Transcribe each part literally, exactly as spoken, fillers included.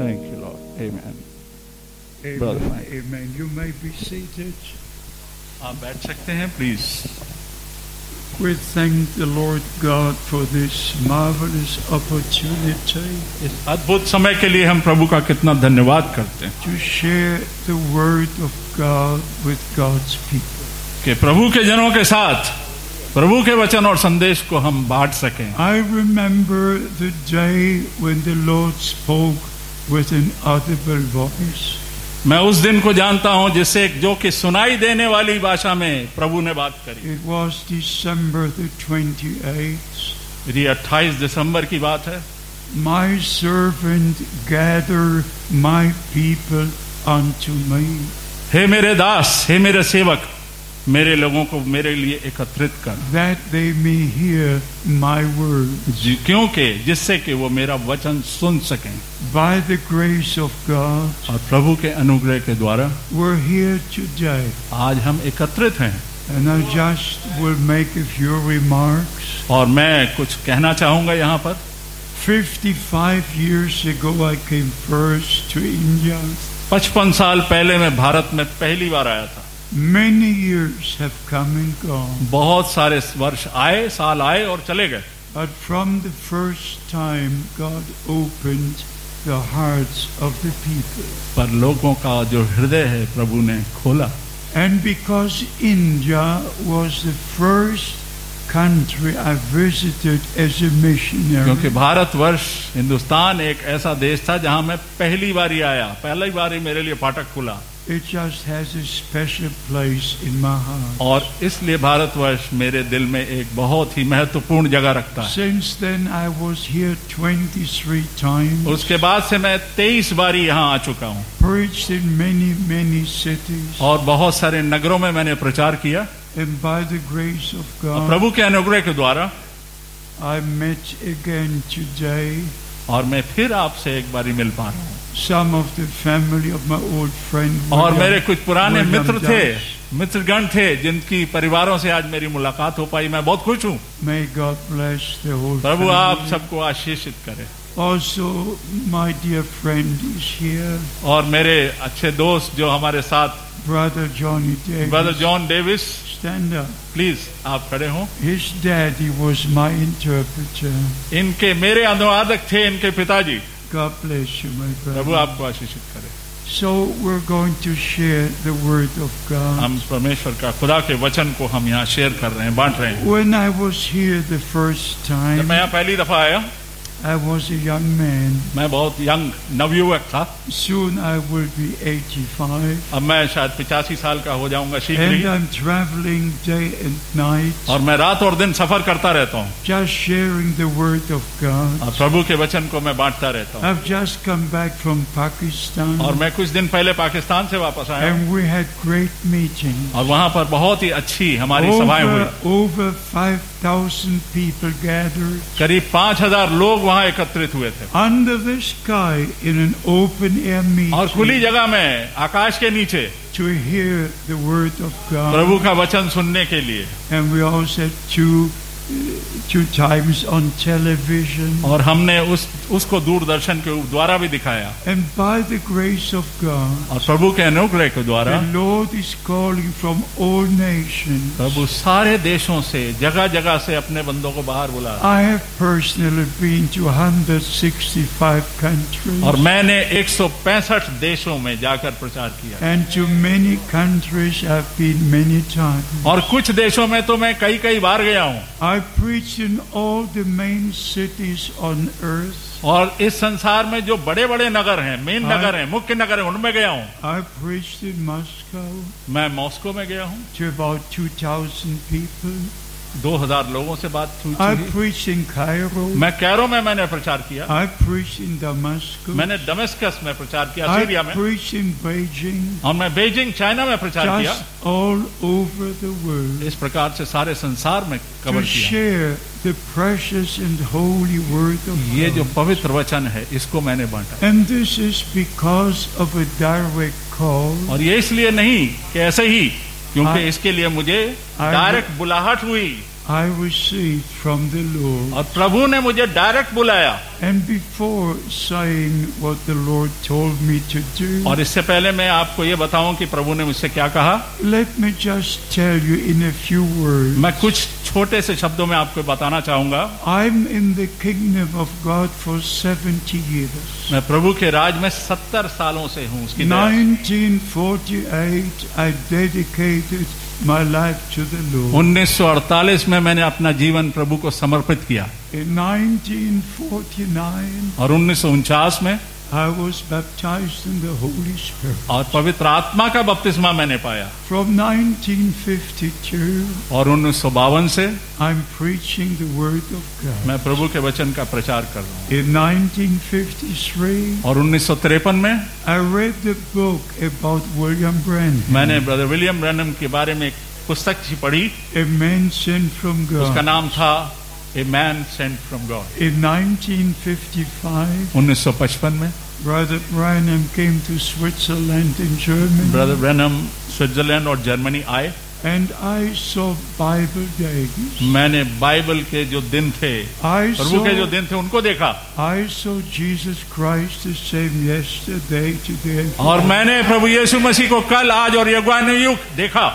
Thank you, Lord. Amen. Brother Amen. Mike. Amen. You may be seated. आप बैठ सकते हैं, please. We thank the Lord God for this marvelous opportunity इस अद्भुत समय के लिए हम प्रभु का कितना धन्यवाद करते हैं to share the word of God with God's people. कि प्रभु के जनों के साथ प्रभु के वचन और संदेश को हम बांट सकें. I remember the day when the Lord spoke with an audible voice. मैं उस दिन को जानता हूं जिससे जो कि सुनाई देने वाली भाषा में प्रभु ने बात करी. It was December the twenty-eighth. ये अट्ठाईस दिसंबर की बात है. My servant gather my people unto me. हे मेरे दास, हे मेरे सेवक, मेरे लोगों को मेरे लिए एकत्रित कर, that they may hear my word. जी, क्योंकि जिससे कि वो मेरा वचन सुन सकें. By the grace of God, और प्रभु के अनुग्रह के द्वारा we're here today. आज हम एकत्रित हैं. And I just will make a few remarks. और मैं कुछ कहना चाहूंगा यहाँ पर. fifty-five years ago I came first to India. पचपन साल पहले मैं भारत में पहली बार आया था. Many years have come and gone. बहुत सारे वर्ष आए, साल आए और चले गए. But from the first time God opened the hearts of the people. पर लोगों का जो हृदय है प्रभु ने खोला. And because India was the first country I visited as a missionary. क्योंकि भारतवर्ष, हिंदुस्तान एक ऐसा देश था जहां मैं पहली बार ही आया, पहली बार ही मेरे लिए फाटक खुला. It just has a special place in my heart. और इसलिए भारतवर्ष मेरे दिल में एक बहुत ही महत्वपूर्ण जगह रखता है. Since then I was here twenty-three times. उसके बाद से मैं तेईस बार यहाँ आ चुका हूँ. Preached in many many cities. और बहुत सारे नगरों में मैंने प्रचार किया. And by the grace of God, प्रभु के अनुग्रह के द्वारा I met again today. और मैं फिर आपसे एक बार ही मिल पा रहा हूँ. Some of the family of my old friend. और William, मेरे कुछ पुराने William मित्र थे, Dash. मित्रगण थे जिनकी परिवारों से आज मेरी मुलाकात हो पाई. मैं बहुत खुश हूँ. May God bless the whole Prabhu family. आप सबको आशीषित करे. Also, my dear friend is here. और मेरे अच्छे दोस्त जो हमारे साथ, Brother Johnny Davis. Brother John Davis, Stand up. Please आप खड़े हों. His daddy was my interpreter. इनके मेरे अनुवादक थे इनके पिताजी. God bless you, my brother. प्रभु आपको आशीषित करे. So we're going to share the word of God. हम परमेश्वर का, खुदा के वचन को हम यहाँ शेयर कर रहे हैं, बांट रहे हैं. When I was here the first जब time, मैं यहाँ पहली दफा आया, I was a young man. मैं बहुत यंग नवयुवक था. Soon I will be eighty-five. अब मैं शायद पिचासी साल का हो जाऊंगा शीघ्र And he. I'm traveling day and night, और मैं रात और दिन सफर करता रहता हूँ just sharing the word of God. और प्रभु के वचन को मैं बांटता रहता हूँ. I've just come back from Pakistan. और मैं कुछ दिन पहले पाकिस्तान से वापस आया हूँ. And we had great meetings. और वहाँ पर बहुत ही अच्छी हमारी सभाएं हुई. Over, over five thousand people gathered करीब पांच हजार लोग वहाँ एकत्रित हुए थे. under the sky in an open air और खुली meeting जगह में आकाश के नीचे to hear the word of God. प्रभु का वचन सुनने के लिए. And we also had two, two times on television. और हमने उस उसको दूरदर्शन के द्वारा भी दिखाया. And by the grace of God, और प्रभु के अनुग्रह के द्वारा the Lord is calling from all nations. प्रभु सारे देशों से, जगह जगह से अपने बंदों को बाहर बुला रहा है. I have personally been to one hundred sixty-five countries. और मैंने एक सौ पैंसठ देशों में जाकर प्रचार किया. And to many countries I've been many times. और कुछ देशों में तो मैं कई कई बार गया हूँ. I preached in all the main cities on earth. और इस संसार में जो बड़े बड़े नगर हैं, मेन हाँ। नगर हैं, मुख्य नगर हैं, उनमें गया हूँ. I preached in Moscow मैं मॉस्को में गया हूँ. to about two thousand people. दो हजार लोगों से बात हुई I थी. preached in Cairo. मैं कैरो में मैंने प्रचार किया. I preached in Damascus. मैंने दमस्कस में प्रचार किया, I सीरिया में. preached in Beijing. और मैं बीजिंग, चाइना में प्रचार किया. Just all over the world. इस प्रकार से सारे संसार में कवर To किया. share the precious and holy word of ये जो God. पवित्र वचन है, इसको मैंने बांटा. And this is because of a direct call. और ये इसलिए नहीं कि ऐसे ही, क्योंकि I- इसके लिए मुझे I- डायरेक्ट बुलाहट हुई. I received from the Lord. और प्रभु ने मुझे डायरेक्ट बुलाया. And before saying what the Lord told me to do, और इससे पहले मैं आपको ये बताऊं कि प्रभु ने मुझसे क्या कहा, let me just tell you in a few words. मैं कुछ छोटे से शब्दों में आपको बताना चाहूंगा। I'm in the kingdom of God for seventy years. मैं प्रभु के राज में सत्तर सालों से हूँ। उसकी nineteen forty-eight I dedicated my life to the Lord. उन्नीस सौ अड़तालीस में मैंने अपना जीवन प्रभु को समर्पित किया In nineteen forty-nine और उन्नीस सौ उनचास में I was baptized in the Holy Spirit. और पवित्र आत्मा का बपतिस्मा मैंने पाया। From nineteen fifty-two और उन्नीस सौ बावन से I'm preaching the Word of God. मैं प्रभु के वचन का प्रचार कर रहा हूँ। In nineteen fifty-three और उन्नीस सौ तिरपन में I read the book about William Branham, मैंने ब्रदर विलियम ब्रैनम के बारे में एक पुस्तक पढ़ी। a man sent from उसका God. नाम था a man sent from God. In nineteen fifty-five उन्नीस सौ पचपन में Brother Branham came to Switzerland and Germany, brother Branham Switzerland और जर्मनी आए। and I saw Bible days. मैंने बाइबल के जो दिन थे, I प्रभु के जो saw, दिन थे उनको देखा I saw Jesus Christ the same yesterday, today, and और forever. मैंने प्रभु यीशु मसीह को कल, आज और युगानुयुग देखा।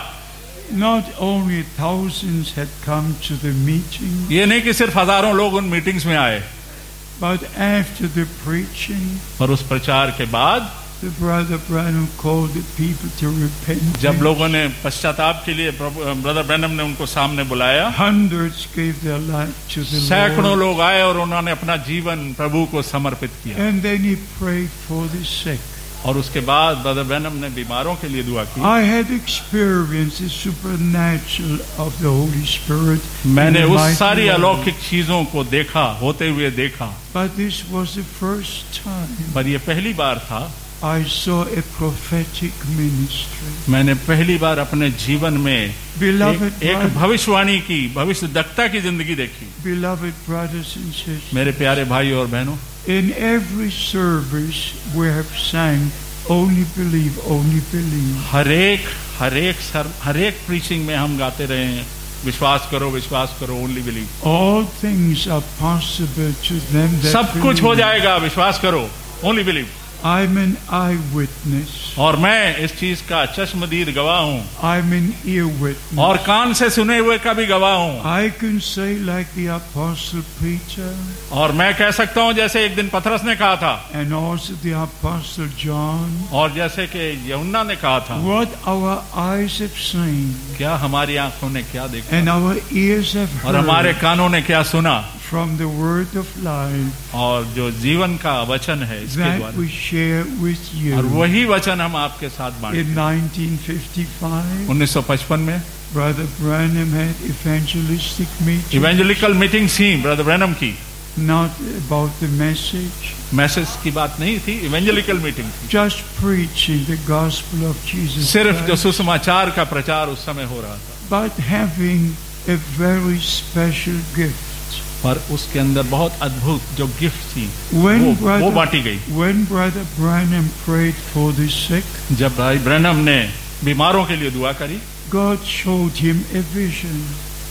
Not only thousands had come to the meeting, ये नहीं कि सिर्फ हजारों लोग उन मीटिंग्स में आए, but after the preaching, पर उस प्रचार के बाद the Brother Branham called the people to repent. जब लोगों ने पश्चाताप के लिए प्रभु ब्रदर ब्रैनम ने उनको सामने बुलाया, Hundreds gave their life to the सैकड़ों Lord, लोग आए और उन्होंने अपना जीवन प्रभु को समर्पित किया। and then he prayed for the sick. और उसके बाद ब्रदर ब्रैनम ने बीमारों के लिए दुआ की। I had experienced the supernatural of the Holy Spirit. मैंने in a उस mighty सारी way. अलौकिक चीजों को देखा, होते हुए देखा, But this was the first time पर ये पहली बार था I saw a prophetic ministry. मैंने पहली बार अपने जीवन में Beloved एक, एक brothers, भविष्यवाणी की, भविष्यद्वक्ता की जिंदगी देखी। beloved brothers and sisters, मेरे प्यारे भाई और बहनों, in every service we have sang, only believe, only believe. हरेक हरेक सर हरेक प्रीचिंग में हम गाते रहे हैं, विश्वास करो, विश्वास करो, only believe. All things are possible to them that सब कुछ हो believe. जाएगा, विश्वास करो, only believe. I'm an eyewitness. और मैं इस चीज का चश्मदीद गवाह हूँ I'm an ear witness. और कान से सुने हुए का भी गवाह हूँ। I can say like the Apostle Peter और मैं कह सकता हूँ जैसे एक दिन पतरस ने कहा था and also the Apostle John, और जैसे कि यूहन्ना ने कहा था, what our eyes have seen क्या हमारी आंखों ने क्या देखा and our ears have और हमारे heard कानों ने क्या सुना, from the word of life और जो जीवन का वचन है इसके that द्वारा, we share with और you. वही वचन हम आपके साथ बांटते In हैं। nineteen fifty-five, उन्नीस सौ पचपन में Brother Branham had evangelistic meetings, evangelical meeting थी ब्रदर ब्रैनम की। not about the message, message की बात नहीं थी, इवेंजेलिकल मीटिंग थी। just preaching the gospel of Jesus सिर्फ जो Christ, सुसमाचार का प्रचार उस समय हो रहा था, but having a very special gift. पर उसके अंदर बहुत अद्भुत जो गिफ्ट थी When वो, वो brother, बांटी गई। when Brother Branham prayed for the sick, जब भाई ब्रैनम ने बीमारों के लिए दुआ करी, God showed him a vision.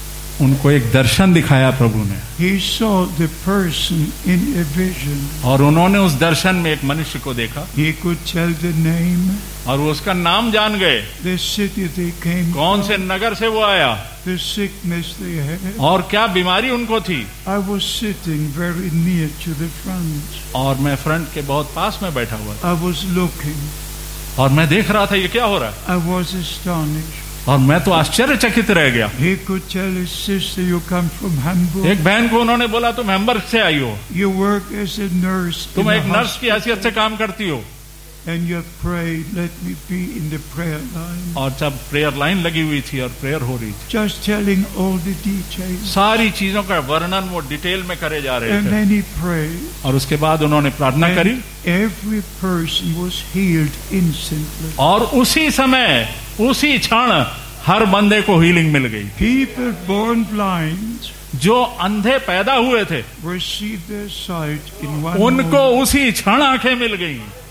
उनको एक दर्शन दिखाया प्रभु ने, He saw the person in a vision. और उन्होंने उस दर्शन में एक मनुष्य को देखा He could tell the name, और वो उसका नाम जान गए, the city they came कौन से from, नगर से वो आया the sickness they had. और क्या बीमारी उनको थी। I was sitting very near to the front. और मैं फ्रंट के बहुत पास में बैठा हुआ था I was looking. और मैं देख रहा था ये क्या हो रहा है, I was astonished. और मैं तो आश्चर्यचकित रह गया। He could tell his sister, you come from Hamburg. एक बहन को उन्होंने बोला तुम हैम्बर्ग से आई हो, You work as a nurse in तुम a एक नर्स की hospital, हैसियत से काम करती हो, and you have prayed, let me be in the prayer line. और जब प्रेयर लाइन लगी हुई थी और प्रेयर हो रही थी, Just telling all the details. सारी चीजों का वर्णन वो डिटेल में करे जा रहे And थे। then he prayed. और उसके बाद उन्होंने प्रार्थना करी And every person was healed instantly. और उसी समय उसी क्षण हर बंदे को हीलिंग मिल गई। People born blind जो अंधे पैदा हुए थे received their sight in one उनको moment. उसी क्षण आंखें मिल गई।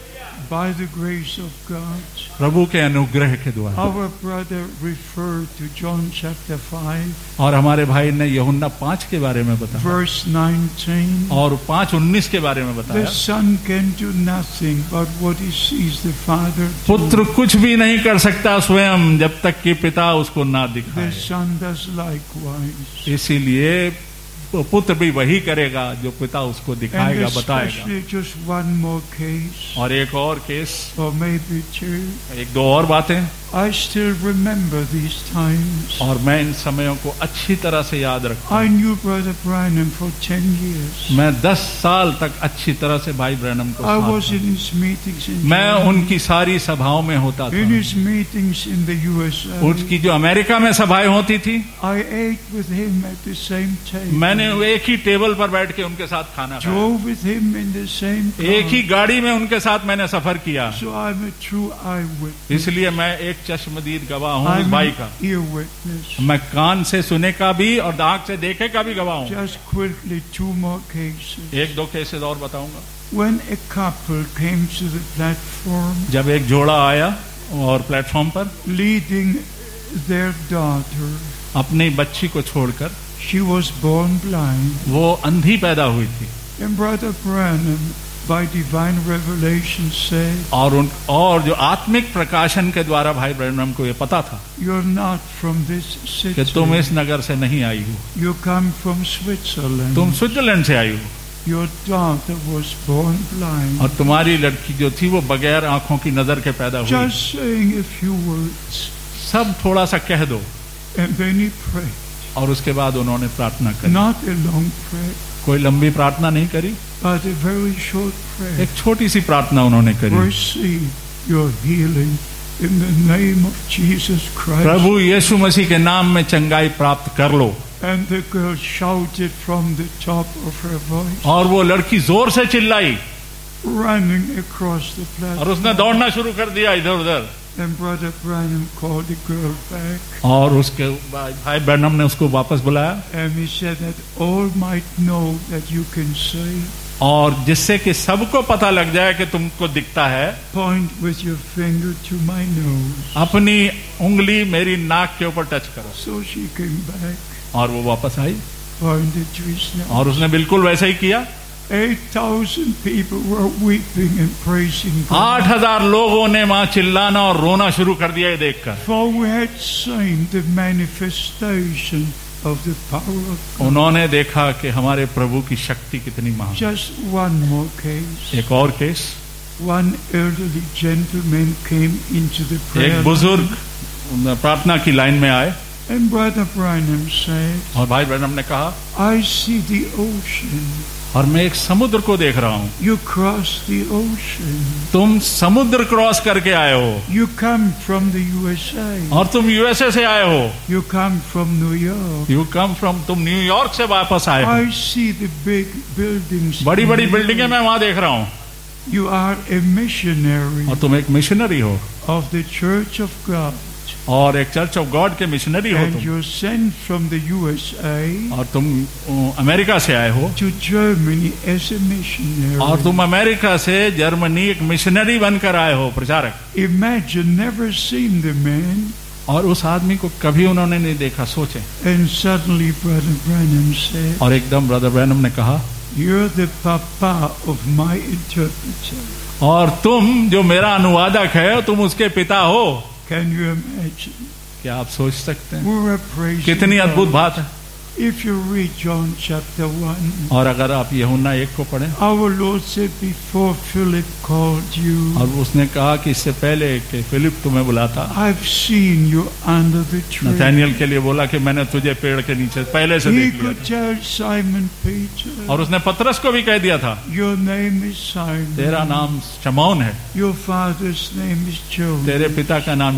By the grace of God, प्रभु के अनुग्रह के द्वारा। our brother referred to John chapter five, और हमारे भाई ने यूहन्ना पांच के बारे में बताया, verse nineteen. और पांच उन्नीस के बारे में The बताया। son can do nothing but what he sees the father do. पुत्र कुछ भी नहीं कर सकता स्वयं जब तक कि पिता उसको ना The दिखाए। son does likewise. इसीलिए पुत्र भी वही करेगा जो पिता उसको And दिखाएगा, बताएगा। especially just one more case, और एक और केस, or maybe two. एक दो और बातें, I still remember these times. और मैं इन समयों को अच्छी तरह से याद रखता हूँ। I knew Brother Branham for ten years. मैं दस साल तक अच्छी तरह से भाई ब्रैनम को I साथ was था। in his meetings in मैं Germany, उनकी सारी सभाओं में होता in था। his meetings in the U S A. उसकी जो अमेरिका में सभाएं होती थी, I ate with him at the same table. मैंने एक ही टेबल पर बैठ के उनके साथ खाना खाया। Drove with him in the same car. एक ही गाड़ी में उनके साथ मैंने सफर किया। So I'm a true eyewitness. इसलिए मैं एक चश्मदीद गवाह हूँ इस I'm भाई an का। ear witness. मैं कान से सुने का भी और आँख से देखे का भी गवाह हूँ। Just quickly, two more cases. एक दो केसेस और बताऊंगा। When a couple came to the platform जब एक जोड़ा आया और प्लेटफॉर्म पर leading their daughter, अपनी बच्ची को छोड़कर, she was born blind. वो अंधी पैदा हुई थी। And Brother Branham, by divine revelation, said, और उन और जो आत्मिक प्रकाशन के द्वारा भाई ब्रैनम को ये पता था "You're not from this कि तुम city. इस नगर से नहीं आई हो, You come from Switzerland. तुम स्विट्जरलैंड से आई हो, Your daughter was born blind." और तुम्हारी लड़की जो थी वो बगैर आंखों की नजर के पैदा हुई। Just saying a few words. सब थोड़ा सा कह दो। And then he prayed. और उसके बाद उन्होंने प्रार्थना करी। Not a long prayer, कोई लंबी प्रार्थना नहीं करी, but a very short prayer. एक छोटी सी प्रार्थना उन्होंने करी। Receive your healing in the name of Jesus Christ. प्रभु यीशु मसीह के नाम में चंगाई प्राप्त कर लो। And the girl shouted from the top of her voice, और वो लड़की जोर से चिल्लाई running across the और उसने platform. दौड़ना शुरू कर दिया इधर उधर। And Brother Branham called the girl back, और उसके भाई भाई ब्रैनम ने उसको वापस बुलाया, and he said that all might know that you can say, और जिससे कि सबको पता लग जाए कि तुमको दिखता है, point with your finger to my nose. अपनी उंगली मेरी नाक के ऊपर टच करो। So she came back, और वो वापस आई pointed to his nose. और उसने बिल्कुल वैसे ही किया। Eight thousand people were weeping and praising आठ God. हजार लोगों ने वहां चिल्लाना और रोना शुरू कर दिया ये देखकर। For we had seen the manifestation of the power of God. उन्होंने देखा कि हमारे प्रभु की शक्ति कितनी महान। Just one more case. एक और case, One elderly gentleman came into the prayer एक बुजुर्ग प्रार्थना की लाइन में आए and Brother Branham said, और भाई ब्रैनम ने कहा, I see the ocean. और मैं एक समुद्र को देख रहा हूँ। You crossed the ocean. तुम समुद्र क्रॉस करके आए हो, You come from the U S A. और तुम यूएसए से आए हो। You come from New York. You come from, तुम न्यूयॉर्क से वापस आए हो। I see the big buildings. बड़ी in बड़ी New बिल्डिंगें York. मैं वहां देख रहा हूँ, You are a missionary और तुम एक मिशनरी हो, of the Church of God. और एक चर्च ऑफ गॉड के मिशनरी हो And तुम, you're sent from the U S A और तुम अ, अमेरिका से आए हो, to Germany as a missionary. और तुम अमेरिका से जर्मनी एक मिशनरी बनकर आए हो, प्रचारक। Imagine never seen the man, और उस आदमी को कभी उन्होंने नहीं देखा। सोचे, and suddenly Brother Branham said, और एकदम ब्रदर ब्रैनम ने कहा, "You're the papa of my interpreter." और तुम जो मेरा अनुवादक है तुम उसके पिता हो। Can you imagine? क्या आप सोच सकते हैं We were praising कितनी God. अद्भुत बात है। If you read John chapter one, और अगर आप यूहन्ना एक को पढ़ें, our Lord said, "Before Philip called you, और उसने कहा कि इससे पहले कि फिलिप तुम्हें बुलाता, I've seen you under the tree." Nathaniel के लिए बोला कि मैंने तुझे पेड़ के नीचे पहले से He देख लिया could था। tell Simon Peter, और उसने पतरस को भी कह दिया था, "Your name is Simon. तेरा नाम शमौन है, Your father's name is Jonas." तेरे पिता का नाम ये है।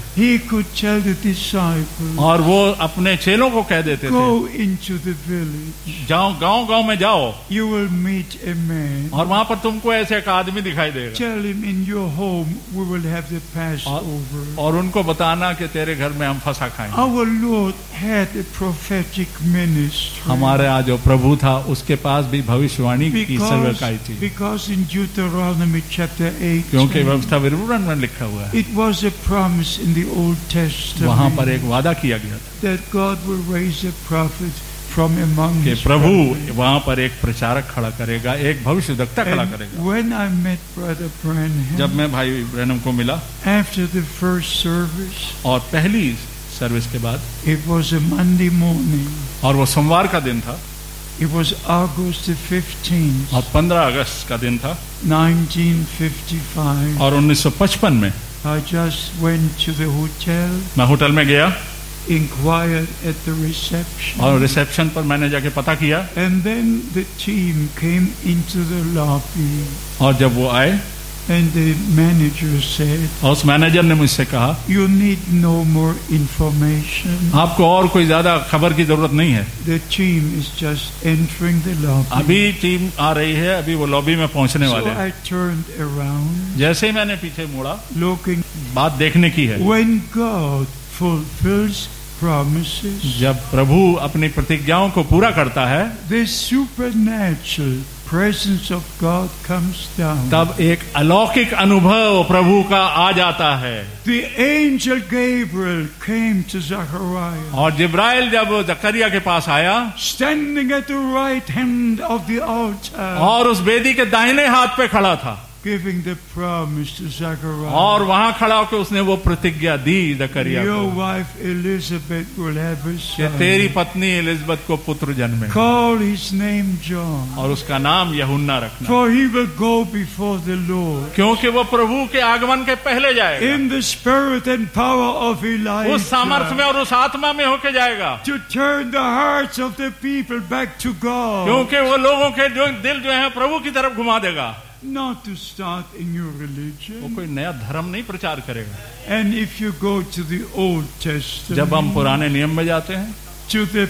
He could tell the disciples, और वो अपने चेलों को कह देते थे, go into the village. जाओ गांव गांव में जाओ, You will meet a man. और वहां पर तुमको ऐसे एक आदमी दिखाई देगा, Tell him in your home we will have the Passover. और उनको बताना कि तेरे घर में हम फसा खाएंगे। Our Lord had a prophetic ministry. हमारे आज जो प्रभु था उसके पास भी भविष्यवाणी की Because, सेवकाई थी, because in Deuteronomy chapter eight, क्योंकि व्यवस्था विवरण में लिखा हुआ है, it was a promise in the Old वहां पर Testament एक वादा किया गया था that God will raise a prophet from among कि His प्रभु brethren. वहां पर एक प्रचारक खड़ा करेगा, एक भविष्यवक्ता खड़ा And करेगा। when I met Brother Branham, जब मैं भाई ब्रैनम को मिला after the first service, और पहली सर्विस के बाद, it was a Monday morning. और वो सोमवार का दिन था It was August the fifteenth, और पंद्रह अगस्त का दिन था nineteen fifty-five. और उन्नीस सौ पचपन में I just went to the hotel, मैं होटल में गया inquired at the reception, और रिसेप्शन पर मैंने जाके पता किया, and then the team came into the lobby, और जब वो आए and the manager said, और उस मैनेजर ने मुझसे कहा, you need no more information. आपको और कोई ज्यादा खबर की जरूरत नहीं है, The team is just entering the lobby. अभी टीम आ रही है, अभी वो लॉबी में पहुंचने So वाले हैं। I turned around, जैसे ही मैंने पीछे मुड़ा, looking. बात देखने की है, When God fulfills promises, जब प्रभु अपनी प्रतिज्ञाओं को पूरा करता है, the supernatural presence of God comes down. तब एक अलौकिक अनुभव प्रभु का आ जाता है। The angel Gabriel came to Zechariah, और जिब्राइल जब जकरिया के पास आया standing at the right hand of the altar, और उस वेदी के दाहिने हाथ पे खड़ा था, giving the promise to Zechariah. और वहां खड़ा होकर उसने वो प्रतिज्ञा दी जकरिया Your को wife Elizabeth will have a कि son. तेरी पत्नी एलिजबेथ को पुत्र जन्मे, Call his name John, और उसका नाम यूहन्ना रखना, for he will go before the Lord क्योंकि वो प्रभु के आगमन के पहले जाएगा, in the spirit and power of उस सामर्थ्य में Elijah, और उस आत्मा में होके जाएगा, to turn the hearts of the people back to God. क्योंकि वो लोगों के जो दिल जो है प्रभु की तरफ घुमा देगा। Not to start a new वो religion. कोई नया धर्म नहीं प्रचार करेगा। And if you go to the Old Testament, जब हम पुराने नियम में जाते हैं to the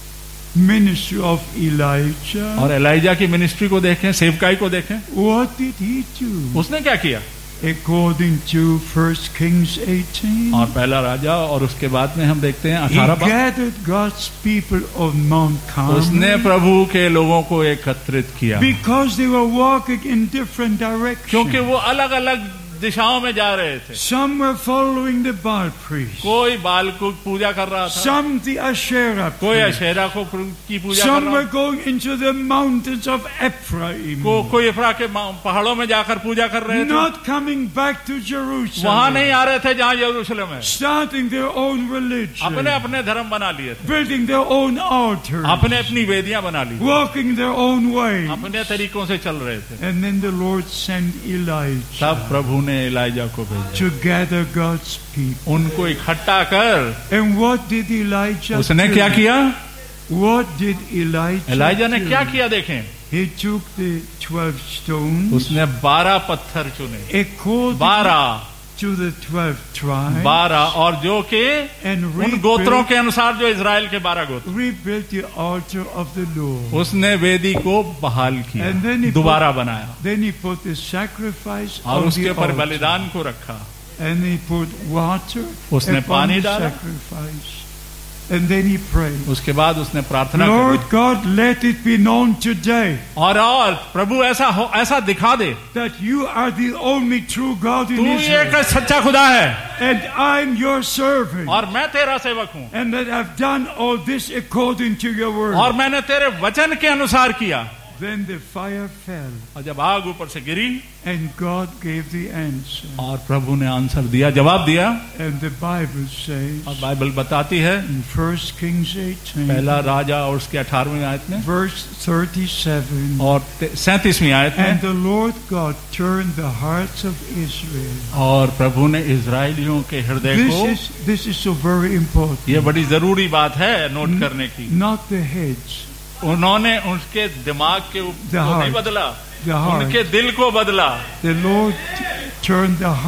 ministry of Elijah, और एलाइजा की मिनिस्ट्री को देखें, सेवकाई को देखें, what did he do? उसने क्या किया? According to First Kings eighteen, और पहला राजा, और उसके बाद में हम देखते हैं he अठारह, gathered God's people on Mount उसने Carmel प्रभु के लोगों को एकत्रित किया, because they were walking in different क्योंकि directions. वो अलग अलग दिशाओं में जा रहे थे। Some were following the Baal priest, कोई बाल को पूजा कर रहा था, some the Asherah कोई priest, अशेरा को की पूजा कर some रहा were था, going into the mountains of Ephraim, को, कोई अफरा के पहाड़ों में जाकर पूजा कर रहे थे, not coming back to वहां Jerusalem, नहीं आ रहे थे जहाँ यरूशलेम है, starting their own religion, अपने अपने धर्म बना लिए थे, building their own altars, अपने अपनी वेदियां बना ली, walking their own way. अपने तरीकों से चल रहे थे। And then the Lord sent Elijah तब प्रभु ने एलाइजा को भेजा, to gather God's people. उनको इकट्ठा कर। And what did Elijah उसने do? क्या किया? What did Elijah एलाइजा ने do? क्या किया देखें, He took the twelve stones, उसने बारह पत्थर चुने, according बारह to the twelve tribes, बारह, और जो के and उन गोत्रों rebuilt, के अनुसार जो इजराइल के बारह गोत्र, rebuilt the altar of the Lord. उसने वेदी को बहाल And then he किया, दोबारा बनाया, Then he put the sacrifice और on उसके the ऊपर altar. बलिदान को रखा, And he put water उसने upon पानी the डाला, sacrifice. And then he prayed, उसके बाद उसने प्रार्थना Lord की, God, let it be known today और और प्रभु ऐसा हो, ऐसा दिखा दे, that you are the only true God in तू Israel, एक सच्चा खुदा है and I'm your servant, और मैं तेरा सेवक हूँ, and that I've done all this according to your word. और मैंने तेरे वचन के अनुसार किया। Then the fire fell, और जब आग ऊपर से गिरी and God gave the answer. और प्रभु ने आंसर दिया, जवाब दिया, And the Bible says और बाइबल बताती है in First Kings eighteen, पहला राजा और उसके अठारहवीं आयत में verse thirty-seven, और सैंतीसवीं आयत and में, the Lord God turned the hearts of Israel. और प्रभु ने इजराइलियों के हृदय This को, is this is so very important. ये बड़ी जरूरी बात है नोट करने की, Not the heads, उन्होंने उनके दिमाग के ऊपर The नहीं heart. बदला, the heart. उनके दिल को बदला, The Lord turned the hearts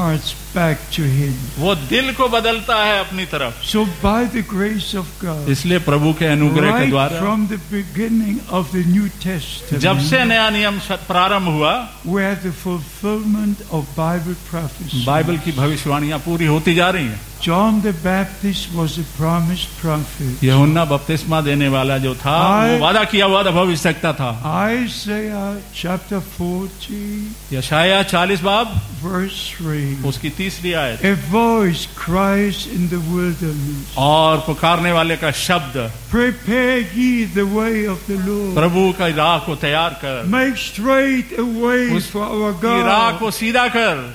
back to Him. वो दिल को बदलता है अपनी तरफ। So by the grace of God, इसलिए प्रभु के अनुग्रह के right द्वारा from the beginning of the New Testament, जब से नया नियम प्रारंभ हुआ, we have the fulfillment of Bible prophecy. Bible की भविष्यवाणियां पूरी होती जा रही हैं। John the Baptist was a promised prophet. यूहन्ना बपतिस्मा देने वाला जो था, I- वो वादा किया हुआ भविष्यवक्ता था। Isaiah chapter forty, यशाया चालीस बाब verse three. उसकी तीसरी आयत, A voice cries in the wilderness, और पुकारने वाले का शब्द, prepare ye the way of the Lord. प्रभु का राह को तैयार कर, Make straight a way उस- for our की राह God. को सीधा कर।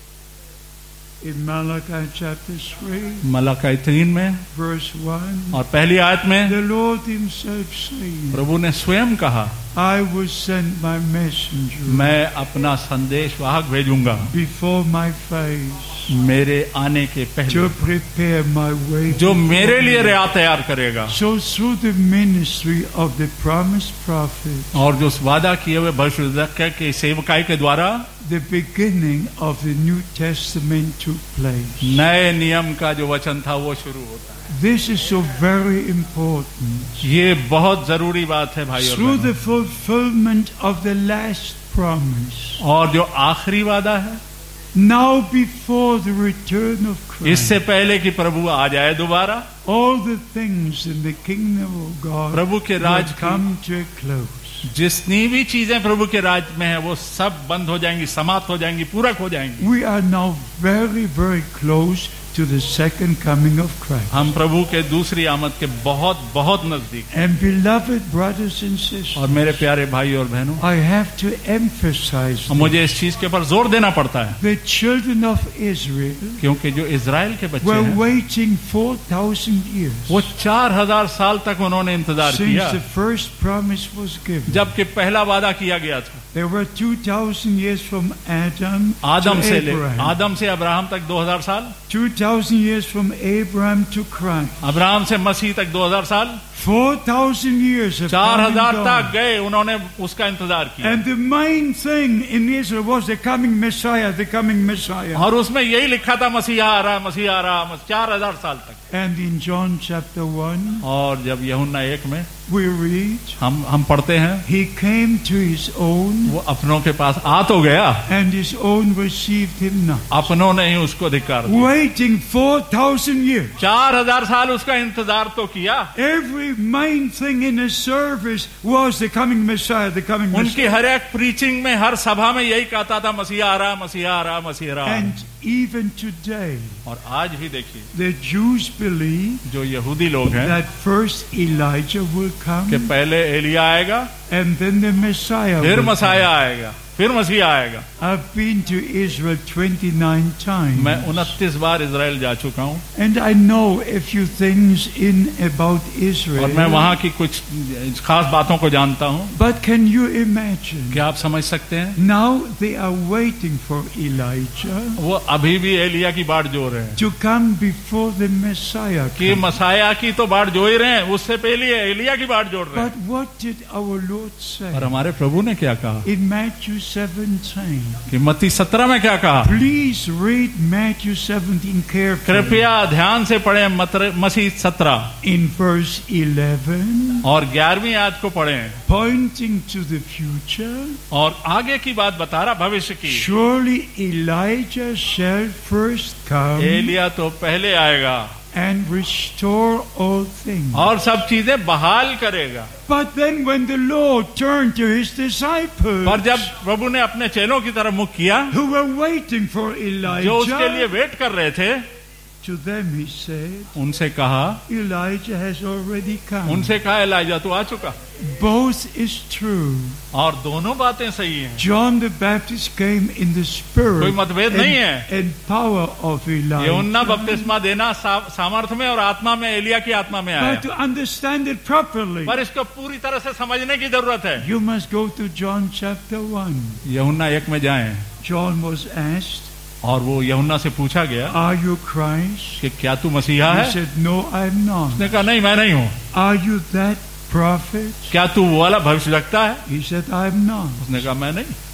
In Malachi chapter three, Malachi तीन में verse one, और पहली आयत में the Lord Himself saying, प्रभु ने स्वयं कहा, I will send my messenger मैं अपना संदेश वाहक भेजूंगा before my face मेरे आने के पहले, to prepare my way. जो before मेरे लिए me. राह तैयार करेगा। So through the ministry of the promised prophet, और जो वादा किए हुए भविष्यवक्ता के सेवकाई के द्वारा the beginning of the New Testament took place. नए नियम का जो वचन था वो शुरू होता है। This is so very important. ये बहुत जरूरी बात है भाई और Through the बहनों। fulfillment of the last promise, और जो आखिरी वादा है, now before the return of Christ, इससे पहले कि प्रभु आ जाए दोबारा, all the things in the kingdom of God प्रभु के राज will की come to a close. जितनी भी चीजें प्रभु के राज में है वो सब बंद हो जाएंगी, समाप्त हो जाएंगी, पूरक हो जाएंगी। We are now very, very close to the second coming of Christ. हम प्रभु के दूसरी आमद के बहुत बहुत नजदीक हैं। And beloved brothers and sisters, और मेरे प्यारे भाई और बहनों, I have to emphasize और मुझे इस चीज के ऊपर जोर देना पड़ता है, the children of Israel क्योंकि जो इजराइल के बच्चे were हैं, waiting four thousand years वो चार हजार साल तक उन्होंने इंतजार since किया, the first promise was given. जबकि पहला वादा किया गया था। There were two thousand years from Adam Adam to से ले Abraham, आदम से अब्राहम तक दो हजार साल, two thousand years from Abraham to Christ, Abraham से मसीह तक दो हजार साल, four thousand years have चार come and हजार gone. तक गए, उन्होंने उसका इंतजार किया। And the main thing in Israel was the coming Messiah, the coming Messiah. और उसमें यही लिखा था, मसीहा आ रहा, मसीहा आ रहा, मस- चार हजार साल तक। And in John chapter one, और जब यूहन्ना एक में we read, हम हम पढ़ते हैं, He came to His own, वो अपनों के पास आ तो गया, and His own received Him not. अपनों ने ही उसको धिक्कार दिया। Waiting four thousand years. चार हजार साल उसका इंतजार तो किया। Every main thing in His service was the coming Messiah, the coming उनकी Messiah. हर एक प्रीचिंग में, हर सभा में यही कहता था, मसीहा आ रहा, मसीहा आ रहा, मसीहा आ रहा। And even today, और आज भी देखिए, the Jews believe जो यहूदी लोग हैं that first Elijah will कि come, पहले एलिया आएगा, and then the Messiah फिर will come. मसाया आएगा, फिर मसीहा आएगा। I've been to Israel twenty-nine times. मैं उनतीस बार इजराइल जा चुका हूँ, And I know a few things in about और Israel. मैं वहाँ की कुछ खास बातों को जानता हूँ। But can you imagine? क्या आप समझ सकते हैं? Now they are waiting for Elijah वो अभी भी एलिया की बाट जोड़ रहे हैं to come before the Messiah कि comes. मसाया की तो बाट जो ही रहे हैं, उससे पहले एलिया की बाट जोड़ रहे हैं। But what did our Lord say? और हमारे प्रभु ने क्या कहा In Matthew seventeen. कि मत्ती सत्रह में क्या कहा? Please read Matthew seventeen carefully. कृपया ध्यान से पढ़ें मसीह सत्रह In verse eleven, और ग्यारहवीं आयत को पढ़ें, pointing to the future, और आगे की बात बता रहा, भविष्य की। surely Elijah shall first come Elia तो पहले आएगा and restore all things. और सब चीजें बहाल करेगा। But then when the Lord turned to His disciples, पर जब प्रभु ने अपने चेलों की तरफ मुख किया, who were waiting for जो उसके लिए Elijah, वेट कर रहे थे, to them He said, उनसे कहा Elijah has already come. उनसे कहा एलिया तो आ चुका। Both is true. और दोनों बातें सही हैं, John the Baptist came in the spirit कोई मतभेद नहीं है। and, and power of यूहन्ना Elijah. बपतिस्मा देना सा- सामर्थ्य में और आत्मा में एलिया की आत्मा में आया, But to understand it properly, पर इसको पूरी तरह से समझने की जरूरत है। you must go to John chapter one. यूहन्ना एक में जाएं, John was asked, और वो यूहन्ना से पूछा गया Are you Christ? कि क्या तू मसीहा He है? said, No, I am not. उसने कहा नहीं, मैं नहीं हूँ। Are you that prophet? क्या तू वो वाला भविष्यवक्ता है? He said, I am not. उसने कहा मैं नहीं।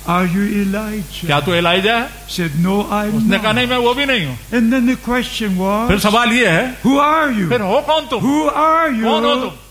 Are you Elijah? क्या तू एलाइजा है? Said, no, I'm उसने कहा not. नहीं, मैं वो भी नहीं हूँ। And then the question फिर was, सवाल ये है, who are you? फिर हो कौन तुम? Who are कौन हो you? तुम?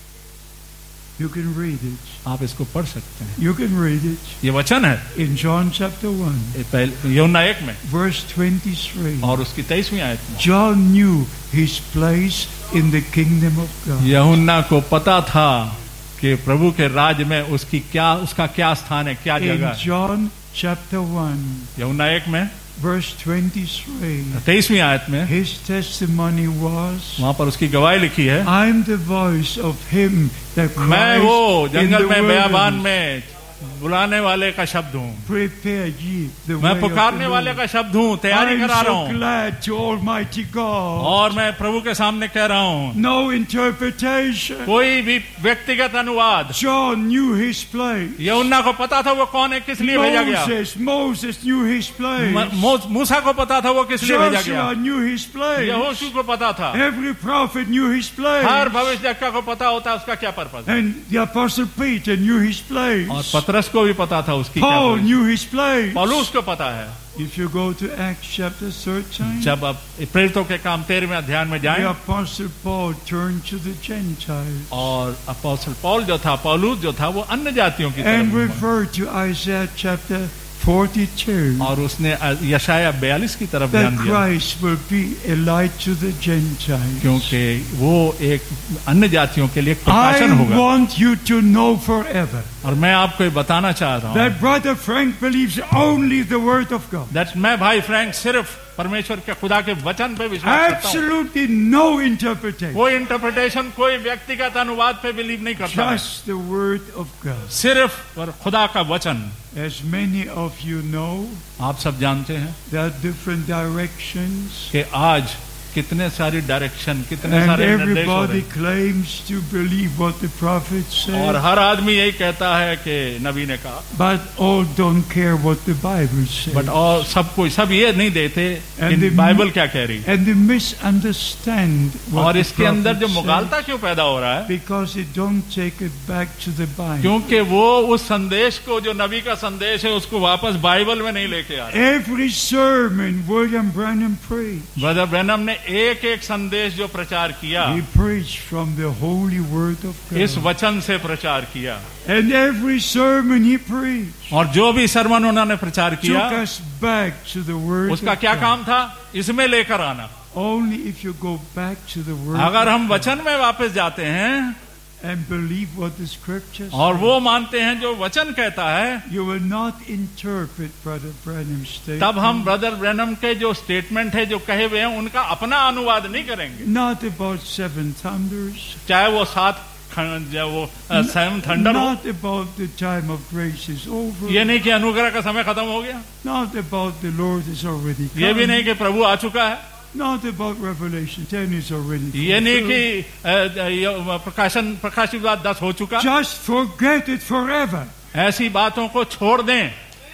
You can read it. आप इसको पढ़ सकते हैं, You can read it ये वचन है in John chapter one, ये पहले यूहन्ना एक में verse twenty-three. और उसकी तेईसवीं आयत में। John knew his place in the kingdom of God. यूहन्ना को पता था कि प्रभु के राज में उसकी क्या उसका क्या स्थान है, क्या जगह In है। John chapter one, यूहन्ना एक में verse twenty-three, तेईसवीं आयत में his testimony was, वहां पर उसकी गवाही लिखी है, I'm the voice of him that मैं वो cries in जंगल the में बयाबान wilderness. में बुलाने वाले का शब्द हूँ, Prepare ye the मैं way of पुकारने the वाले Lord. का शब्द हूँ, तैयारी I'm करा रहा so हूँ। glad to Almighty God. और मैं प्रभु के सामने कह रहा हूँ, No interpretation. कोई भी व्यक्तिगत अनुवाद। John knew his place. यूहन्ना को पता था वो कौन है, किस लिए भेजा गया। Moses, Moses knew his place. म- मो- मूसा को पता था वो किस लिए भेजा गया। Joshua knew his place. यहोशू को पता था। Every prophet knew his place. हर भविष्यवक्ता को पता होता है उसका क्या पर्पस है। And the apostle Peter knew his place. और पतरस को भी पता था उसकी क्या Paul purpose. knew his place. पौलुस को पता है। If you go to Acts chapter thirteen, जब अब प्रेरितों के काम तेरहवें अध्याय में the जाएं apostle Paul turned to the Gentiles और अपोस्टल पौल जो था, पौलुस जो था, वो अन्य जातियों की तरफ and घूमा। referred to Isaiah chapter forty-two, और उसने यशाया बयालीस की तरफ ध्यान that दिया, Christ will be a light to the Gentiles. क्योंकि वो एक अन्य जातियों के लिए एक प्रकाशन I होगा। want you to know forever और मैं आपको ये बताना चाह रहा हूँ that Brother Frank believes only the Word of God. that मैं भाई फ्रैंक सिर्फ परमेश्वर के खुदा के वचन पे विश्वास करता हूँ। Absolutely no interpretation. कोई इंटरप्रिटेशन, कोई व्यक्तिगत अनुवाद पे बिलीव नहीं करता है। Just the Word of God. सिर्फ और खुदा का वचन। As many of you know, आप सब जानते हैं there are different directions, कि आज कितने सारी डायरेक्शन, कितने and सारे निर्देश हो everybody रहे हैं। claims to believe what the prophet और said, हर आदमी यही कहता है कि नबी ने कहा, but all don't care what the Bible says. But और सब कोई सब ये नहीं देते And कि the- बाइबल क्या कह रही है। And they misunderstand what और the इसके अंदर जो prophet मुगालता said क्यों पैदा हो रहा है, because they don't take it back to the Bible. क्योंकि वो उस संदेश को, जो नबी का संदेश है, उसको वापस बाइबल में नहीं लेके आ रहे। Every sermon William Branham preached, brother Branham ने एक एक संदेश जो प्रचार किया, he preached from the holy word of इस God. वचन से प्रचार किया। And every sermon he preached और जो भी सरमन उन्होंने प्रचार किया, took us back to the word उसका of क्या God. काम था? इसमें लेकर आना। Only if you go back to the word अगर of हम God वचन में वापस जाते हैं and believe what the scriptures और say, वो मानते हैं जो वचन कहता है, you will not interpret Brother Branham's statement. तब हम ब्रदर ब्रैनम के जो स्टेटमेंट है, जो कहे हुए हैं, उनका अपना अनुवाद नहीं करेंगे। Not about seven thunders. चाहे वो सात खं- जो वो सेवन थंडर हो, Not about the time of grace is over. ये नहीं कि अनुग्रह का समय खत्म हो गया, Not about the Lord is already come. ये भी नहीं कि प्रभु आ चुका है, Not about Revelation ten is already ये नहीं fulfilled. कि अ, अ, ये प्रकाशन प्रकाशित बात दस हो चुका। Just forget it forever. ऐसी बातों को छोड़ दें।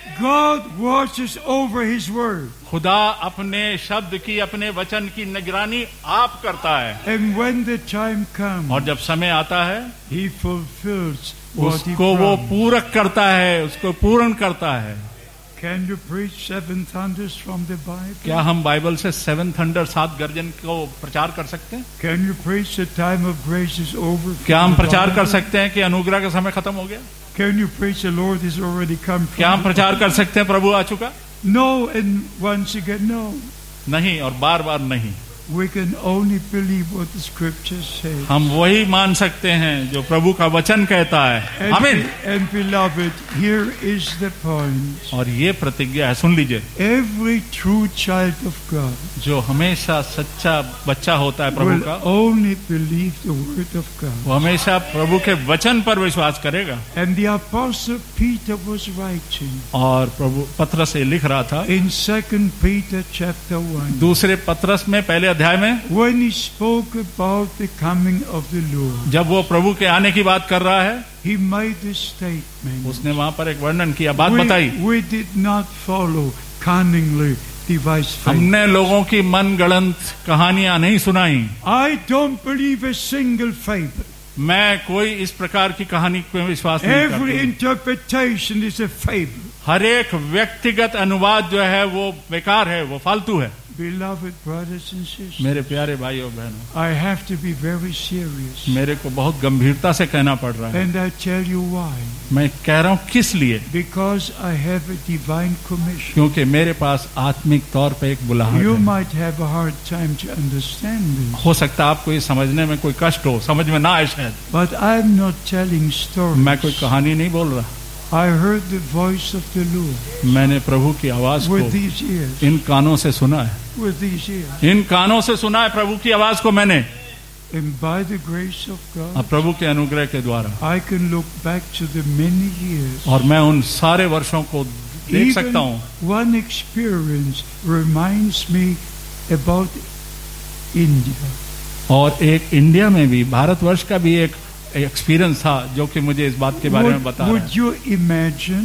God watches over His word. खुदा अपने शब्द की, अपने वचन की निगरानी आप करता है, And when the time comes, और जब समय आता है He fulfills what He उसको वो promised. पूरक करता है, उसको पूर्ण करता है। Can you preach seven thunders from the Bible? क्या हम बाइबल से सेवन थंडर, सात गर्जन को प्रचार कर सकते हैं? Can you preach the time of grace is over? from क्या हम the प्रचार कर Bible? सकते हैं कि अनुग्रह का समय खत्म हो गया? Can you preach the Lord is already come from क्या हम the प्रचार Bible? कर सकते हैं प्रभु आ चुका? No, and once again, no. नहीं, और बार बार नहीं। We can only believe what the scriptures say. हम वही मान सकते हैं जो प्रभु का वचन कहता है। And, आमीन। and beloved, here is the point. और ये प्रतिज्ञा है, सुन लीजिए, Every true child of God जो हमेशा सच्चा बच्चा होता है प्रभु will का, only believe the word of God. वो हमेशा प्रभु के वचन पर विश्वास करेगा। And the apostle Peter was writing और प्रभु पत्रस से लिख रहा था in Second Peter chapter one. दूसरे पत्रस में पहले अध्याय में, When he spoke about the coming of the Lord, जब वो प्रभु के आने की बात कर रहा है, he made a statement. उसने वहां पर एक वर्णन किया, बात बताई। We, we did not follow cunningly devised faith. हमने लोगों की मन गढ़ंत कहानियां नहीं सुनाई। I don't believe a single fable. मैं कोई इस प्रकार की कहानी पे विश्वास नहीं Every करता। interpretation is a fable. हर एक व्यक्तिगत अनुवाद जो है वो बेकार है, वो फालतू है। Beloved brothers and sisters, मेरे प्यारे भाइयों बहनों, I have to be very serious. मेरे को बहुत गंभीरता से कहना पड़ रहा है। And I tell you why. मैं कह रहा हूँ किस लिए? Because I have a divine commission. क्योंकि मेरे पास आत्मिक तौर पे एक बुलाहट You है। might have a hard time to understand this. हो सकता है आपको ये समझने में कोई कष्ट हो, समझ में ना आए शायद। But I'm not telling stories. मैं कोई कहानी नहीं बोल रहा। I heard the voice of the Lord मैंने प्रभु की आवाज को with these ears. इन कानों से सुना है, With these ears. इन कानों से सुना है प्रभु की आवाज को मैंने। And by the grace of अब God, प्रभु के अनुग्रह के द्वारा I can look back to the many years. और मैं उन सारे वर्षों को देख सकता हूँ। Even one experience reminds me about India. और एक इंडिया में भी, भारतवर्ष का भी एक एक्सपीरियंस था जो कि मुझे इस बात के बारे में Would, बता रहा would है। you imagine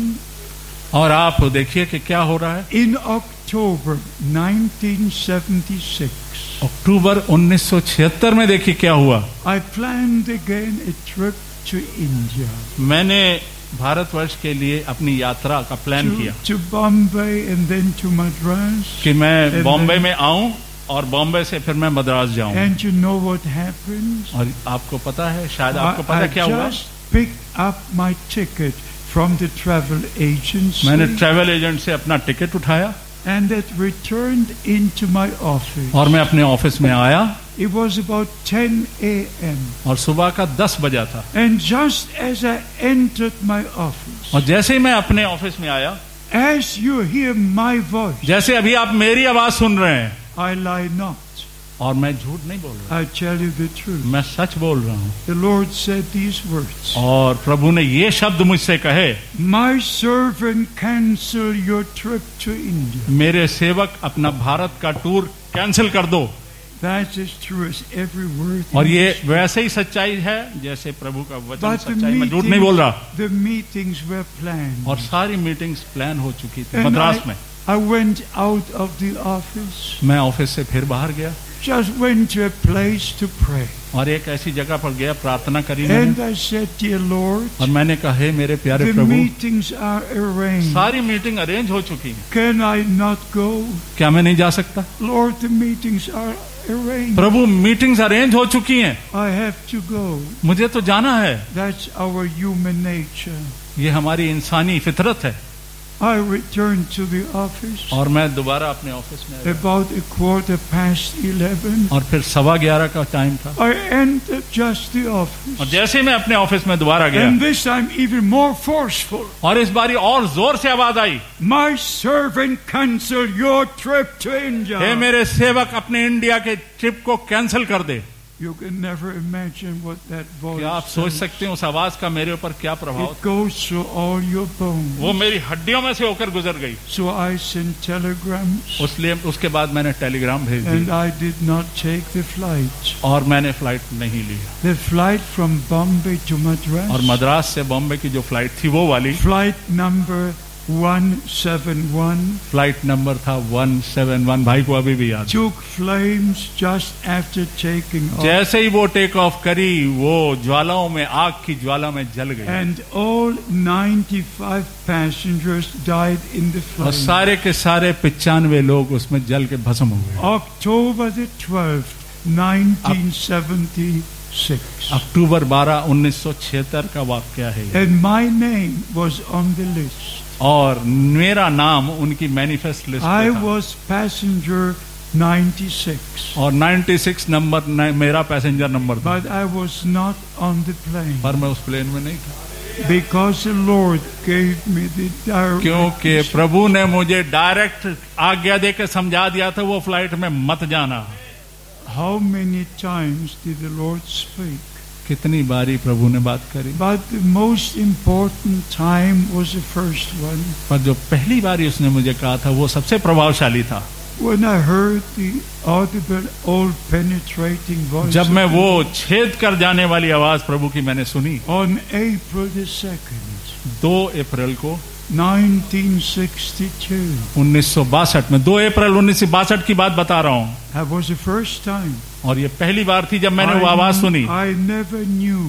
और आप देखिए कि क्या हो रहा है। in October nineteen seventy-six, अक्टूबर उन्नीस सौ छिहत्तर में देखिए क्या हुआ। I planned again a trip to India, मैंने भारतवर्ष के लिए अपनी यात्रा का प्लान to, किया to Bombay and then to Madras. कि मैं And बॉम्बे then- में आऊं और बॉम्बे से फिर मैं मद्रास जाऊं। And you know what happened? और आपको पता है, शायद I, आपको पता I क्या हुआ। just picked up my ticket from the travel agency मैंने ट्रैवल एजेंट से अपना टिकट उठाया and it returned into my office. और मैं अपने ऑफिस में आया It was about ten a m और सुबह का दस बजा था। And just as I entered my office, और जैसे ही मैं अपने ऑफिस में आया, as you hear my voice, जैसे अभी आप मेरी आवाज सुन रहे हैं, I lie not. और मैं झूठ नहीं बोल रहा, I tell you the truth. मैं सच बोल रहा हूँ। The Lord said these words. और प्रभु ने ये शब्द मुझसे कहे, My servant cancel your trip to India. मेरे सेवक अपना भारत का टूर कैंसिल कर दो। That's as true as every word. और in ये this. वैसे ही सच्चाई है जैसे प्रभु का वचन But the सच्चाई। मैं झूठ नहीं बोल रहा। meetings, the meetings were planned. और सारी मीटिंग्स प्लान हो चुकी थी And मद्रास I, में। I went out of the office, मैं ऑफिस से फिर बाहर गया just went to a place to pray. और एक ऐसी जगह पर गया प्रार्थना करी मैंने। And I said, Dear Lord, और मैंने कहा, हे मेरे प्यारे the प्रभु, meetings are arranged. सारी मीटिंग अरेंज हो चुकी है, Can I not go? क्या मैं नहीं जा सकता? Lord, the meetings are arranged. प्रभु, मीटिंग्स अरेंज हो चुकी हैं, I have to go. मुझे तो जाना है। That's our human nature. ये हमारी इंसानी फितरत है। I returned to the office और मैं दोबारा अपने ऑफिस में आया। about a quarter past eleven. और फिर सवा ग्यारह का टाइम था I entered just the office. और जैसे ही मैं अपने ऑफिस में दोबारा गया, And this time even more forceful. और इस बारी और जोर से आवाज आई, My servant cancel your trip to India. हे मेरे सेवक अपने इंडिया के ट्रिप को कैंसिल कर दे। You can never imagine what that voice क्या आप सोच says. सकते हैं उस आवाज का मेरे ऊपर क्या प्रभाव It था? goes through all your bones. वो मेरी हड्डियों में से होकर गुजर गई। So I sent telegrams उसलिए उसके बाद मैंने टेलीग्राम भेज and दिया I did not take the flight. और मैंने फ्लाइट नहीं ली। The flight from Bombay to Madras, और मद्रास से बॉम्बे की जो फ्लाइट थी वो वाली flight number one seventy-one, flight number था वन सेवन वन, भाई को अभी भी याद है। took flames just after taking off. जैसे ही वो टेक ऑफ करी, वो ज्वालाओं में, आग की ज्वाला में जल गई And all ninety-five passengers died in the और flames. सारे के सारे पिचानवे लोग उसमें जल के भस्म हो गए। October the twelfth, nineteen seventy-six. अक्टूबर बारह उन्नीस सौ छिहत्तर का वाक्य है ये। And my name was on the list. और मेरा नाम उनकी मैनिफेस्ट लिस्ट I में था। was passenger ninety-six. और छियानवे नंबर न- मेरा पैसेंजर नंबर था, But I was not on the plane. पर मैं उस प्लेन में नहीं था, Because the Lord gave me the क्योंकि direction. प्रभु ने मुझे डायरेक्ट आज्ञा देकर समझा दिया था वो फ्लाइट में मत जाना। How many times did the Lord speak? कितनी बारी प्रभु ने बात करी, But the most important time was the first one. पर जो पहली बारी उसने मुझे कहा था वो सबसे प्रभावशाली था। When I heard the audible, all penetrating voice जब मैं of the वो Lord छेद कर जाने वाली आवाज प्रभु की मैंने सुनी, on April the second, दो अप्रैल को nineteen sixty-two. उन्नीस सौ बासठ में, दो अप्रैल उन्नीस सौ बासठ की बात बता रहा हूँ। That was the first time. और ये पहली बार थी जब मैंने वो I, आवाज सुनी। I never knew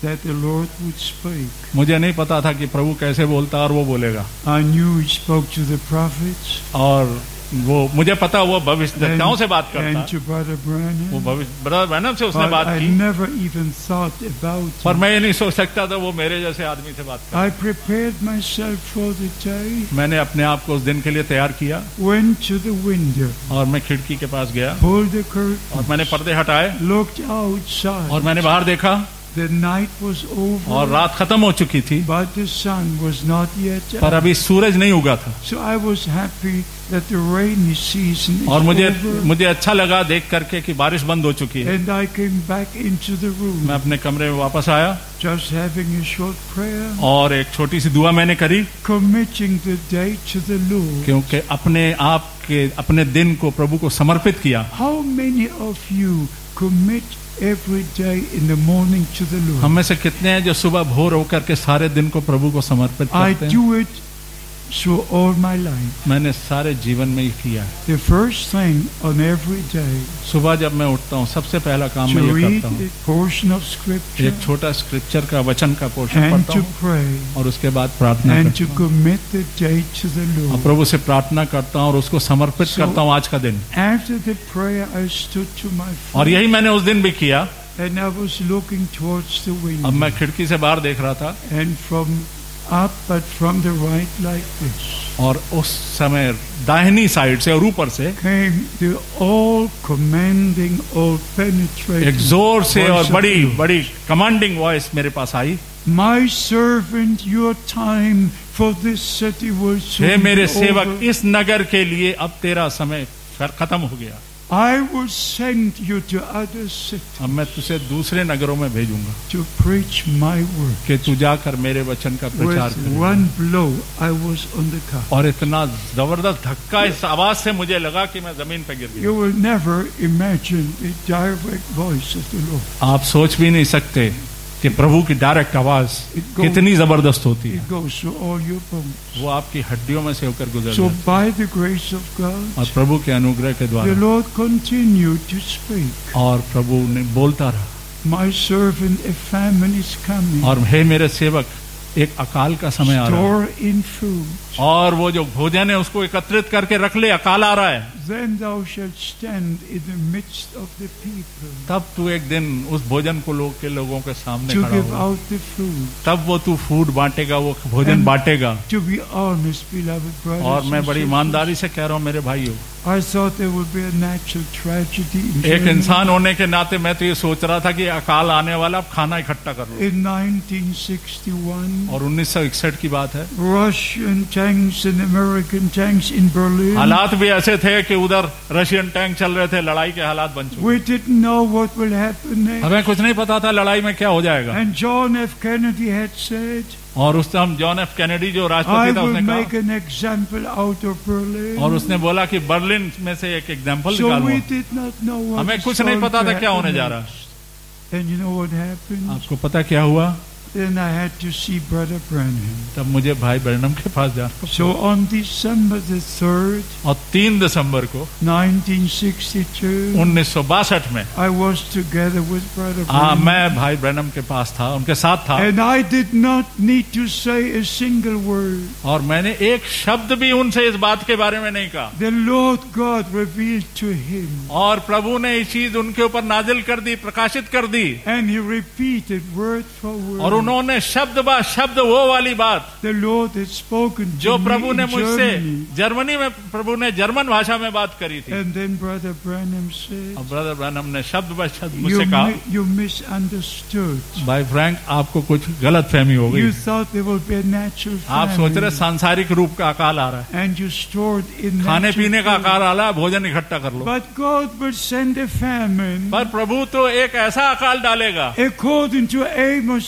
that the Lord would speak. मुझे नहीं पता था कि प्रभु कैसे बोलता और वो बोलेगा, I knew He spoke to the prophets और वो मुझे पता वो भविष्यद्वक्ताओं से बात करता, and to Brother वो Branham. भविष्य ब्रदर ब्रैनम से उसने But बात I की, never even thought about पर it. मैं ये नहीं सोच सकता था वो मेरे जैसे आदमी से बात कर। I prepared myself for the day, मैंने अपने आप को उस दिन के लिए तैयार किया went to the window, और मैं खिड़की के पास गया pulled the curtain, और मैंने पर्दे हटाए looked outside. और मैंने बाहर देखा The night was over, और रात खत्म हो चुकी थी, but the sun was not yet पर out. अभी सूरज नहीं उगा था। So I was happy that the rainy season is और मुझे over, मुझे अच्छा लगा देख करके कि बारिश बंद हो चुकी है। and I came back into the room, मैं अपने कमरे में वापस आया just having a short prayer, और एक छोटी सी दुआ मैंने करी, committing the day to the Lord. क्योंकि अपने आप के अपने दिन को प्रभु को समर्पित किया। How many of you commit every day in the morning to the Lord? हम में से कितने हैं जो सुबह भोर होकर के सारे दिन को प्रभु को समर्पित I करते हैं? do it through all my life. मैंने सारे जीवन में ही किया है। The first thing on every day, सुबह जब मैं उठता हूँ सबसे पहला काम मैं to ये read करता हूँ, a portion of scripture एक छोटा स्क्रिप्चर का वचन का पोर्शन and पढ़ता to हूँ pray और उसके बाद प्रार्थना and करता to हूँ commit the day to the और Lord. प्रभु से प्रार्थना करता हूँ और उसको समर्पित So- करता हूँ आज का दिन। After the prayer, I stood to my और feet यही मैंने उस दिन भी किया। and I was looking towards the अब window, मैं खिड़की से बाहर देख रहा था and from up, but from the right like this, और उस समय दाहिनी साइड से और ऊपर से came the all commanding, all penetrating एक जोर से voice और of बड़ी the Lord. बड़ी कमांडिंग वॉइस मेरे पास आई, My servant, your time for this city will hey soon मेरे be सेवक, over. इस नगर के लिए अब तेरा समय खत्म हो गया, I will send you to other cities अब मैं तुझे दूसरे नगरों में भेजूंगा to preach my word. कि तू जाकर मेरे वचन का प्रचार With करे। one blow, I was on the car. और इतना जबरदस्त धक्का इस आवाज से मुझे लगा कि मैं जमीन पर गिर गया। You will never imagine the direct voice of the Lord. आप सोच भी नहीं सकते कि प्रभु की डायरेक्ट आवाज It goes, कितनी जबरदस्त होती है। it goes through all your bones. वो आपकी हड्डियों में से होकर गुजर So जाती है। by the grace of God, और प्रभु के अनुग्रह के the द्वारा Lord continued to speak. और प्रभु ने बोलता रहा, My servant, a famine is coming. और हे मेरे सेवक, एक अकाल का समय आ रहा है Store in food. और वो जो भोजन है उसको एकत्रित करके रख ले, अकाल आ रहा है। Then thou shalt stand in the midst of the people तब तू एक दिन उस भोजन को लोग के लोगों के सामने to खड़ा give होगा, out the food. तब वो तू फूड बांटेगा, वो भोजन And- बांटेगा। To be honest, beloved brothers और मैं and बड़ी sisters, ईमानदारी से कह रहा हूँ मेरे भाइयों, I thought there would be a natural tragedy in एक Germany. इंसान होने के नाते मैं तो ये सोच रहा था कि अकाल आने वाला, अब खाना इकट्ठा कर लो। In nineteen sixty-one, और उन्नीस सौ इकसठ की बात है, Russian tanks and American tanks in Berlin. हालात भी ऐसे थे कि उधर रशियन टैंक चल रहे थे, लड़ाई के हालात बन चुके। We didn't know what will happen next. हमें कुछ नहीं पता था लड़ाई में क्या हो जाएगा। And John F. Kennedy had said, और उस टाइम जॉन एफ कैनेडी जो I राष्ट्रपति था will उसने make कहा, an example out of Berlin. और उसने बोला कि बर्लिन में से एक एग्जाम्पल So we निकालूं। did not know what हमें was कुछ नहीं going पता to था क्या होने happen जा रहा है। next. And you know what happened? आपको पता क्या हुआ? Then I had to see Brother Branham. तब मुझे भाई ब्रैनम के पास जाना। So on December the third, और तीन दिसंबर को nineteen sixty-two, उन्नीस सौ बासठ में I was together with Brother uh, Branham. मैं भाई ब्रैनम के पास था, उनके साथ था, And I did not need to say a single word. और मैंने एक शब्द भी उनसे इस बात के बारे में नहीं कहा। The Lord God revealed to him. और प्रभु ने ये चीज उनके ऊपर नाजिल कर दी, प्रकाशित कर दी, And he repeated word for word. और उन्होंने शब्द बा शब्द वो वाली बात The Lord had spoken to जो me प्रभु ने in मुझसे Germany. जर्मनी में प्रभु ने जर्मन भाषा में बात करी थी। And then Brother Branham said, और ब्रदर ब्रैनम ने शब्द ब शब्द you, मुझसे कहा, mi- you misunderstood. भाई फ्रैंक आपको कुछ गलत फहमी हो गई, You thought there would be a natural आप सोच रहे famine. सांसारिक रूप का अकाल आ रहा है, And you stored in खाने natural पीने का food. अकाल आ रहा है, भोजन इकट्ठा कर लो। But God will send a famine. पर प्रभु तो एक ऐसा अकाल डालेगा According to Amos chapter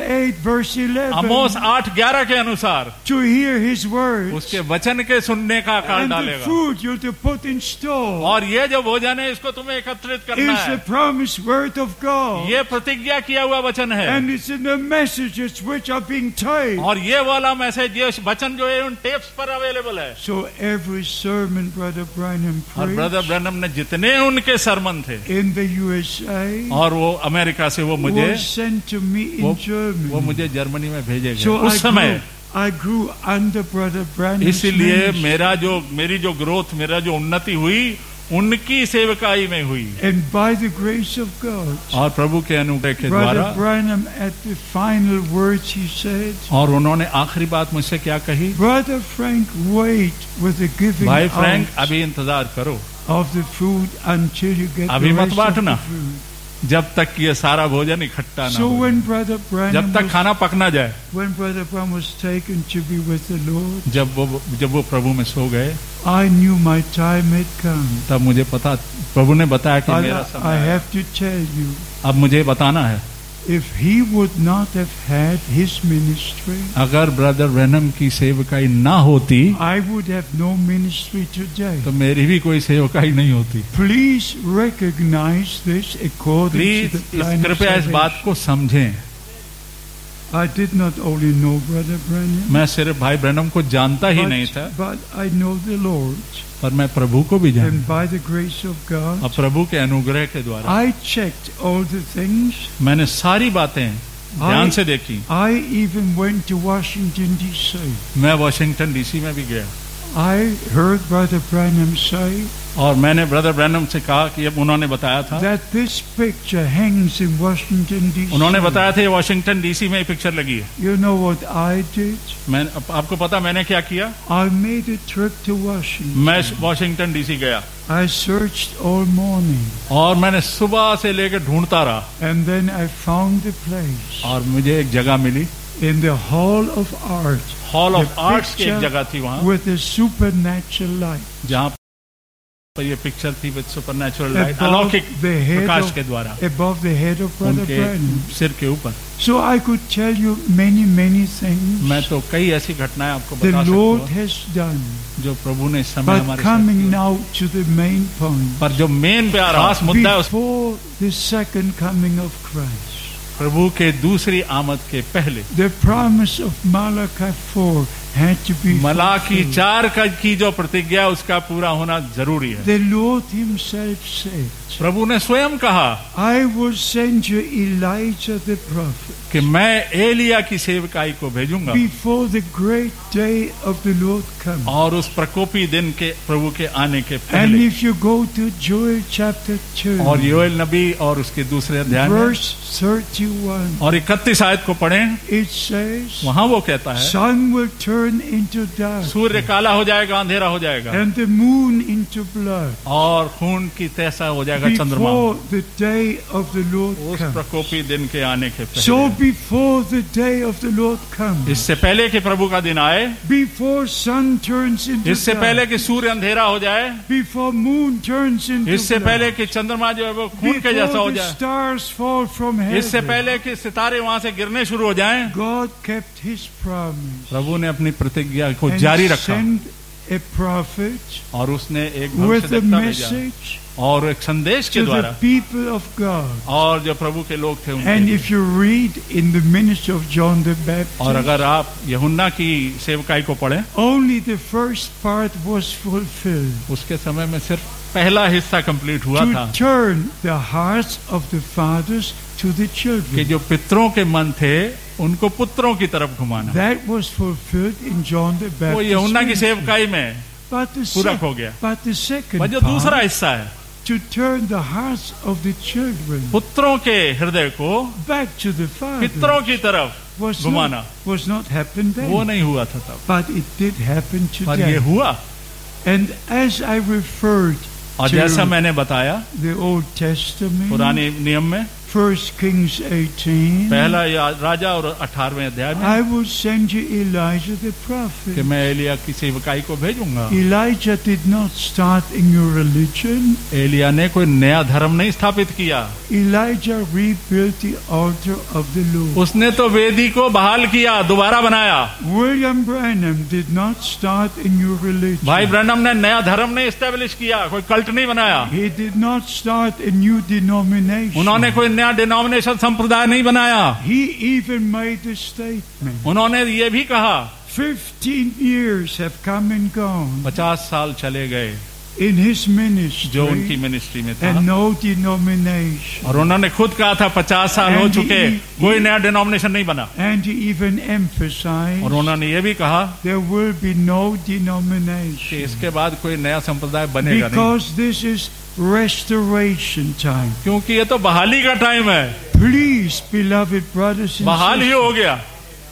eight verse Amos eleven, आठ ग्यारह के अनुसार to hear his words, उसके वचन के सुनने का काल and the डालेगा। food you're to put in store और ये जो भोजन है इसको तुम्हें एकत्रित करना is the है। promised word of God, ये प्रतिज्ञा किया हुआ वचन है। and it's in the messages which are being taught. और ये वाला मैसेज, ये वचन जो है उन टेप्स पर अवेलेबल है। So every sermon Brother Branham और ब्रदर preached ब्रैनम ने जितने उनके सरमन थे, in the U S A और वो अमेरिका से वो मुझे was sent to me in वो, वो Germany. मुझे जर्मनी में भेजे गए So I उस समय। grew, I grew under Brother Branham's इसलिए ministry. मेरा जो मेरी जो ग्रोथ, मेरा जो उन्नति हुई उनकी सेवकाई में हुई, And by the grace of God, और प्रभु के अनुग्रह के द्वारा। Brother Branham at the final words he said, और उन्होंने आखिरी बात मुझसे क्या कही? Brother Frank, wait with the giving भाई फ्रैंक, out अभी इंतजार करो, of the food until you get अभी the मत rest of the बांटना, food. जब तक ये सारा भोजन इकट्ठा ना So हो, when Brother Branham जब तक was, खाना पक ना जाए। when Brother Branham was taken to be with the Lord, जब वो जब वो प्रभु में सो गए, I knew my time had come. तब मुझे पता, प्रभु ने बताया कि I, मेरा I समय है। have to tell you, अब मुझे बताना है, if he would not have had his ministry, अगर ब्रदर ब्रैनम की सेवकाई ना होती I would have no ministry today. तो मेरी भी कोई सेवकाई नहीं होती। Please recognize this according please to the plan of कृपया इस बात salvation. को समझें। I did not only know Brother Branham, मैं सिर्फ भाई ब्रैनम को जानता ही नहीं था, but, but I know the Lord. पर मैं प्रभु को भी जानता। And by the grace of God, अब प्रभु के अनुग्रह के द्वारा I checked all the things. मैंने सारी बातें ध्यान से देखी। I even went to Washington D C मैं वॉशिंगटन डीसी में भी गया, I heard Brother Branham say और मैंने ब्रदर ब्रैनम से कहा कि अब उन्होंने बताया था, that this picture hangs in Washington D C. उन्होंने बताया था ये वॉशिंगटन डीसी में पिक्चर लगी है। You know what I did? मैं आपको पता मैंने क्या किया? I made a trip to Washington. मैं वॉशिंगटन डीसी गया I searched all morning, और मैंने सुबह से लेकर ढूंढता रहा, and then I found the place और मुझे एक जगह मिली, in the Hall of Art Hall of The Arts की एक picture जगह थी वहाँ, with a supernatural light जहाँ पर ये पिक्चर थी विद सुपरनैचुरल लाइट, above अलौकिक the head प्रकाश of, के द्वारा above the head of Brother उनके Branham. सिर के ऊपर। So I could tell you many, many things मैं तो कई ऐसी घटनाएं आपको the बता Lord सकता हूँ has done. जो प्रभु ने इस समय But हमारे साथ coming किया। now to the main point, पर जो मेन पे खास मुद्दा है उस before the second coming of Christ, प्रभु के दूसरी आमद के पहले the promise of Malachi four had to be Malachi fulfilled. चार का की जो प्रतिज्ञा उसका पूरा होना जरूरी है। The Lord himself said, प्रभु ने स्वयं कहा I will send you Elijah the prophet कि मैं एलिया की सेवकाई को भेजूंगा before the great day of the Lord comes. और उस प्रकोपी दिन के प्रभु के आने के And पहले। if you go to Joel chapter two, और योएल नबी और उसके दूसरे अध्याय में verse thirty-one, और इकतीस आयत को पढ़ें, it says, वहां वो कहता है sun will turn into dark सूर्य काला हो जाएगा, अंधेरा हो जाएगा and the moon into blood और खून की तैसा हो जाएगा चंद्रमा before the day of the Lord उस comes. प्रकोपी दिन के आने के So पहले। before the day of the Lord comes, इससे पहले कि प्रभु का दिन आए, before sun turns into इससे पहले dark, कि सूर्य अंधेरा हो जाए, before moon turns into इससे blood, पहले कि चंद्रमा जो है वो खून के जैसा हो before the जाए, stars fall from इससे heaven, पहले कि सितारे वहां से गिरने शुरू हो जाएं, God kept his promise प्रभु ने अपनी प्रतिज्ञा को and जारी रखा sent a prophet और उसने एक with a भविष्यद्वक्ता भेजा message और एक संदेश के to द्वारा, the people of God. और जो प्रभु के लोग थे And उनके लिए। if you read in the ministry of John the और Baptist, अगर आप यूहन्ना की सेवकाई को पढ़ें, only the first part was fulfilled. उसके समय में सिर्फ पहला हिस्सा कंप्लीट हुआ था To turn the hearts of the fathers to the कि children. जो पितरों के मन थे उनको पुत्रों की तरफ घुमाना। That was fulfilled in John the वो Baptist. यूहन्ना की ministry. सेवकाई में But the, पूरा sec- हो गया। but the second पर जो दूसरा part, हिस्सा है, to turn the hearts of the children पुत्रों के हृदय को back to the पितरों fathers, की तरफ was घुमाना, not, was not happened वो then. नहीं हुआ था तब, But it did happen पर ये today. हुआ। And as I referred और to जैसा मैंने बताया the Old Testament, पुराने नियम में First Kings eighteen. पहला राजा और अठारहवें अध्याय में I will send you Elijah the कि prophet. मैं एलिया की सेवकाई को भेजूंगा। Elijah did not start a new religion. Elia ने कोई नया धर्म नहीं स्थापित किया, Elijah rebuilt the altar of the Lord. उसने तो वेदी को बहाल किया, दोबारा बनाया। William Branham did not start a new religion. भाई ब्रैनम ने नया धर्म नहीं एस्टेब्लिश किया, कोई कल्ट नहीं बनाया। He did not start a new denomination. उन्होंने कोई नया डिनोमिनेशन संप्रदाय नहीं बनाया। He even made a statement. उन्होंने ये भी कहा Fifteen years have come and gone पचास साल चले गए in his ministry, जो उनकी मिनिस्ट्री में था, and no denomination. और उन्होंने खुद कहा था पचास साल हो And चुके, he- कोई नया डिनोमिनेशन नहीं बना। And he even emphasized और उन्होंने ये भी कहा there will be no कि denomination इसके बाद कोई नया संप्रदाय बनेगा नहीं, because this is restoration time. क्योंकि ये तो बहाली का टाइम है। Please, beloved brothers and बहाल ही sisters, हो गया।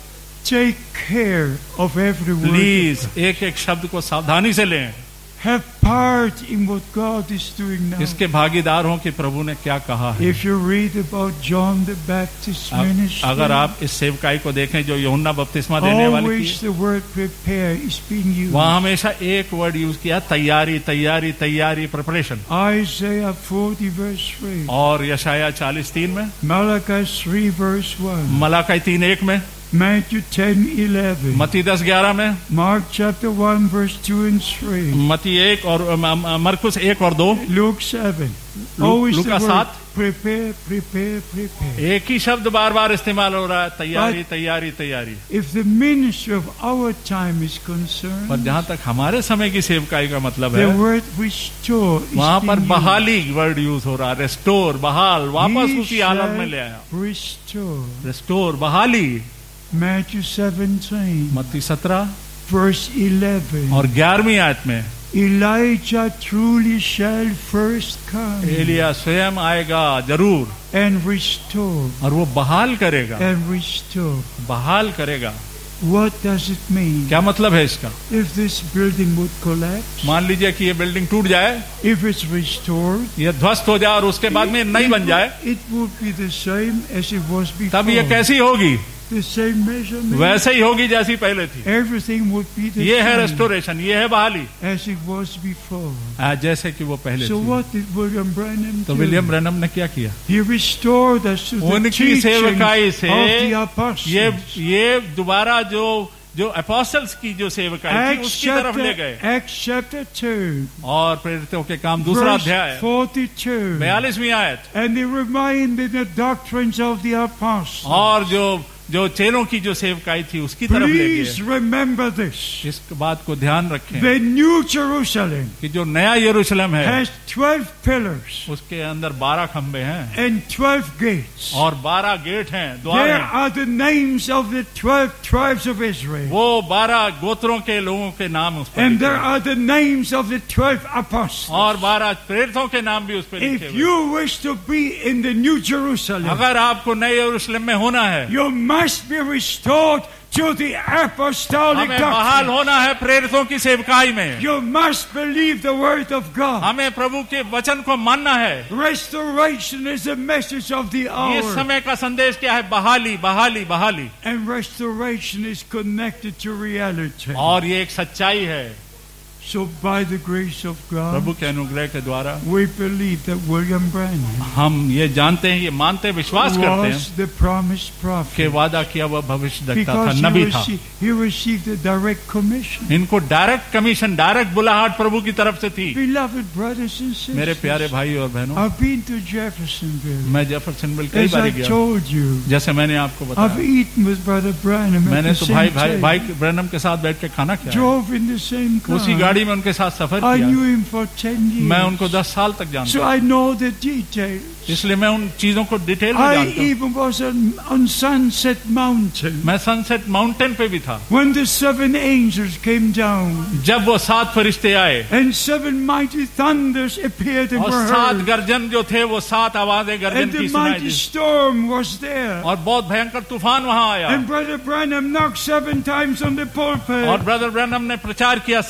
take care of every word. Please एक एक शब्द को सावधानी से लें, Have part in what God is doing now. इसके भागीदार हों कि प्रभु ने क्या कहा है। If you read about John the Baptist a- ministry, अगर आप इस सेवकाई को देखें जो यूहन्ना बपतिस्मा देने वाले की, always the word prepare is being used. वहाँ हमेशा एक वर्ड यूज किया, तैयारी तैयारी तैयारी, preparation. Isaiah forty verse three, और यशाया चालीस तीन में, Malachi three verse one, Malachi तीन एक में, Matthew ten eleven, मती दस ग्यारह में, Mark chapter one verse two and three, मती एक और म- म- मरकुस एक और दो, Luke seven. लू- Always the लूका word सात। prepare, prepare, prepare. एक ही शब्द बार बार इस्तेमाल हो रहा है, तैयारी But- तैयारी तैयारी। If the ministry of our time is पर concerned, जहाँ तक हमारे समय की सेवकाई का मतलब the है, word restore is वहाँ पर being बहाली वर्ड यूज हो रहा है, रेस्टोर, बहाल, used. वापस He उसी हालत में shall ले आया। restore. रेस्टोर, बहाली। Matthew seventeen मत्ती सत्रह verse eleven. और ग्यारहवीं आयत में Elijah truly shall first come Elia स्वयं आएगा जरूर, and restore और वो बहाल करेगा, and restore. बहाल करेगा। What does it mean? क्या मतलब है इसका? If this building would collapse, मान लीजिए कि ये बिल्डिंग टूट जाए, if it's restored, ये ध्वस्त हो जाए और उसके बाद में नई बन जाए, it would be the same as it was before. तब ये कैसी होगी? The same measurement. वैसे ही होगी जैसी पहले थी। Everything would be the ये है same रेस्टोरेशन, ये है बहाली, as it was before. आ, जैसे कि वो पहले So थी। what did William Branham तो do? विलियम ब्रैनम ने क्या किया? He restored us to the उनकी teachings सेवकाई से of the apostles. ये ये दोबारा जो जो अपोस्टल्स की जो सेवकाई थी Acts उसकी तरफ ले chapter, गए। Acts chapter two, और प्रेरितों के काम दूसरा verse अध्याय forty-two. बयालीसवीं आयत, And they reminded the doctrines of the apostles. और जो जो चेलों की जो सेवकाई थी उसकी तरफ ले Please गए। remember this. इस बात को ध्यान रखें The New Jerusalem कि जो नया यरूशलेम है has twelve pillars उसके अंदर बारह खंबे हैं and twelve gates. और बारह गेट हैं, द्वार There हैं। are the names of the twelve tribes of Israel. वो बारह गोत्रों के लोगों के नाम उस पर And लिखे there हुए हैं। are the names of the twelve apostles. और बारह प्रेरितों के नाम भी उस पर लिखे If हुए हैं। you wish to be in the New Jerusalem, अगर आपको नए यरूशलेम में होना है, you must be restored to the apostolic हमें बहाल doctrine. होना है प्रेरितों की सेवकाई में। You must believe the word of God. हमें प्रभु के वचन को मानना है। Restoration is the message of the ये hour. समय का संदेश क्या है? बहाली बहाली बहाली। And restoration is connected to reality. और ये एक सच्चाई है। So by the grace of God, प्रभु के अनुग्रह के द्वारा we believe that William Branham हम ये जानते हैं, ये मानते विश्वास करते हैं was the promised कि prophet वादा किया हुआ भविष्य दक्ता था, because he नबी था। received, he received a direct commission. इनको डायरेक्ट कमीशन, डायरेक्ट बुलाहट प्रभु की तरफ से थी। Beloved brothers and sisters, मेरे प्यारे भाई और बहनों, I've been to Jeffersonville. मैं जेफरसनविल कई As बार I गया, told you, जैसे मैंने आपको I've बताया। eaten with Brother Branham at मैंने the तो भाई same भाई table, भाई ब्रैनम के साथ बैठ के खाना खाया, drove in the same car. उसी गाड़ी में उनके साथ सफर I किया। knew him for ten years. मैं उनको दस साल तक जानता So हूँ, I know the details. इसलिए मैं उन चीजों को डिटेल में I जानता हूँ। even was on, on Sunset Mountain मैं सनसेट माउंटेन पे भी था when the seven angels came down जब वो सात फरिश्ते आए and seven mighty thunders appeared and और were सात heard. गर्जन जो थे वो सात आवाजें गर्जन And की the सुनाई mighty the storm was there. और बहुत भयंकर तूफान वहां आया And Brother Branham knocked seven times on the और pulpit. ब्रदर ब्रैनम ने प्रचार किया, सात बारी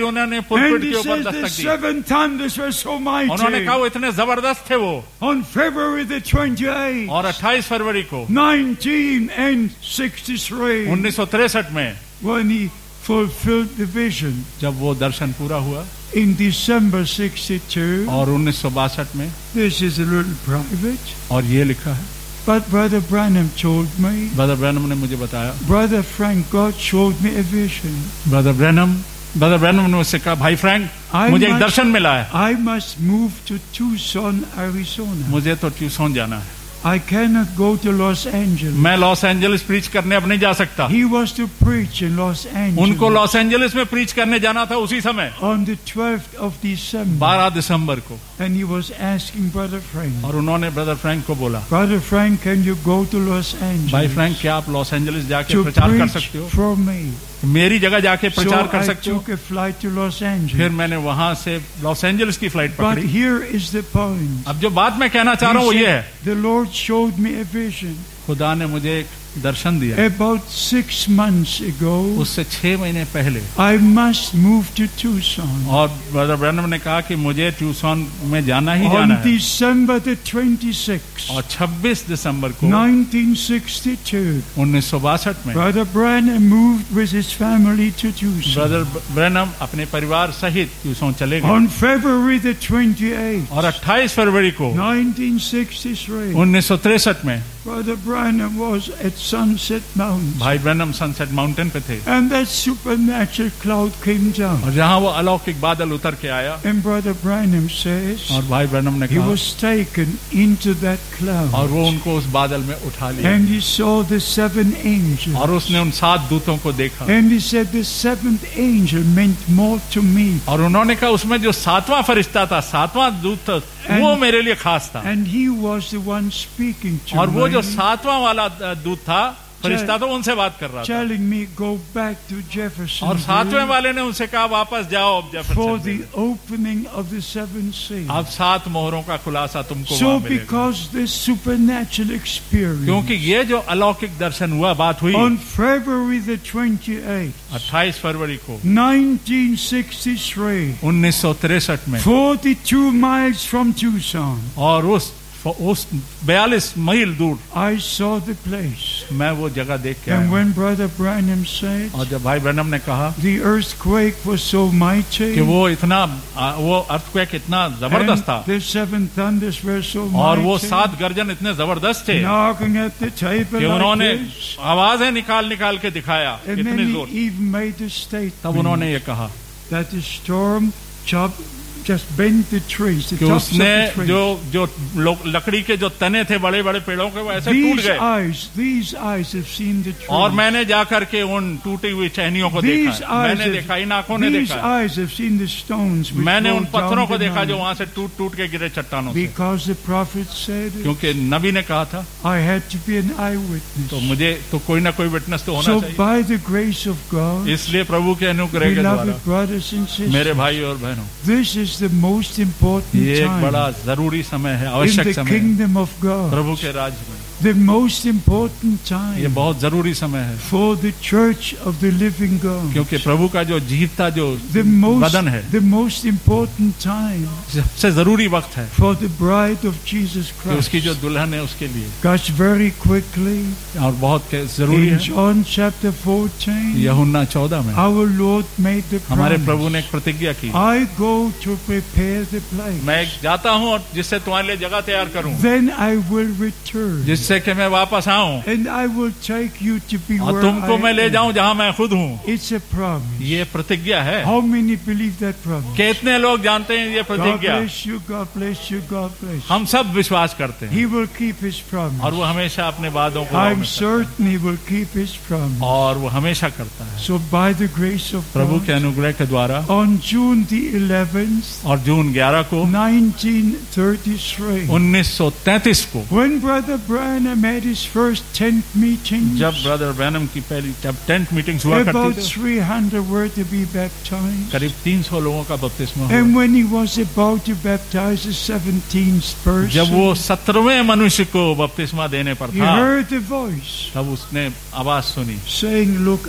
उन्होंने पुलपिट And के he ऊपर says the Dastak the. seven thunders were so उन्होंने mighty. कहा वो इतने जबरदस्त थे वो। On February the twenty-eighth, और अट्ठाईस फरवरी को nineteen and sixty-three, उन्नीस सौ तिरसठ में when he fulfilled the vision. जब वो दर्शन पूरा हुआ, In December sixty-two, और उन्नीस सौ बासठ में, this is a little private, और ये लिखा है, but Brother Branham told me, brother Branham ने मुझे बताया, Brother Frank, God showed me a vision. Brother Branham brother Branham ने मुझसे कहा, भाई फ्रैंक, I मुझे एक must- दर्शन मिला है, I must move to Tucson, Arizona. मुझे तो ट्यूसॉन जाना है, I cannot go to Los Angeles. मैं लॉस एंजलिस प्रीच करने अब नहीं जा सकता। He was to preach in Los Angeles उनको लॉस एंजलिस में प्रीच करने जाना था उसी समय, on the twelfth of December. बारह दिसंबर को, And he was asking Brother Frank, और उन्होंने ब्रदर फ्रैंक को बोला, Brother Frank, can you go to Los Angeles भाई फ्रैंक, क्या आप लॉस एंजलिस जाके to प्रचार कर preach सकते हो, for me? मेरी जगह जाके So प्रचार कर I सकते हो। took a flight to Los फिर Angeles. मैंने वहां से लॉस एंजलिस की फ्लाइट But पकड़ी। here is the point. अब जो बात मैं कहना चाह रहा हूँ वो He ये said, है, the Lord showed me a vision. खुदा ने मुझे एक दर्शन दिया। About six months ago, उससे छह महीने पहले, I must move to Tucson. और ब्रदर ब्रैनम ने कहा कि मुझे ट्यूसॉन में जाना ही On जाना है, December the twenty-sixth, और छब्बीस दिसंबर को nineteen sixty-two, उन्नीस सौ बासठ में Brother Branham moved with his family to Tucson. Brother Branham अपने परिवार सहित ट्यूसॉन चले गए, On February the twenty-eighth, और अट्ठाईस फरवरी को nineteen sixty-three, उन्नीस सौ तिरसठ में Brother Branham was at Sunset Mountain. भाई ब्रैनम सनसेट माउंटेन पे थे, And that supernatural cloud came down. और जहाँ वो अलौकिक बादल उतर के आया, And Brother Branham says, और भाई ब्रैनम ने he कहा, was taken into that और cloud. वो उनको उस बादल में उठा लिया, And he saw the seven angels. और उसने उन सात दूतों को देखा, And he said the seventh angel meant more to me. और उन्होंने कहा उसमें जो सातवां फरिश्ता था, सातवां दूत था, वो And- मेरे लिए खास था, And he was the one speaking to और वो me, जो सातवां वाला दूत था, फरिश्ता, तो उनसे बात कर रहा था, telling me go back to Jefferson और सातवें वाले ने उनसे कहा वापस जाओ अब for जेफरसन the में। opening of the seven seals. अब सात मोहरों का खुलासा तुमको So वहां मिलेगा। because this supernatural experience, क्योंकि ये जो अलौकिक दर्शन हुआ, बात हुई on February the twenty-eighth, अट्ठाईस फरवरी को nineteen sixty-three, उन्नीस सौ तिरसठ में, forty-two miles from Tucson, और उस उस बयालीस मील दूर I saw the place. मैं वो जगह देख के And आया। when Brother Branham said और जब भाई ब्रैनम ने कहा the earthquake was so mighty, कि वो इतना वो अर्थक्वेक इतना जबरदस्त था, and the seven thunders were so और वो mighty, सात गर्जन इतने जबरदस्त थे knocking at the table कि like उन्होंने this, आवाजें निकाल निकाल के दिखाया, and इतनी then जोर। he even made a तब statement उन्होंने ये कहा that the storm chopped, just bent the trees, the कि tops of the उसने trees. जो जो लो- लकड़ी के जो तने थे बड़े बड़े पेड़ों के, वो ऐसे टूट These गए, eyes, these eyes have seen the trees. और मैंने जाकर के उन टूटी हुई टहनियों को देखा These है। eyes, मैंने देखा, इन आंखों ने have, these देखा है। eyes have seen the stones which मैंने उन rolled पत्थरों down को the देखा जो mountain. वहां से टूट टूट के गिरे चट्टानों से, Because the prophet said it, क्योंकि नबी ने कहा था, I had to be an eyewitness. तो मुझे तो कोई ना कोई विटनेस तो होना So चाहिए। by the grace of God, इसलिए प्रभु के अनुग्रह के द्वारा beloved brothers and मेरे sisters, भाई और बहनों, this is the most important ये एक time बड़ा जरूरी समय है, in आवश्यक the समय है kingdom of God. प्रभु के राज्य में। The most important ये time बहुत जरूरी समय है, for the church of the living God. क्योंकि प्रभु का जो जीवता जो The most, बदन है, the most important time सबसे जरूरी वक्त है for the bride of Jesus कि Christ. उसकी जो दुल्हन है उसके लिए, Guys, very quickly, और बहुत के- जरूरी in है। John chapter fourteen, यूहन्ना चौदह में our Lord made the हमारे प्रभु promise. ने एक प्रतिज्ञा की, I go to prepare the place. मैं जाता हूँ और जिससे तुम्हारे लिए जगह तैयार करूँ, Then I will return. जिससे कि मैं वापस आऊं And I will take you to be और where तुमको मैं I ले am. जाऊं जहां मैं खुद हूँ। It's a promise. ये प्रतिज्ञा है। How many believe that promise? कितने लोग जानते हैं ये God प्रतिज्ञा? bless you, God bless you, God bless you. हम सब विश्वास करते हैं, He will keep His promise. और वो हमेशा अपने वादों को I'm पूरा करता है। certain He will keep His promise. और वो हमेशा करता है। So by the grace of प्रभु के God, अनुग्रह के द्वारा, on June the eleventh, और जून ग्यारह को nineteen thirty-three, उन्नीस सौ तैंतीस को, when Brother Branham had his first tent meetings, जब ब्रदर ब्रैनम की पहली जब टेंट मीटिंग्स हुआ about करती थी, three hundred were to be baptized. करीब तीन सौ लोगों का बपतिस्मा And हुआ। when he was about to baptize the seventeenth जब वो person, सत्रहवें मनुष्य को बपतिस्मा देने पर he था, heard a voice तब उसने आवाज सुनी saying, "Look up."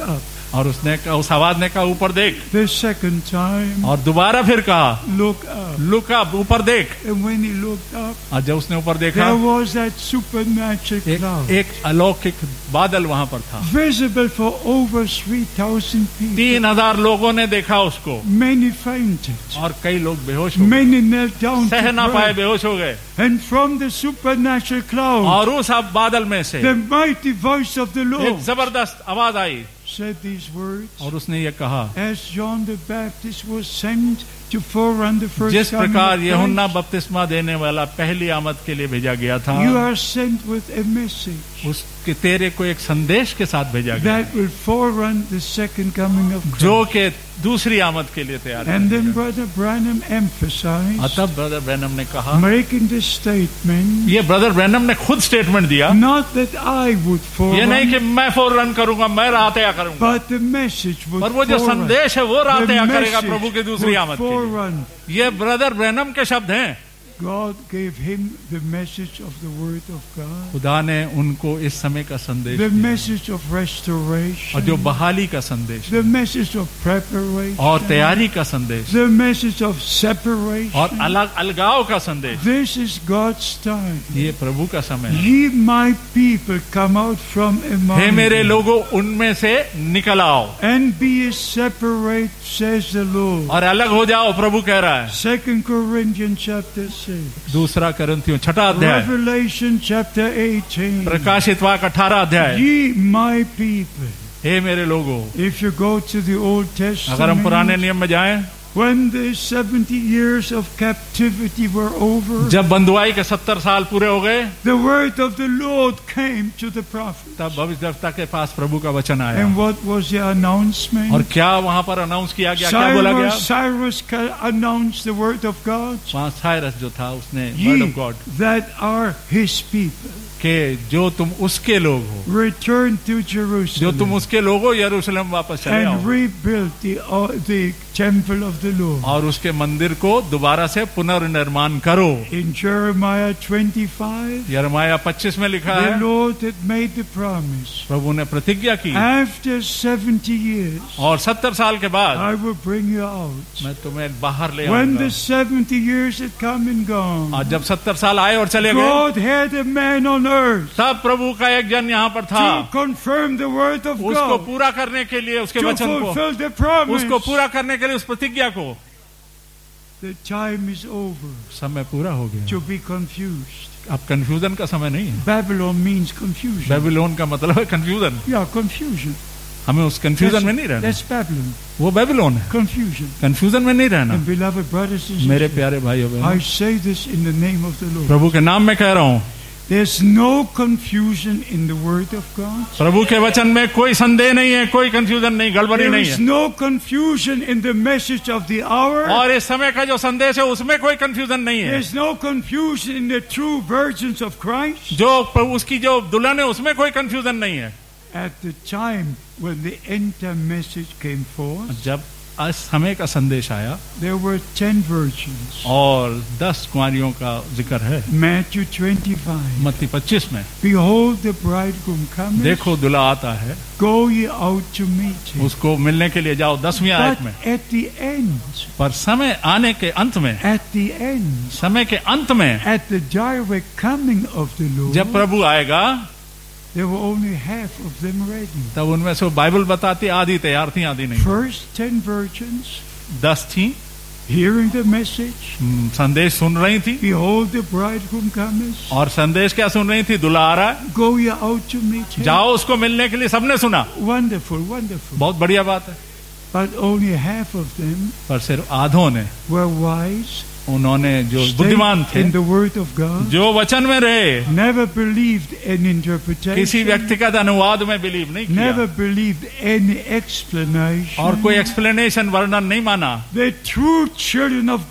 और उसने कहा, उस आवाज ने कहा ऊपर देख। The second time, और दोबारा फिर कहा look up. लुक अप, ऊपर देख। And when he looked up, और जब उसने ऊपर देखा, there was that supernatural एक, cloud, एक अलौकिक बादल वहां पर था। visible for over three thousand people. तीन हजार लोगों ने देखा उसको, Many fainted. और कई लोग बेहोश हो गए, Many knelt down सह ना to पाए, pray. बेहोश हो गए। And from the supernatural cloud, और उस अब बादल में से the mighty voice of the एक Lord जबरदस्त आवाज आई, said these words. और उसने ये कहा, As John the Baptist was sent to forerun the first जिस coming प्रकार of यूहन्ना Christ, बपतिस्मा देने वाला पहली आमद के लिए भेजा गया था, you are sent with a message उसके तेरे को एक संदेश के साथ भेजा गया, that will forerun the second coming of Christ. जो के दूसरी आमद के लिए तैयार And then है। Brother Branham emphasized, तब ब्रदर ब्रैनम ने कहा, making this statement, ये ब्रदर ब्रैनम ने खुद स्टेटमेंट दिया, not that I would ये नहीं कि forerun, मैं फोर रन करूंगा, मैं राह तय करूंगा, but the message would पर वो जो forerun. संदेश है वो राह The तय करेगा message प्रभु की दूसरी would आमद के लिए। forerun. ये ब्रदर ब्रैनम के शब्द हैं। God gave him the message of the Word of God, खुदा ने उनको इस समय का संदेश the दिया, message of और जो restoration, बहाली का संदेश, the message of preparation, और तैयारी का संदेश, the message of और separation. अलग अलगाव का संदेश। This is God's time. ये प्रभु का समय है। Ye my people, come out from hey among मेरे you लोगों, उनमें से निकल आओ and be ye separate, says the Lord. और अलग हो जाओ, प्रभु कह रहा है। Second Corinthians chapter six. दूसरा करंथियों छठा अध्याय, Revelation chapter eighteen. प्रकाशित वाक् अठारह अध्याय। Ye my people. हे मेरे लोगों, If you go to the Old अगर हम पुराने Testament, नियम में जाएं, when the seventy years of captivity were over, जब बंधुआई के सत्तर साल पूरे हो गए, the word of the Lord came to the prophet. तब भविष्यद्वक्ता के पास प्रभु का वचन आया। And what was the announcement? और क्या वहां पर अनाउंस किया गया, क्या बोला गया? Cyrus, Cyrus ca- announced the word of God. वहां साइरस जो था, उसने word Ye of God that are his people, के जो तुम उसके लोग हो, return to जो Jerusalem तुम उसके लोग हो, यरूशलेम वापस चले and आओ rebuild the, uh, the temple of the Lord. और उसके मंदिर को दोबारा से पुनर्निर्माण करो। In Jeremiah twenty-five, यरमाया पच्चीस में लिखा the है, Lord had made the promise. प्रभु ने प्रतिज्ञा की, After seventy years, और सत्तर साल के बाद I will bring you out. मैं तुम्हें बाहर ले When आऊंगा। the seventy years had come and gone, और जब सत्तर साल आए और चले गए, God had a man on earth तब प्रभु का एक जन यहाँ पर था, to confirm the word of उसको God, पूरा करने के लिए, उसके to वचन को, fulfill the promise. उसको पूरा करने के लिए, उस प्रतिज्ञा को। The time is over समय पूरा हो गया, to be confused. अब कंफ्यूजन का समय नहीं है। Babylon means confusion. बेबीलोन का मतलब है कंफ्यूजन। Yeah, confusion. हमें उस कंफ्यूजन में नहीं रहना, That's Babylon. वो बेबीलोन है। Confusion. कंफ्यूजन में नहीं रहना। And beloved brothers and मेरे sisters, प्यारे भाइयों I बहनों, say this in the name of the Lord. प्रभु के नाम में कह रहा हूँ, There's no confusion in the word of God. प्रभु के वचन में कोई संदेह नहीं है, कोई कंफ्यूजन नहीं, गड़बड़ी There नहीं is है। no confusion in the message of the hour. और इस समय का जो संदेश है उसमें कोई कंफ्यूजन नहीं है। There's no confusion in the true virgins of Christ. जो प्रभु- उसकी जो दुल्हन है उसमें कोई कंफ्यूजन नहीं है। At the time when the end time message came forth, जब इस समय का संदेश आया there were ten virgins. और दस कुंवारियों का जिक्र है Matthew twenty-five. मत्ती पच्चीस में, Behold, the bridegroom cometh. देखो दूल्हा आता है, Go ye out to meet him. उसको मिलने के लिए जाओ, दसवीं आयत But में। at the end, पर समय आने के अंत में, at the end, समय के अंत में, at the direct coming of the जब Lord, प्रभु आएगा, there were only half of them ready. तब उनमें से बाइबल बताती आधी तैयार थी, आधी नहीं। First ten virgins, दस थी, hearing the message, हम्म, संदेश सुन रही थी। behold, the bridegroom cometh. और संदेश क्या सुन रही थी? दूल्हा आ रहा है, Go ye out to meet him. जाओ उसको मिलने के लिए। सबने सुना, Wonderful, wonderful. बहुत बढ़िया बात है। But only half of them पर सिर्फ आधों ने, were wise, उन्होंने जो बुद्धिमान stayed थे, in the word of God, जो वचन में रहे, never believed an किसी interpretation, व्यक्तिगत अनुवाद में बिलीव नहीं किया, never believed any explanation. और कोई एक्सप्लेनेशन वर्णन नहीं माना। The true children of God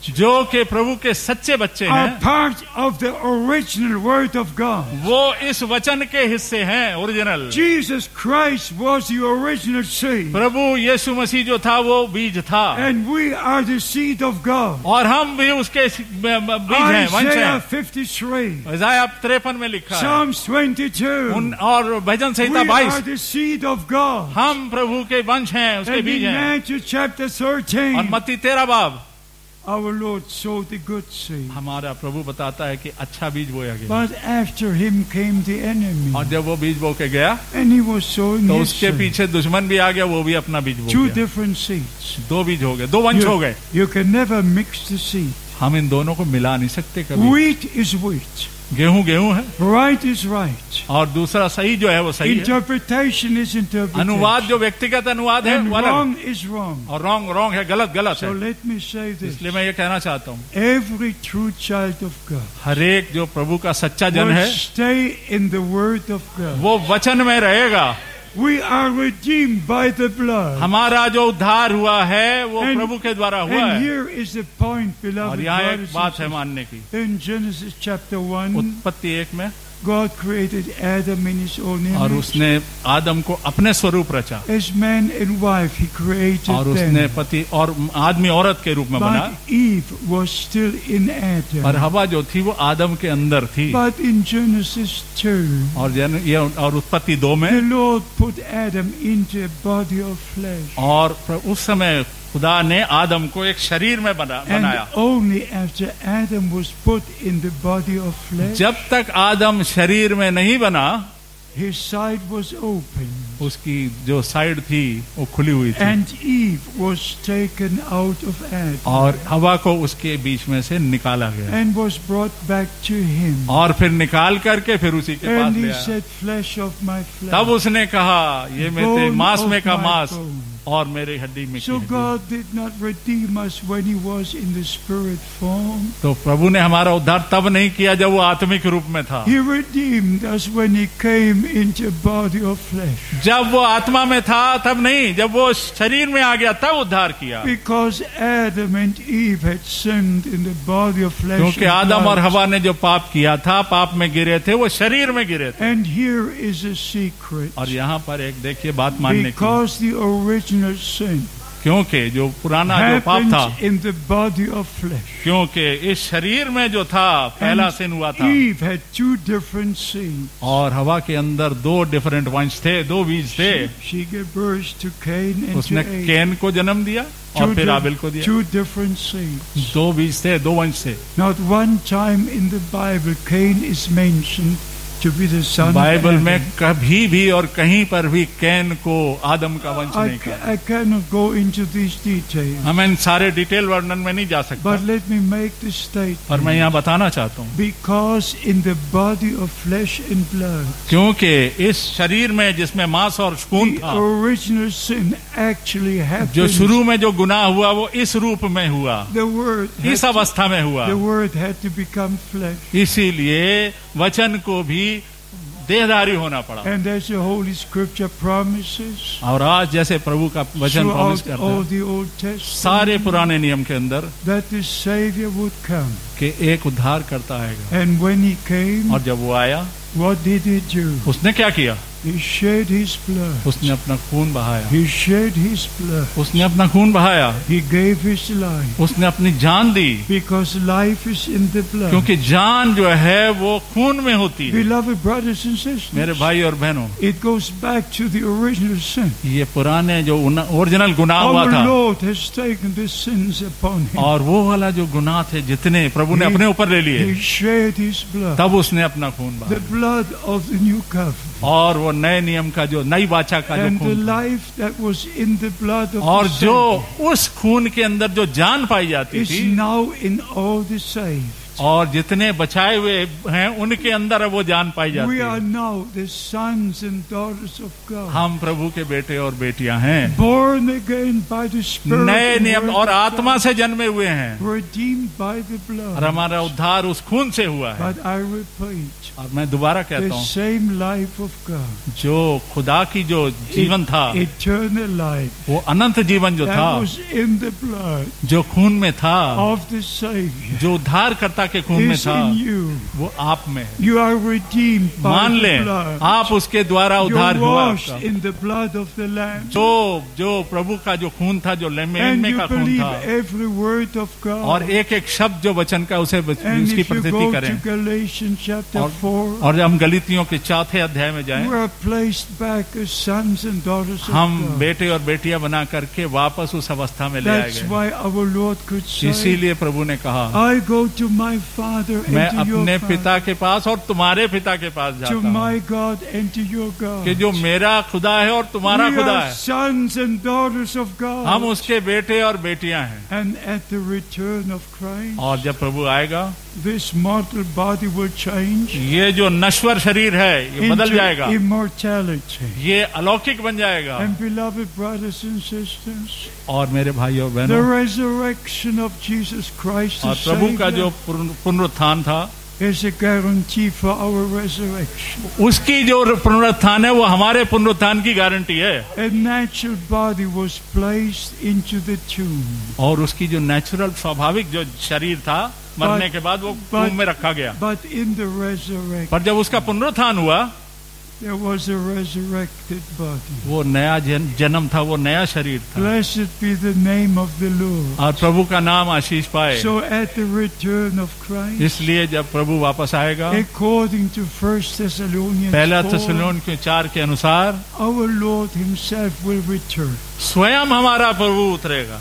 जो कि प्रभु के सच्चे बच्चे are हैं, part of the original Word of God. वो इस वचन के हिस्से हैं, original. Jesus Christ was the original seed. प्रभु यीशु मसीह जो था वो बीज था, And we are the seed of God. और हम भी उसके बीज हैं, वंश Isaiah हैं। fifty-three. इज़ाया तिरपन में लिखा है, Psalms twenty-two. उन और भजन संहिता We बाईस, are the seed of God. हम प्रभु के वंश हैं, उसके And बीज in हैं। Matthew chapter thirteen, और मत्ती तेरह बाब, our Lord sowed the good seed. हमारा प्रभु बताता है कि अच्छा बीज बोया गया, But after him came the enemy. और जब वो बीज बो के गया And he was sowing तो his उसके seed. पीछे दुश्मन भी आ गया, वो भी अपना बीज बो Two गया। different seeds. दो बीज हो गए, दो वंश हो You, गए। you can never mix the seed. हम इन दोनों को मिला नहीं सकते कभी। Wheat is wheat. गेहूं गेहूं है, Right is right. और दूसरा सही जो है वो सही है। Interpretation is interpretation. अनुवाद जो व्यक्तिगत अनुवाद है And वो अलग, wrong is wrong. और रॉन्ग रॉन्ग है, गलत गलत So है। let me say this. इसलिए मैं ये कहना चाहता हूँ, Every true child of God हर एक जो प्रभु का सच्चा जन will है stay in the Word of God. वो वचन में रहेगा। We are redeemed by the blood. हमारा जो उद्धार हुआ है वो And- प्रभु के द्वारा हुआ And है। here is the point, और beloved यहाँ brothers एक बात and है sisters. मानने की, In Genesis chapter one, उत्पत्ति एक में, God created Adam in his own और image. उसने आदम को अपने स्वरूप रचा, As man and wife, he created और उसने them. पति और आदमी औरत के रूप में बना। But Eve was still in Adam. और हवा जो थी वो आदम के अंदर थी। But in Genesis two, और जन ये और उत्पत्ति दो में, the Lord put Adam into a body of flesh. और उस समय खुदा ने आदम को एक शरीर में बना And बनाया। only after Adam was put in the body of flesh, जब तक आदम शरीर में नहीं बना, his side was open. उसकी जो साइड थी वो खुली हुई थी, And Eve was taken out of Adam और हवा को उसके बीच में से निकाला गया, and was brought back to him. और फिर निकाल करके फिर उसी के पास And ले he आया। said, flesh of my flesh, तब उसने कहा, ये मेरे bone मांस of में का my मांस bone. और मेरी हड्डी में की So हड्डी। God did not redeem us when he was in the spirit form. तो प्रभु ने हमारा उद्धार तब नहीं किया जब वो आत्मिक रूप में था, He redeemed us when he came into a body of flesh. जब वो आत्मा में था तब नहीं, जब वो शरीर में आ गया तब उद्धार किया। Because Adam and Eve had sinned in the body of flesh. क्योंकि and आदम और blood. हवा ने जो पाप किया था, पाप में गिरे थे, वो शरीर में गिरे थे। And here is a secret. और यहाँ पर एक देखिए बात मानने की, Because the original sin क्योंकि जो पुराना जो पाप happens था, in the body of flesh. क्योंकि इस शरीर में जो था पहला And sin हुआ था, Eve had two different seeds. और हवा के अंदर दो डिफरेंट वंश थे, दो बीज थे। She, she gave birth to Cain and उसने to Abel. कैन को जन्म दिया और Two फिर di- आबिल को दिया। Two different seeds. दो बीज थे, दो वंश थे। Not one time in the Bible Cain is mentioned to be the son Bible of में Adam. कभी भी और कहीं पर भी कैन को आदम का वंश I, नहीं ca- कहा। I cannot go into these details. हम इन सारे डिटेल वर्णन में नहीं जा सकता, But let me make the statement. और मैं यहाँ बताना चाहता हूँ, Because in the body of flesh and blood, क्योंकि इस शरीर में जिसमें मांस और खून the था, original sin actually जो happened. शुरू में जो गुनाह हुआ वो इस रूप में हुआ, The word had इस अवस्था में हुआ। The word had to become flesh. इसीलिए वचन को भी देहधारी होना पड़ा। And as the Holy Scripture promises और आज जैसे प्रभु का वचन प्रॉमिस throughout करता all है the Old सारे Testament, पुराने नियम के अंदर, that the Savior would come. कि एक उद्धार करता आएगा। And when he came, और जब वो आया, what did he do? उसने क्या किया? He shed his blood. उसने अपना खून बहाया, He shed his blood. उसने अपना खून बहाया, He gave his life. उसने अपनी जान दी, Because life is in the blood. क्योंकि जान जो है वो खून में होती है। Beloved brothers and sisters, मेरे भाई और बहनों, it goes back to the original sin. ये पुराने जो ओरिजिनल गुनाह हुआ Our था, Lord has taken the sins upon him. और वो वाला जो गुनाह थे जितने प्रभु ने अपने ऊपर ले लिए, He shed his blood. तब उसने अपना खून The बहाया, blood of the new covenant. और वो नए नियम का जो नई वाचा का जो And the खून था, life that was in the blood of और the जो Savior उस खून के अंदर जो जान पाई जाती is थी, now in all the saved. और जितने बचाए हुए हैं उनके अंदर अब वो जान पाई जाती We है। are now the sons and daughters of God, हम प्रभु के बेटे और बेटियां हैं, born again by the Spirit नए and नियम Word और of आत्मा God, से जन्मे हुए हैं, redeemed by the और blood. हमारा उद्धार उस खून से हुआ है। But I repeat, और मैं दोबारा कहता the हूँ, same life of God, जो खुदा की जो जीवन था, eternal life, वो अनंत जीवन जो था, that was in the blood जो खून में था, of the Savior, जो उद्धारकर्ता के खून में is था, in you. वो आप में है। You are redeemed by मान the लें, blood. आप उसके द्वारा उद्धार You're हुआ washed आपका। in the blood of the Lamb. जो जो प्रभु का जो खून था, जो And मेमने you का खून believe था, every word of God. और एक एक शब्द जो वचन का उसे बच- And उसकी if you प्रतीति go करें। to Galatians chapter और, four, और जब हम गलीतियों के चौथे अध्याय में जाएं, you are placed back as sons and daughters of हम God. बेटे और बेटियां बना करके वापस उस अवस्था में ले आए That's गए। why our Lord could say, इसीलिए प्रभु ने कहा, I go to my Father मैं and to your अपने Father, पिता के पास और तुम्हारे पिता के पास to जाता हूँ, my God and to your God. कि जो मेरा खुदा है और तुम्हारा We खुदा are है, sons and daughters of God. हम उसके बेटे और बेटियां हैं। And at the return of Christ, और जब प्रभु आएगा, this mortal body will change ये जो नश्वर शरीर है ये बदल into जाएगा, immortality. ये अलौकिक बन जाएगा। And beloved brothers and sisters, और मेरे भाई और the बहनों, resurrection of Jesus Christ, the और प्रभु का जो Savior, पुन- पुनरुत्थान था, is a guarantee for our resurrection. उसकी जो पुनरुत्थान है वो हमारे पुनरुत्थान की गारंटी है। A natural body was placed into the tomb. और उसकी जो नेचुरल स्वाभाविक जो शरीर था, मरने के बाद वो but- कुंभ में रखा गया। But in the resurrection, पर जब उसका पुनरुत्थान हुआ, there was a resurrected body. वो नया जन, जन्म था, वो नया शरीर था। Blessed be the name of the Lord. और प्रभु का नाम आशीष पाए। So at the return of Christ, इसलिए जब प्रभु वापस आएगा, according to First Thessalonians पहला four, थिस्सलुनीके चार के अनुसार, our Lord himself will return स्वयं हमारा प्रभु उतरेगा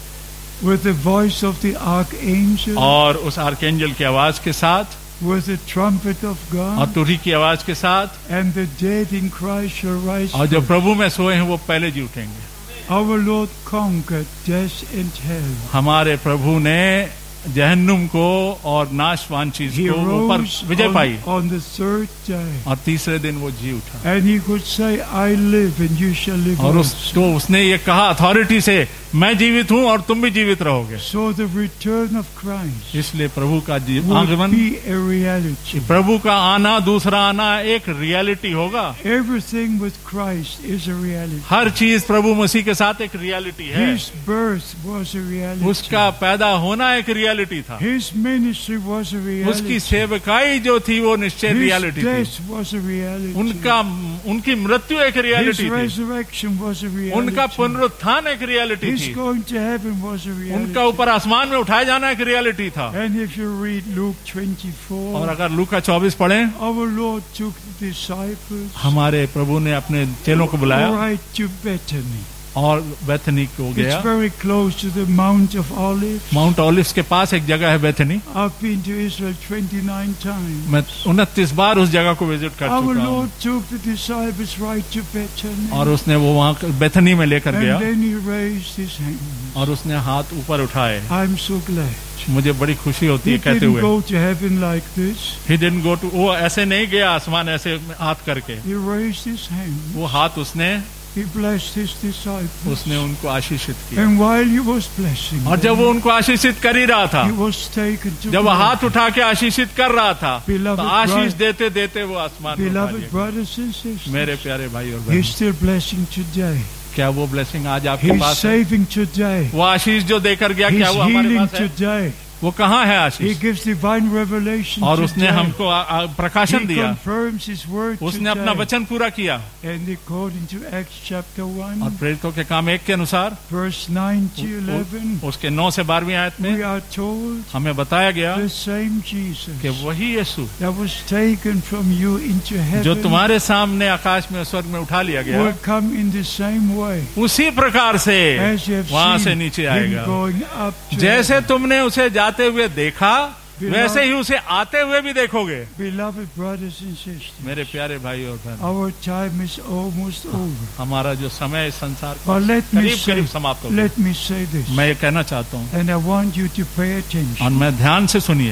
with the voice of the archangel, और उस आर्कएंजल की आवाज के साथ with the trumpet of और God, तुरही की आवाज के साथ, and the dead in Christ shall rise और जो first. प्रभु में सोए हैं वो पहले जी उठेंगे। Our Lord conquered death and hell. हमारे प्रभु ने जहन्नुम को और नाशवान चीज He को ऊपर rose Vijay pi, on, on the third day, और तीसरे दिन वो जी उठा। and he could say, I live and you shall live और also. उसको उसने ये कहा अथॉरिटी से, मैं जीवित हूं और तुम भी जीवित रहोगे। So the return of Christ इसलिए प्रभु का जी- will आगमन, be a reality. प्रभु का आना, दूसरा आना एक रियलिटी होगा। Everything with Christ is a reality. हर चीज प्रभु मसीह के साथ एक रियलिटी है। His birth was a reality. उसका पैदा होना एक रियलिटी था। His ministry was a उसकी reality. सेवकाई जो थी वो निश्चय His रियलिटी थी। death was a reality. उनका उनकी मृत्यु एक His रियलिटी थी। resurrection was a उनका reality. पुनरुत्थान एक रियलिटी His थी। going to heaven was a उनका reality. ऊपर आसमान में उठाया जाना एक रियलिटी था। And if you read Luke और twenty-four, अगर लूका चौबीस पढ़ें, our Lord took the disciples हमारे प्रभु ने अपने चेलों को बुलाया right to Bethany. और बेथनी को It's गया। very close to the Mount of Olives. Mount Olives के पास एक जगह है Bethany. I've been to Israel twenty-nine times. मैं उनतीस बार उस जगह को विजिट कर Our चुका हूँ। Lord took the disciples right to Bethany. और उसने वो वहाँ बेथनी में लेकर गया And then he raised his hand. और उसने हाथ ऊपर उठाए। I'm so glad. मुझे बड़ी खुशी होती He है कहते didn't हुए, go to heaven like this. He didn't go to, वो ऐसे नहीं गया आसमान ऐसे हाथ करके। He raised his hand. वो हाथ उसने He blessed his disciples. उसने उनको आशीषित किया। And while he was blessing और जब them, वो उनको आशीषित कर ही रहा था, he was taken to जब वो glory. हाथ उठा के आशीषित कर रहा था, Beloved तो आशीष brother- देते देते वो आसमान में उठा Beloved लिया। brothers and sisters, मेरे प्यारे भाई और he's बहन, still blessing today. क्या वो ब्लेसिंग आज आपके He's पास है? saving today. वो आशीष जो देकर गया, He's क्या वो हमारे healing पास है? today. वो कहाँ है He Ashish? gives divine revelation और उसने today. हमको आ- आ- प्रकाशन He दिया, confirms his word उसने अपना today. वचन पूरा किया। And according to Acts chapter और one, प्रेरितों के काम एक के अनुसार verse nine to eleven, उसके नौ से बारहवीं आयत में we are told हमें बताया गया the same Jesus कि वही यीशु that was taken from you into जो heaven तुम्हारे सामने आकाश में स्वर्ग में उठा लिया गया, will come in the same way उसी प्रकार से as you have वहां से seen नीचे him आएगा। going up to जैसे heaven. तुमने उसे जाते हुए देखा, वैसे ही उसे आते हुए भी देखोगे। Beloved brothers and sisters, मेरे प्यारे भाई और बहन, our time is almost over. हमारा जो समय इस संसार का But let me करीब say, करीब समाप्त हो गया। let me say this, मैं ये कहना चाहता हूँ and I want you to pay attention. और मैं ध्यान से सुनिए।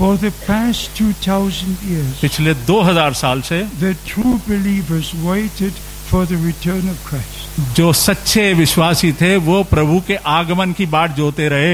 For the past two thousand years, पिछले दो हज़ार साल से the true believers waited for the return of Christ. जो सच्चे विश्वासी थे वो प्रभु के आगमन की बाट जोते रहे.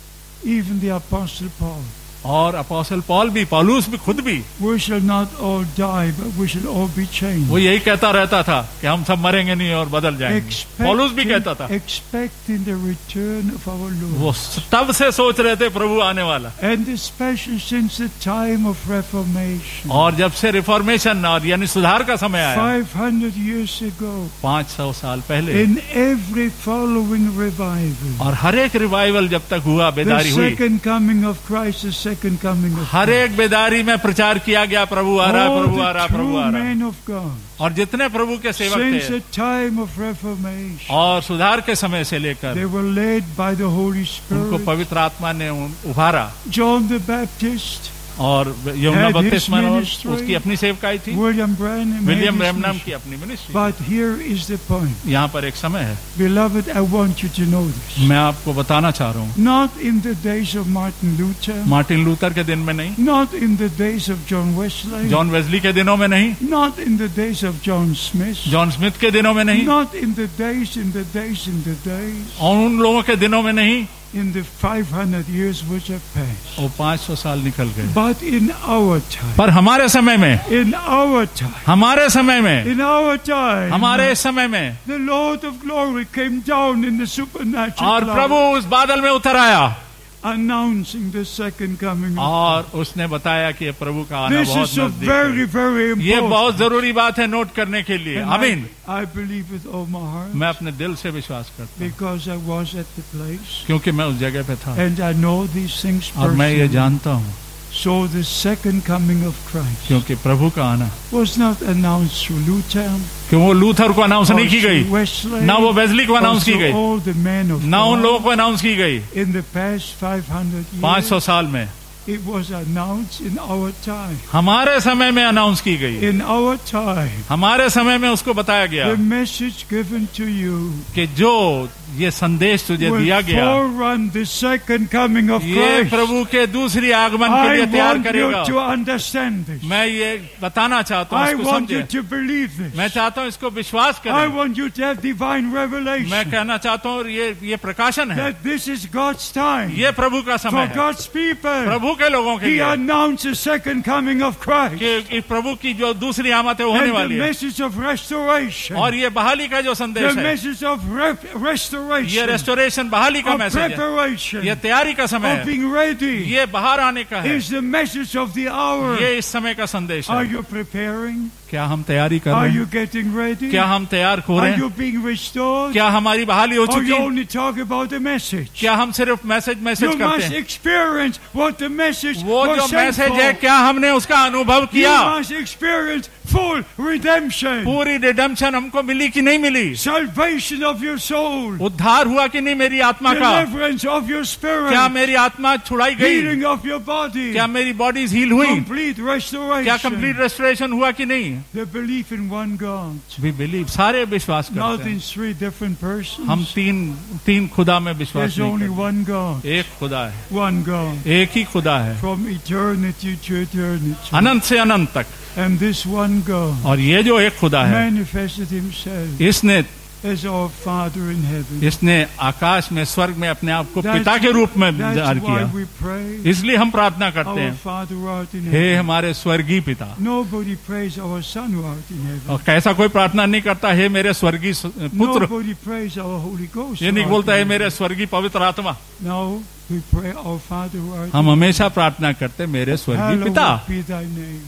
Even the Apostle Paul. और अपोस्टल पॉल भी, पौलुस भी, खुद भी We shall not all die, but we shall all be changed. वो यही कहता रहता था कि हम सब मरेंगे नहीं और बदल जाएंगे. पौलुस भी कहता था. Expecting the return of our Lord. वो तब से सोच रहे थे प्रभु आने वाला. And especially since the time of Reformation. और जब से रिफॉर्मेशन और यानी सुधार का समय आया, five hundred years ago, पाँच सौ साल पहले, in every following revival, और हर एक रिवाइवल जब तक हुआ, the बेदारी हुई, second coming of Christ, the second coming of हर एक बेदारी में प्रचार किया गया, प्रभु आ रहा, all प्रभु आ रहा, the प्रभु आ true रहा. men of God, और जितने प्रभु के सेवक since थे the time of Reformation, और सुधार के समय से they लेकर were led by the Holy उनको Spirit. पवित्र आत्मा ने उभारा. John the Baptist, और यूहन्ना had his बपतिस्मा ministry. उसकी अपनी सेवकाई थी. William Branham, William had his Branham ministry. की अपनी ministry. But here is the point. यहाँ पर एक समय है, Beloved, I want you to know this. मैं आपको बताना चाह रहा हूँ, Not in the days of Martin Luther, Martin Luther के दिन में नहीं, not in the days of John Wesley, John Wesley के दिनों में नहीं, not in the days of John Smith, John Smith के दिनों में नहीं, not in the days, in the days, in the days, और उन लोगों के दिनों में नहीं. in the five hundred years which have passed. वो पाँच सौ साल निकल गए. But in our time, पर हमारे समय में, in our time, हमारे समय में, in our time, हमारे समय में, the Lord of glory came down in the supernatural और cloud, प्रभु उस बादल में उतर आया announcing the second coming of और उसने बताया कि ये प्रभु का आना This बहुत is a नजदीक very, है. very ये important. बहुत जरूरी बात है नोट करने के लिए. And आमीन. I, I believe with all my heart मैं अपने दिल से विश्वास करता हूँ, because I was at the place क्योंकि मैं उस जगह पे था and I know these things और मैं ये personally. जानता हूँ, So the second coming of Christ क्योंकि प्रभु का आना, was not announced through Luther कि वो लूथर को अनाउंस or नहीं की गई, through Wesley ना वो वेस्ली को or अनाउंस की through गई, all the men of ना उन लोगों God को अनाउंस की गई. in the past five hundred पाँच सौ years. साल में It was announced in our time. हमारे समय में अनाउंस की गई. In our time, हमारे समय में उसको बताया गया the message given to you कि जो ये संदेश तुझे दिया will गया, forerun the second coming of ये Christ. प्रभु के दूसरी आगमन के I लिए तैयार want करेगा. you to understand this. मैं ये बताना चाहता हूँ, I इसको want you समझे. to believe this. मैं चाहता हूँ इसको विश्वास I करें. want you to have divine मैं revelation कहना चाहता हूँ ये ये प्रकाशन है, that this is God's time ये प्रभु का for समय है, God's people. प्रभु के लोगों के He लिए, announced the second coming of Christ कि इस प्रभु की जो दूसरी आमद है वो होने and the वाली है. message of restoration, और ये बहाली का जो the संदेश है, message of re- ये restoration, रेस्टोरेशन बहाली का of मैसेज है, preparation, ये तैयारी का समय of है, being ready ये बाहर आने का है, is the message of the hour. ये इस समय का संदेश Are है. you preparing? क्या हम तैयारी कर Are रहे you हैं? getting ready? क्या हम तैयार हो Are रहे हैं? you being restored? क्या हमारी बहाली हो Or चुकी you है? only talk about the message? क्या हम सिर्फ मैसेज मैसेज You करते must हैं? experience what the message वो जो was sent मैसेज है, for. क्या हमने उसका अनुभव You किया? must experience full redemption, पूरी रिडेम्पशन हमको मिली कि नहीं मिली? salvation of your soul, उद्धार हुआ कि नहीं मेरी आत्मा का? deliverance of your spirit, क्या मेरी आत्मा छुड़ाई गई? healing of your body, क्या मेरी बॉडी हील हुई? complete क्या restoration. कंप्लीट रेस्टोरेशन हुआ कि नहीं? The belief in one God, we believe, सारे विश्वास not करते हैं. in three different persons. हम तीन तीन खुदा में विश्वास There's नहीं only करते. one God, एक खुदा है, one God, एक ही खुदा है, from eternity to eternity. अनंत से अनंत तक. And this one God और ये जो एक खुदा है, manifested himself इसने as our Father in heaven. इसने आकाश में, स्वर्ग में अपने आप को That's- पिता के रूप में That's जाहिर why किया. we pray, इसलिए हम प्रार्थना करते our हैं, Father who art in hey heaven. हमारे स्वर्गीय पिता. Nobody prays our Son who art in heaven. और कैसा कोई प्रार्थना नहीं करता, हे मेरे स्वर्गीय पुत्र. Nobody prays our Holy Ghost. ये who नहीं art बोलता in है heaven. मेरे स्वर्गीय पवित्र आत्मा. No, we pray our Father who art हम in हमेशा प्रार्थना करते हैं, मेरे heaven. स्वर्गीय पिता, Hallowed be thy name.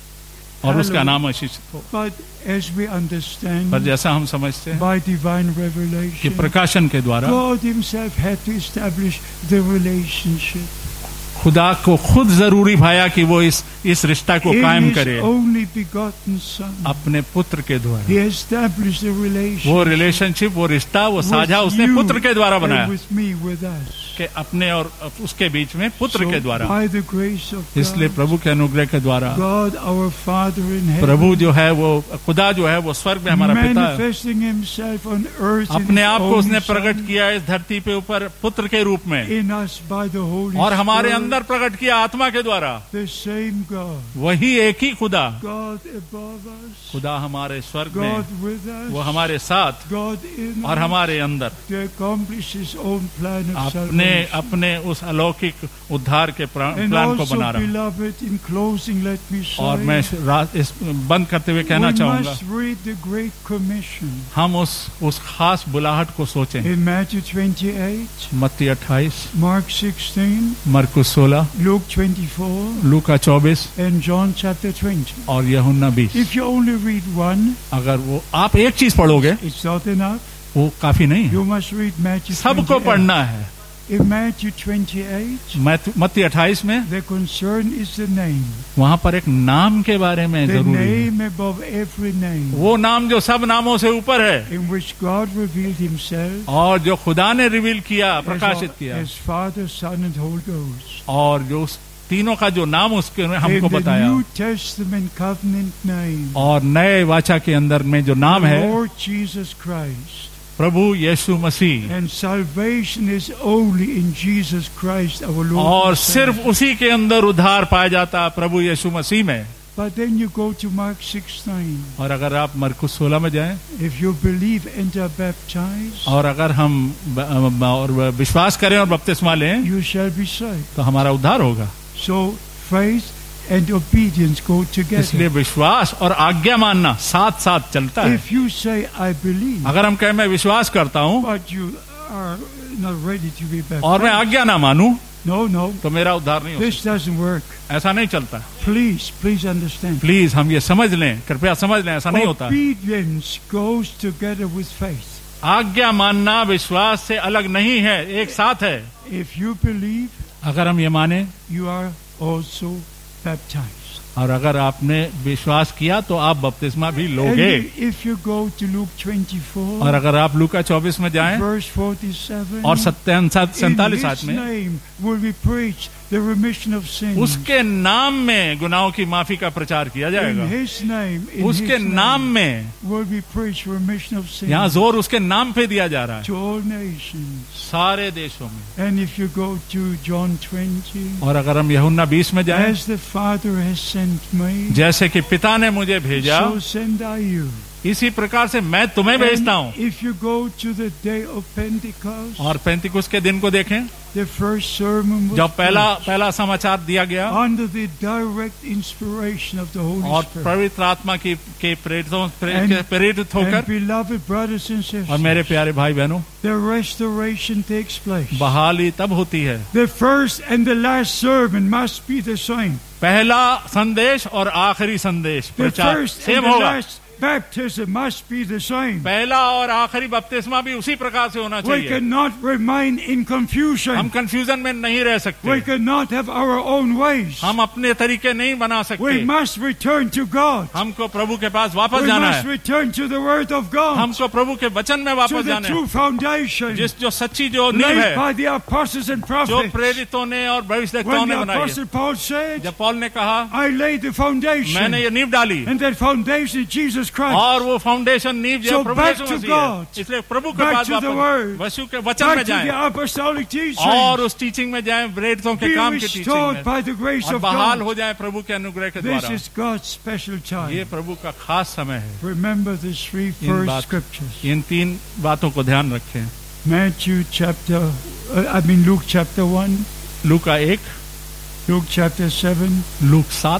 और उसका Hallowed. नाम आशीषित हो. But as we understand पर जैसा हम समझते हैं by divine कि revelation, प्रकाशन के द्वारा God himself had to establish the relationship. खुदा को खुद जरूरी भाया कि वो इस इस रिश्ता को In कायम his करे only begotten Son, अपने पुत्र के द्वारा. he established the relationship वो रिलेशनशिप, वो रिश्ता, वो साझा with उसने you पुत्र के द्वारा and बनाया. with me, with us. के अपने और उसके बीच में पुत्र So, के द्वारा। by the grace of इसलिए God, प्रभु के अनुग्रह के द्वारा God our Father in heaven, प्रभु जो है वो खुदा जो है वो स्वर्ग में हमारा पिता है, manifesting himself on earth in अपने his आप को own उसने Son, प्रकट किया इस धरती पे ऊपर पुत्र के रूप में, in us by the Holy और हमारे Spirit, अंदर प्रकट किया आत्मा के द्वारा। the same God, वही एक ही खुदा, God above us, खुदा हमारे स्वर्ग में, God with us, वो हमारे साथ God in और us, हमारे अंदर to accomplish his own plan of अपने salvation. अपने उस अलौकिक उद्धार के प्रा- And प्लान को also, बना रहा। beloved, in closing, let me और मैं say, रात इस बंद करते हुए कहना we चाहूंगा, must read the Great Commission हम उस उस खास बुलाहट को सोचें। in Matthew twenty-eight, मत्ती अट्ठाईस, Mark sixteen, मरकुस सोलह, Luke twenty-four, लूका चौबीस and John chapter twenty. और यूहन्ना बीस। If you only read one, अगर वो आप एक चीज पढ़ोगे it's not enough. वो काफी नहीं है, You must read Matthew सबको twenty-eight. पढ़ना है। In Matthew twenty-eight, मत- मत्ती अट्ठाईस में the concern is the name. वहां पर एक नाम के बारे में The जरूरी है, name above every name, वो नाम जो सब नामों से ऊपर है in which God revealed himself और जो खुदा ने रिवील किया, as, प्रकाशित किया, as Father, Son, and Holy Ghost. और जो उस तीनों का जो नाम उसके In हमको the बताया, New Testament covenant name, और नए वाचा के अंदर में जो नाम है Lord Jesus Christ. प्रभु यीशु मसीह, And salvation is only in Jesus Christ our Lord. और and सिर्फ Savior. उसी के अंदर उद्धार पाया जाता है, प्रभु यीशु मसीह में। But then you go to Mark sixteen. और अगर आप मरकुस सोलह में जाएं If you believe and are baptized, और अगर हम ब- ब- और विश्वास करें और बपतिस्मा लें you shall be saved. तो हमारा उद्धार होगा। So faith and obedience go इसलिए together. विश्वास और आज्ञा मानना साथ साथ चलता है। If you say I believe, अगर हम कहें मैं विश्वास करता हूं but you are not ready to be और मैं baptized, आज्ञा ना मानूं no, no, तो मेरा उद्धार नहीं हो this doesn't work. सकता। ऐसा नहीं चलता। Please, please understand. प्लीज हम ये समझ लें, कृपया समझ लें, ऐसा नहीं होता। Obedience goes together with faith. आज्ञा मानना विश्वास से अलग नहीं है, एक साथ है। If you believe, अगर हम ये माने you are also baptized. और अगर आपने विश्वास किया तो आप बपतिस्मा भी And लोगे। if you go to Luke twenty-four, और अगर आप लूका चौबीस में जाएं verse forty-seven, और सैंतालीस in आठ his में, name will be preached the remission of sins. उसके नाम में गुनाहों की माफी का प्रचार किया In जाएगा। his name, in उसके his नाम name में, will be preached remission of sins यहाँ जोर उसके नाम पे दिया जा रहा है, to all nations. सारे देशों में। And if you go to John twenty, और अगर हम यूहन्ना बीस में जाएं, as the Father has sent me, जैसे कि पिता ने मुझे भेजा so send I you. इसी प्रकार से मैं तुम्हें भेजता हूँ। And if you go to the day of Pentecost, और पैंतीकुस के दिन को देखें, the first sermon was जब पहला preached पहला समाचार दिया गया under the direct inspiration of the Holy और Spirit. पवित्र आत्मा की के प्रेरितों प्रे- And- के प्रेरित And होकर, beloved brothers and sisters, और मेरे प्यारे भाई बहनों, the restoration takes place. बहाली तब होती है। The first and the last sermon must be the same. पहला संदेश और आखिरी संदेश The प्रचार first and सेम the होगा। last baptism must be the same. पहला और आखिरी बपतिस्मा भी उसी प्रकार से होना We चाहिए। cannot remain in हम confusion. कंफ्यूजन में नहीं रह We सकते, cannot have our own ways. हम अपने तरीके नहीं बना We सकते। must return to God. हमको प्रभु के पास वापस We जाना must है, return to the Word of God, हमको प्रभु के वचन में to वापस the जाना है, true foundation जिस जो सच्ची जो नींव laid है, by the apostles and जो prophets. प्रेरितों ने और भविष्यद्वक्ताओं When ने the बनाई है। apostle Paul said, जब पौल ने कहा I laid the foundation, मैंने ये नींव डाली, and that foundation is Jesus Christ. और वो फाउंडेशन नींव जो So है प्रभु back Yeshu to Masih God. है। इसलिए प्रभु के Back pass to the Word. वापस वसु के वचन Back में to the जाएं apostolic teaching. और उस टीचिंग में जाएं, प्रेरितों के Be काम की टीचिंग restored में, by the grace और of बहाल God. हो जाए प्रभु के अनुग्रह के This द्वारा। is God's special ये time. प्रभु का खास समय है। Remember the three in first बात- scriptures. इन तीन बातों को ध्यान रखें। Matthew chapter, uh, I mean Luke chapter one, लूका एक, Luke chapter seven. लूक सात,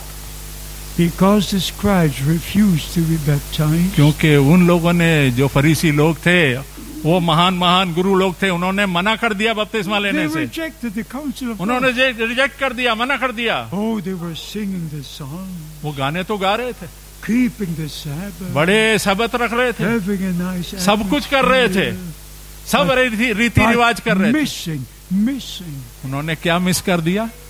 Because the scribes refused to be baptized, क्योंकि उन लोगों ने जो फरीसी लोग थे, वो महान महान गुरु लोग थे, उन्होंने मना कर दिया बपतिस्मा they लेने से। rejected the counsel of उन्होंने God. रिजेक्ट कर दिया, मना कर दिया। Oh, they were singing the song, वो गाने तो गा रहे थे, keeping the Sabbath, बड़े सबत रख रहे थे, having a nice सब कुछ कर रहे थे, atmosphere, सब रीति रीति रिवाज कर but रहे थे। missing, missing उन्होंने क्या मिस कर दिया?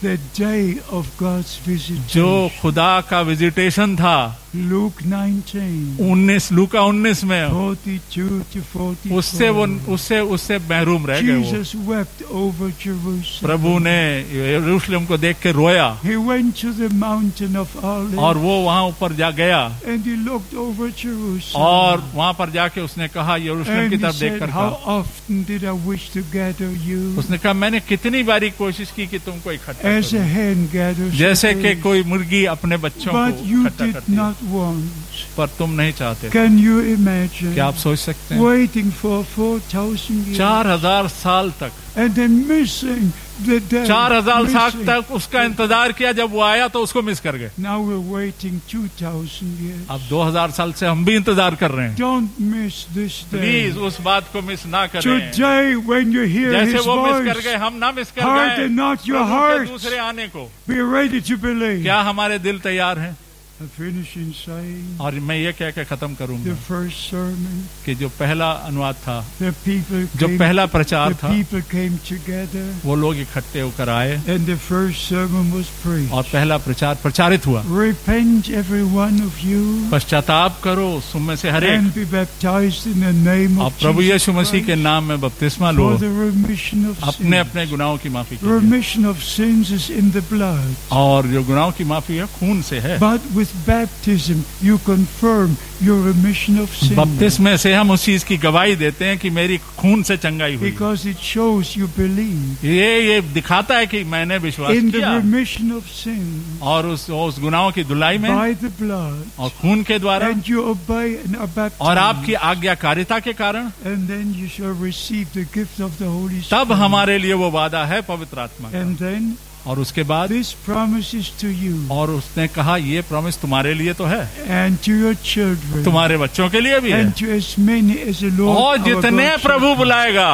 the day of God's visitation. जो खुदा का विजिटेशन था Luke nineteen, उन्नीस लूका उन्नीस में, forty-two to forty-four. उससे वो उससे उससे महरूम रह गए वो। Jesus wept over Jerusalem. प्रभु ने यरूशलेम को देख के रोया He went to the mountain of Olives. और वो वहाँ ऊपर जा गया And he looked over Jerusalem. और वहाँ पर जाके उसने कहा यरूशलेम And की he तरफ said, देखकर how कहा, often did I wish to gather you उसने कहा मैंने कितनी बारी कोशिश की कि तुमको इकट्ठा as a करूं, hen gathers जैसे her कि eggs, कोई मुर्गी अपने बच्चों but को you इकट्ठा did करती है, not want. पर तुम नहीं चाहते। Can you imagine क्या आप सोच सकते हैं? waiting for four thousand years चार हजार साल तक and then missing the day? चार हजार साल missing. तक उसका इंतजार किया, जब वो आया तो उसको मिस कर गए। Now we're waiting two thousand years. अब दो हजार साल से हम भी इंतजार कर रहे हैं। Don't miss this day. Please उस बात को मिस ना करें। Today, when you hear जैसे His वो मिस कर voice, गए, हम ना मिस कर harden गए not your प्रभु के hearts. दूसरे आने को। Be ready to believe. क्या हमारे दिल तैयार हैं? I finish in saying और मैं ये कह के खत्म the करूंगा first sermon. कि जो पहला अनुवाद था, The people जो came, पहला प्रचार the था, people came together, वो लोग इकट्ठे होकर आए and the first sermon was preached. और पहला प्रचार प्रचारित हुआ। Repent, every one of you, पश्चाताप करो तुम में से हर एक and be baptized in the name और of प्रभु Jesus यीशु मसीह के Christ नाम में बपतिस्मा लो, for the remission of अपने sins. अपने गुनाहों की माफी के लिए। Remission of sins is in the blood. और जो गुनाहों की माफी है खून से है। But with baptism, you confirm your remission of sin. बपतिस्मे से हम उस चीज की गवाही देते हैं कि मेरी खून से चंगाई हुई। Because it shows you believe ये ये दिखाता है कि मैंने विश्वास in the किया remission of sin और उस उस गुनाहों की धुलाई में by the blood, और खून के द्वारा and you obey and are baptized. और आपकी आज्ञाकारिता के कारण And then you shall receive the gift of the Holy Spirit. तब हमारे लिए वो वादा है पवित्र आत्मा का। And then और उसके बाद this promises to you और उसने कहा ये प्रॉमिस तुम्हारे लिए तो है, and to your children तुम्हारे बच्चों के लिए भी है, and to as many as the Lord और our जितने God shall प्रभु call. बुलाएगा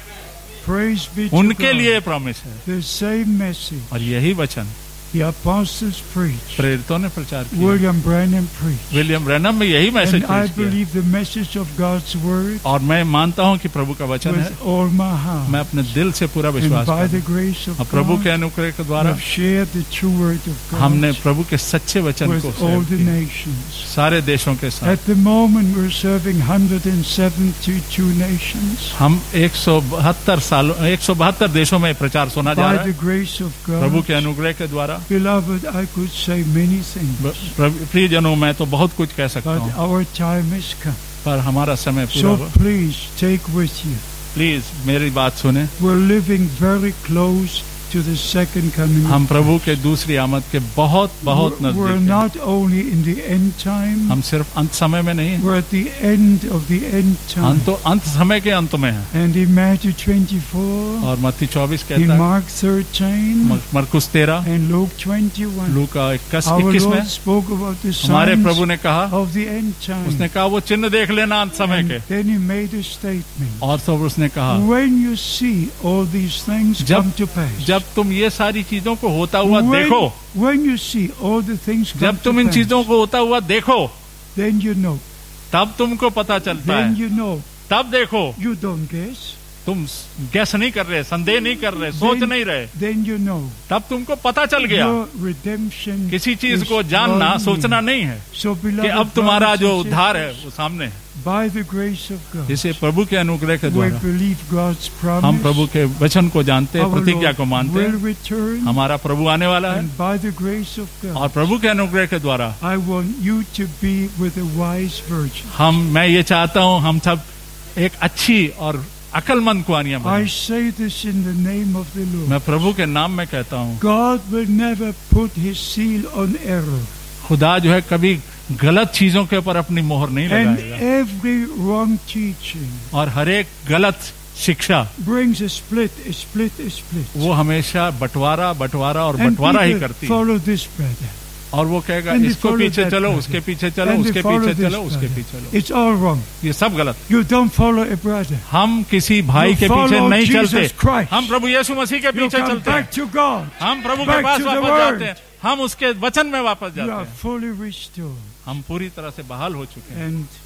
Praise be to उनके God. लिए प्रॉमिस है। The same message और यही वचन the apostles preached, प्रेरितों ने प्रचार किया, William Branham preached, William Branham में यही मैसेज and I प्रीच किया। believe the message of God's word और मैं मानता हूँ कि प्रभु का वचन है, with all my heart. मैं अपने दिल से पूरा And विश्वास by करता the हूँ। grace of और प्रभु के God, अनुग्रह के we द्वारा have shared the true word of God हमने प्रभु के सच्चे वचन को with all शेयर the किया, nations. सारे देशों के साथ। At the moment, we're serving one hundred seventy-two nations. हम एक सौ बहत्तर सालों एक सौ बहत्तर देशों में प्रचार सुना जा By रहा the है grace of प्रभु God, के अनुग्रह के द्वारा। beloved, I could say many things, प्रियजनों मैं तो बहुत कुछ कह सकता but हूँ, our time has come. पर हमारा समय पूरा So हुआ। please take with you. Please मेरी बात सुने, We're living very close to the second coming. हम प्रभु के दूसरी आमद के बहुत बहुत We're, we're नजदीक हैं। not only in the end time, हम सिर्फ अंत समय में नहीं हैं, we're at the end of the end हम time. तो अंत समय के अंत में हैं। And in Matthew twenty-four, और मत्ती चौबीस in कहता है, Mark thirteen, मर- मरकुस तेरह, and Luke twenty-one, लूका इक्कीस our इक्कीस में Lord spoke about the हमारे signs प्रभु ने कहा, of the end time. उसने कहा वो चिन्ह देख लेना अंत समय And के। then he made a statement. और तो उसने कहा When you see all these things जब come to pass, जब तुम ये सारी चीजों को होता हुआ देखो, when, when you see all the things come जब to तुम इन pass, चीजों को होता हुआ देखो, then you know. तब तुमको पता चलता Then है। you know. तब देखो, You don't guess. तुम गैस नहीं कर रहे, संदेह नहीं कर रहे, सोच Then- नहीं रहे, Then you know. तब तुमको पता चल गया। Your redemption किसी चीज is को जानना drawing सोचना near. नहीं है So कि beloved अब तुम्हारा brothers जो and उद्धार है sisters, वो सामने है। by the grace of God, इसे प्रभु के अनुग्रह के we द्वारा believe God's promise. हम प्रभु के वचन को जानते हैं, Our प्रतिज्ञा Lord को मानते will हैं। return, हमारा प्रभु आने वाला है and by the grace of God, और प्रभु के अनुग्रह के द्वारा I want you to be with a wise virgin. हम मैं ये चाहता हूँ हम सब एक अच्छी और अकलमंद कुआनियां I बने। say this in the name of the Lord. मैं प्रभु के नाम में कहता हूँ, God will never put his seal on error. खुदा जो है कभी गलत चीजों के ऊपर अपनी मोहर नहीं And लगाएगा every wrong teaching और हर एक गलत शिक्षा brings a split, a split, a split. वो हमेशा बंटवारा बंटवारा और And बंटवारा ही people करती है। follow this brother. और वो कहेगा And they इसको follow पीछे that चलो, brother. उसके पीछे चलो, And they उसके follow पीछे this चलो, उसके brother. पीछे चलो। It's all wrong. ये सब गलत। You don't follow a brother. हम किसी भाई You के पीछे follow नहीं Jesus चलते, Christ. हम प्रभु यीशु मसीह के You पीछे come चलते हैं। back to God. हम प्रभु के back पास to the वापस word. जाते हैं, हम उसके वचन में वापस You जाते are हैं। fully restored. हम पूरी तरह से बहाल हो चुके हैं And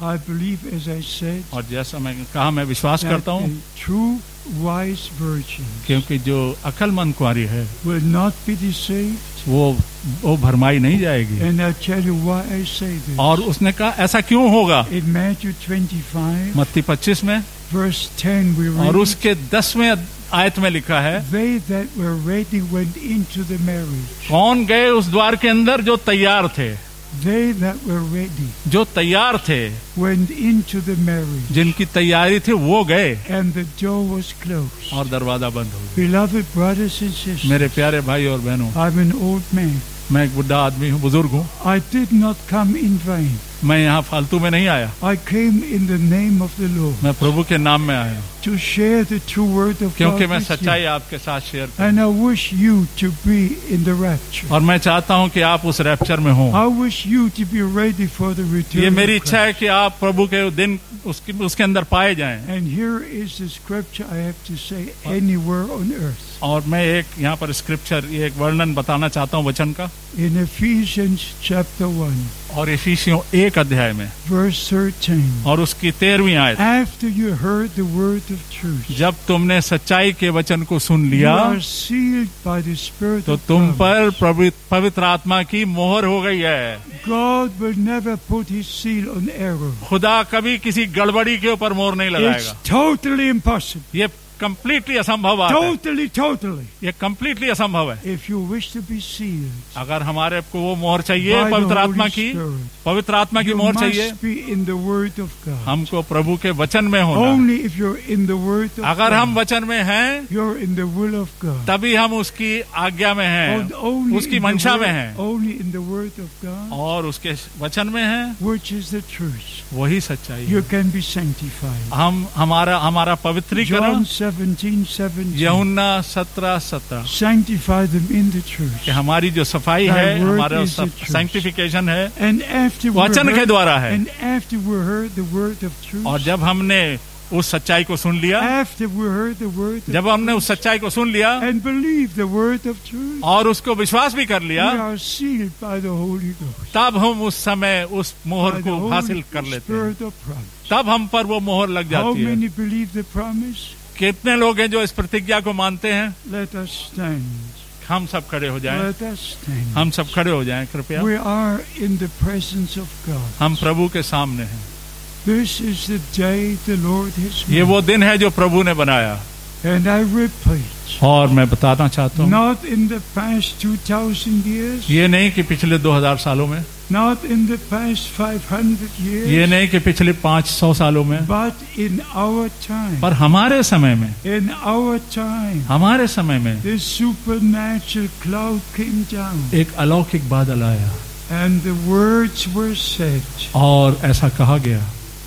I believe, as I said, और जैसा मैं कहा, मैं विश्वास that करता हूँ a true wise virgin क्योंकि जो अक्लमंद कुंवारी है will not be deceived. वो वो भरमाई नहीं जाएगी। And I'll tell you why I say this. और उसने कहा ऐसा क्यों होगा? In Matthew twenty-five, मत्ती पच्चीस में verse ten, we और read, उसके दसवें आयत में लिखा है, they that were ready went into the marriage. कौन गए उस द्वार के अंदर जो तैयार थे? They that were ready जो तैयार थे, went into the marriage, जिनकी तैयारी थी वो गए and the door was closed. और दरवाजा बंद हो गया। Beloved brothers and sisters, मेरे प्यारे भाई और बहनों, I'm an old man. मैं एक बुढ़ा आदमी हूँ, बुजुर्ग हूँ। I did not come in vain. मैं यहाँ फालतू में नहीं आया, I came in the name of the Lord मैं प्रभु के नाम में आया हूँ, to share the true word of क्योंकि God मैं with you. सच्चाई आपके साथ शेयर करूँ। And I wish you to be in the rapture. और मैं चाहता हूँ कि आप उस रैप्चर में हों। I wish you to be ready for the return ये of मेरी इच्छा है Christ. कि आप प्रभु के दिन उसकी उसके अंदर पाए जाएं। And here is the scripture I have to say anywhere on earth. और मैं एक यहाँ पर स्क्रिप्चर, ये एक वर्णन बताना चाहता हूँ वचन का। In Ephesians chapter one, और इफिसियों एक अध्याय में verse thirteen. और उसकी तेरहवीं आयत, After you heard the word of truth, जब तुमने सच्चाई के वचन को सुन you लिया are sealed by the Spirit तो of तुम God. पर पवि- पवित्र आत्मा की मोहर हो गई है। God will never put his seal on error. खुदा कभी किसी गड़बड़ी के ऊपर मोहर नहीं It's लगाएगा। totally impossible. ये कंप्लीटली असंभव बात है। Totally, totally. ये कंप्लीटली असंभव है। If you wish to be sealed अगर हमारे को वो मोहर चाहिए, by the पवित्र आत्मा Holy की, Spirit, पवित्र आत्मा की you मोहर चाहिए, must be in the Word of God. हमको प्रभु के वचन में होना है। Only if you're in the Word of अगर हम God, वचन में हैं you're in the will of God. तभी हम उसकी आज्ञा में हैं, And only उसकी in the मंशा word- में हैं Only in the Word of God, और उसके वचन में हैं, which is the truth, वही सच्चाई है। you can be sanctified. हम हमारा हमारा पवित्रीकरण, John seventeen seventeen. यूहन्ना सत्रह सत्रह, Sanctify them in the truth. कि हमारी जो सफाई Thy है, word हमारा is the truth. सैंक्टिफिकेशन है, And after we वचन के heard, द्वारा है। and after we heard the word of truth, और जब हमने उस सच्चाई को सुन लिया, after we heard the word of जब हमने उस सच्चाई को सुन लिया and believe the word of truth, और उसको विश्वास भी कर we लिया, are sealed by the Holy Ghost, तब हम उस समय उस मोहर by the को Holy हासिल कर लेते हैं। Spirit of promise. तब हम पर वो मोहर लग How जाती है। many believe the promise? कितने लोग हैं जो इस प्रतिज्ञा को मानते हैं? Let us stand. हम सब खड़े हो जाएं, Let us stand. हम सब खड़े हो जाएं कृपया। We are in the presence of God. हम प्रभु के सामने हैं। This is the day the Lord has ये made. वो दिन है जो प्रभु ने बनाया। And I repeat, और मैं बताना चाहता हूँ, not in the past two thousand years, ये नहीं कि पिछले दो हजार सालों में, not in the past five hundred ये years, नहीं कि पिछले पाँच सौ सालों में, but in our time. पर हमारे समय में, In our time, हमारे समय में the supernatural cloud came down, एक अलौकिक बादल आया and the words were said. और ऐसा कहा गया।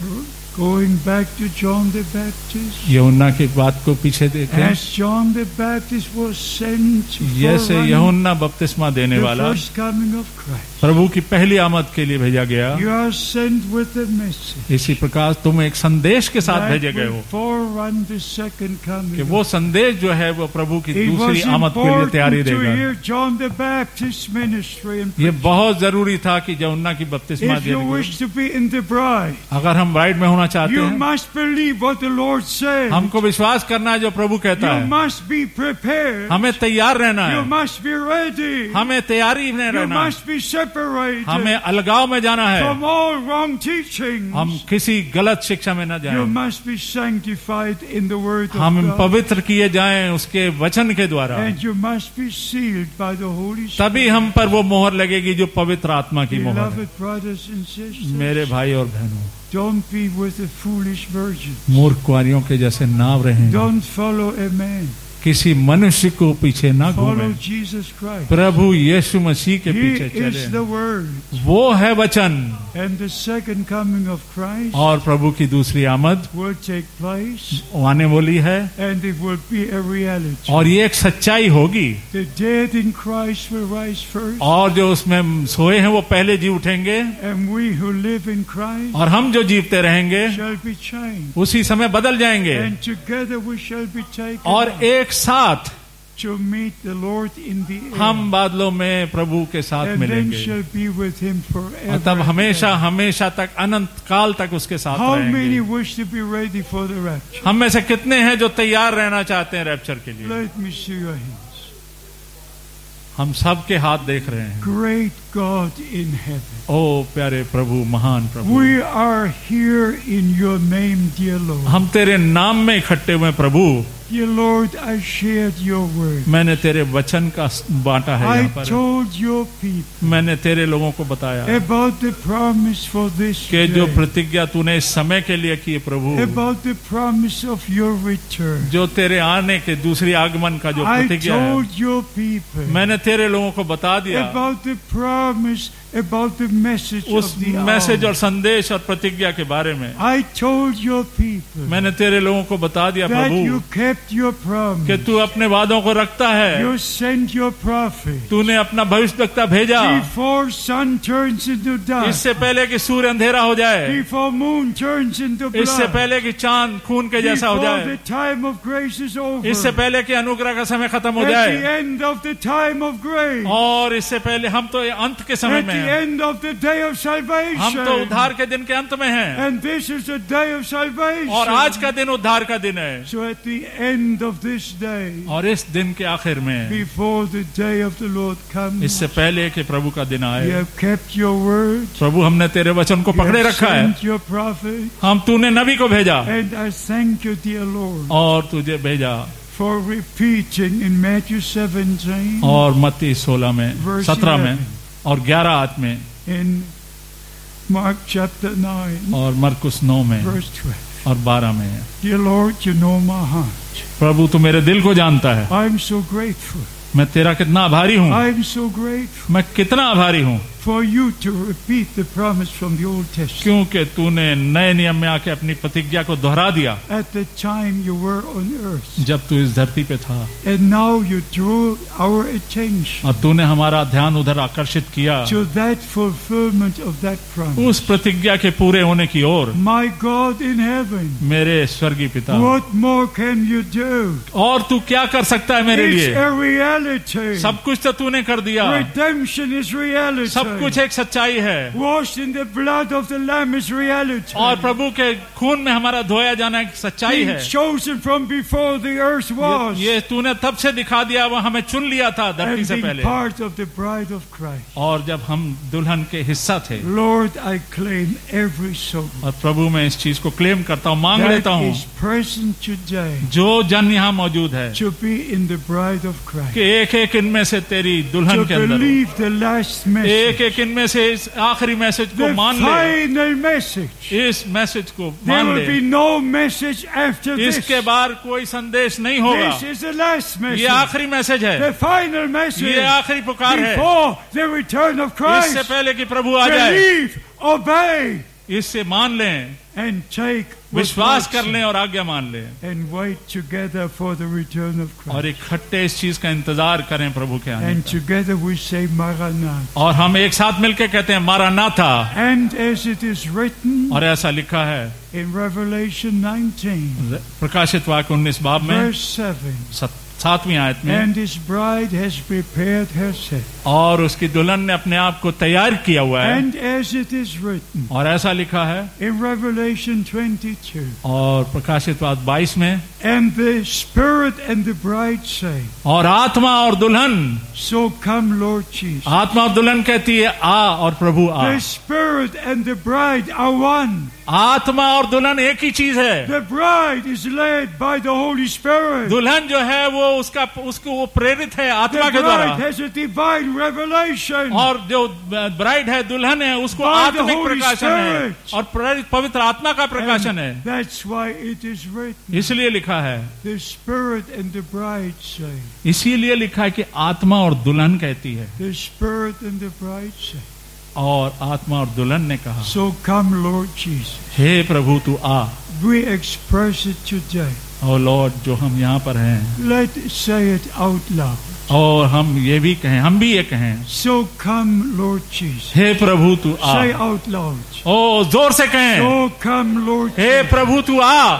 Going back to John the Baptist, यूहन्ना की बात को पीछे देखें, as John the Baptist was sent to जैसे forerun यूहन्ना बपतिस्मा देने the वाला first coming of Christ, प्रभु की पहली आमद के लिए भेजा गया, you are sent with a message इसी प्रकार तुम एक संदेश के साथ that भेजे गए will हो forerun the second coming. कि वो संदेश जो है वो प्रभु की It दूसरी was आमद के लिए तैयारी important to देगा। hear John the Baptist's ministry and ये preaching. बहुत जरूरी था कि यूहन्ना की बपतिस्मा If you देने wish to be in the bride, अगर हम ब्राइड में होना चाहते you हैं, must believe what the Lord said. हमको विश्वास करना है जो प्रभु कहता You है, must be prepared. हमें तैयार रहना You है, must be ready. हमें तैयारी में You रहना है, must be separated हमें अलगाव में जाना है, from all wrong teachings. हम किसी गलत शिक्षा में न You जाएं, must be sanctified in the Word of हम God. पवित्र किए जाएं उसके वचन के द्वारा, And you must be sealed by the Holy तभी Spirit. हम पर वो मोहर लगेगी जो पवित्र आत्मा की मोहर है। Beloved brothers and sisters, मेरे भाई और बहनों, don't be with a foolish virgin. मूर्ख कुंवारियों के जैसे ना रहें, Don't follow a man. किसी मनुष्य को पीछे ना Follow घूमें, Jesus Christ. प्रभु यीशु मसीह के He पीछे is चले। the Word. वो है वचन, And the second coming of Christ और प्रभु की दूसरी आमद will take place, आने वाली है and it will be a reality. और ये एक सच्चाई होगी, The dead in Christ will rise first, और जो उसमें सोए हैं वो पहले जी उठेंगे and we who live in Christ और हम जो जीवते रहेंगे shall be changed. उसी समय बदल जाएंगे And together we shall be taken और up. एक साथ to meet the Lord in the air. हम बादलों में प्रभु के साथ And then मिलेंगे shall be with him forever. और तब and हमेशा ever. हमेशा तक अनंत काल तक उसके साथ How many रहेंगे। wish to be ready for the rapture? हम में से कितने हैं जो तैयार रहना चाहते हैं रैप्चर के लिए? Let me see your hands. हम सब के हाथ देख रहे हैं। Great God in heaven. ओ प्यारे प्रभु, महान प्रभु, We are here in your name, dear Lord. हम तेरे नाम में इकट्ठे हुए प्रभु। Dear Lord, I shared your word. मैंने तेरे वचन का बांटा है यहाँ I पर। told your people मैंने तेरे लोगों को बताया about the promise for this कि जो day, प्रतिज्ञा तूने इस समय के लिए की है प्रभु, about the promise of your return. जो तेरे आने के दूसरी आगमन का जो I प्रतिज्ञा है, told your people मैंने तेरे लोगों को बता दिया about the promise, about the message उस of the मैसेज hour. और संदेश और प्रतिज्ञा के बारे में। I told your people मैंने तेरे लोगों को बता दिया that you Prabhu kept your promise. कि तू अपने वादों को रखता है। You sent your prophet तूने अपना भविष्यवक्ता भेजा before sun turns into dark, इससे पहले कि सूर्य अंधेरा हो जाए, before moon turns into इससे blood, पहले कि चांद खून के जैसा हो before the जाए, time of grace is over, इससे पहले कि अनुग्रह का समय खत्म हो at the जाए, end of the time of grace, और इससे पहले हम तो अंत के समय at में the हैं। end of the day of salvation. हम तो उद्धार के दिन के अंत में हैं And this is the day of salvation. और आज का दिन उद्धार का दिन है। So at the end of this day, और इस दिन के आखिर में, before the day of the Lord comes, इससे पहले कि प्रभु का दिन you आए, have kept your word, प्रभु हमने तेरे वचन को you पकड़े have रखा है। sent your prophet, हम तूने नबी को भेजा and I thank you, dear Lord, और तुझे भेजा for repeating in Matthew seventeen, और मत्ती सोलह में, Verse सत्रह में eleven. और ग्यारह आठ में in Mark chapter nine, और मरकुस नौ में verse twelve. और बारह में। Dear Lord, you know my heart. प्रभु तू मेरे दिल को जानता है। I'm so grateful. मैं तेरा कितना आभारी हूँ, I'm so grateful मैं कितना आभारी हूँ, for you to repeat the promise from the Old Testament. क्योंकि तूने नए नियम में आके अपनी प्रतिज्ञा को दोहरा दिया At the time you were on earth, जब तू इस धरती पे था, and now you drew our attention और तूने हमारा ध्यान उधर आकर्षित किया to that fulfillment of that promise. उस प्रतिज्ञा के पूरे होने की ओर। My God in heaven, मेरे स्वर्गीय पिता, what more can you do? और तू क्या कर सकता है मेरे It's लिए? a reality. सब कुछ तो तूने कर दिया। Redemption is reality. सब कुछ एक सच्चाई है Washed in the blood of the Lamb is reality. और प्रभु के खून में हमारा धोया जाना एक सच्चाई Being है। chosen from before the earth was, ये, ये तूने तब से दिखा दिया, वो हमें चुन लिया था धरती and से being पहले। part of the bride of Christ. और जब हम दुल्हन के हिस्सा थे, Lord, I claim every soul और प्रभु मैं इस चीज को क्लेम करता हूँ, मांग लेता that हूँ, is present today जो जन यहाँ मौजूद है to be in the bride of Christ, कि एक एक इनमें से तेरी दुल्हन to के अंदर हो। believe the last एक message, एक इनमें से इस आखिरी मैसेज को the मान ले, final message. इस मैसेज को There मान will be ले। no message after this. इसके बाद कोई संदेश नहीं होगा। This is the last ये message, आखिरी मैसेज है, the final message ये आखिरी पुकार है, before the return of इससे Christ. पहले कि प्रभु आ जाए। Believe, obey, इससे मान लें, and take what विश्वास God कर said, लें और आज्ञा मान लें, and wait together for the return of Christ. और इकट्ठे इस चीज का इंतजार करें प्रभु के आने And का। together we say Maranatha. और हम एक साथ मिलकर कहते हैं मारानाथा। And as it is written और ऐसा लिखा है in Revelation nineteen, प्रकाशित वाक्य उन्नीस बाब में verse seven, सत- सातवीं आयत में, and his bride has prepared herself. और उसकी दुल्हन ने अपने आप को तैयार किया हुआ है। And as it is written और ऐसा लिखा है in Revelation twenty-two, और प्रकाशित वाक्य बाईस में, and the Spirit and the bride say, और आत्मा और दुल्हन, so come Lord Jesus. आत्मा और दुल्हन कहती है आ, और प्रभु आ। The Spirit and the bride are one. आत्मा और दुल्हन एक ही चीज है। The bride is led by the Holy Spirit. दुल्हन जो है वो उसका उसको वो प्रेरित है आत्मा The के द्वारा, bride has a divine revelation. और जो ब्राइड है, दुल्हन है, उसको By the आत्मिक Holy प्रकाशन है Spirit. और प्रेरित पवित्र आत्मा का प्रकाशन है। And that's why it is written, इसलिए लिखा है, the Spirit and the bride say, इसीलिए लिखा है कि आत्मा और दुल्हन कहती है, the Spirit and the bride say, और आत्मा और दुल्हन ने कहा, so come Lord Jesus. हे प्रभु तू आ। We express it today. और लॉर्ड जो हम यहाँ पर हैं, Let's say it out loud. और हम ये भी कहें, हम भी ये कहें, So come Lord Jesus. हे प्रभु तू आ। Say out loud. ओ जोर से कहें, So come Lord हे Jesus. प्रभु तू आ।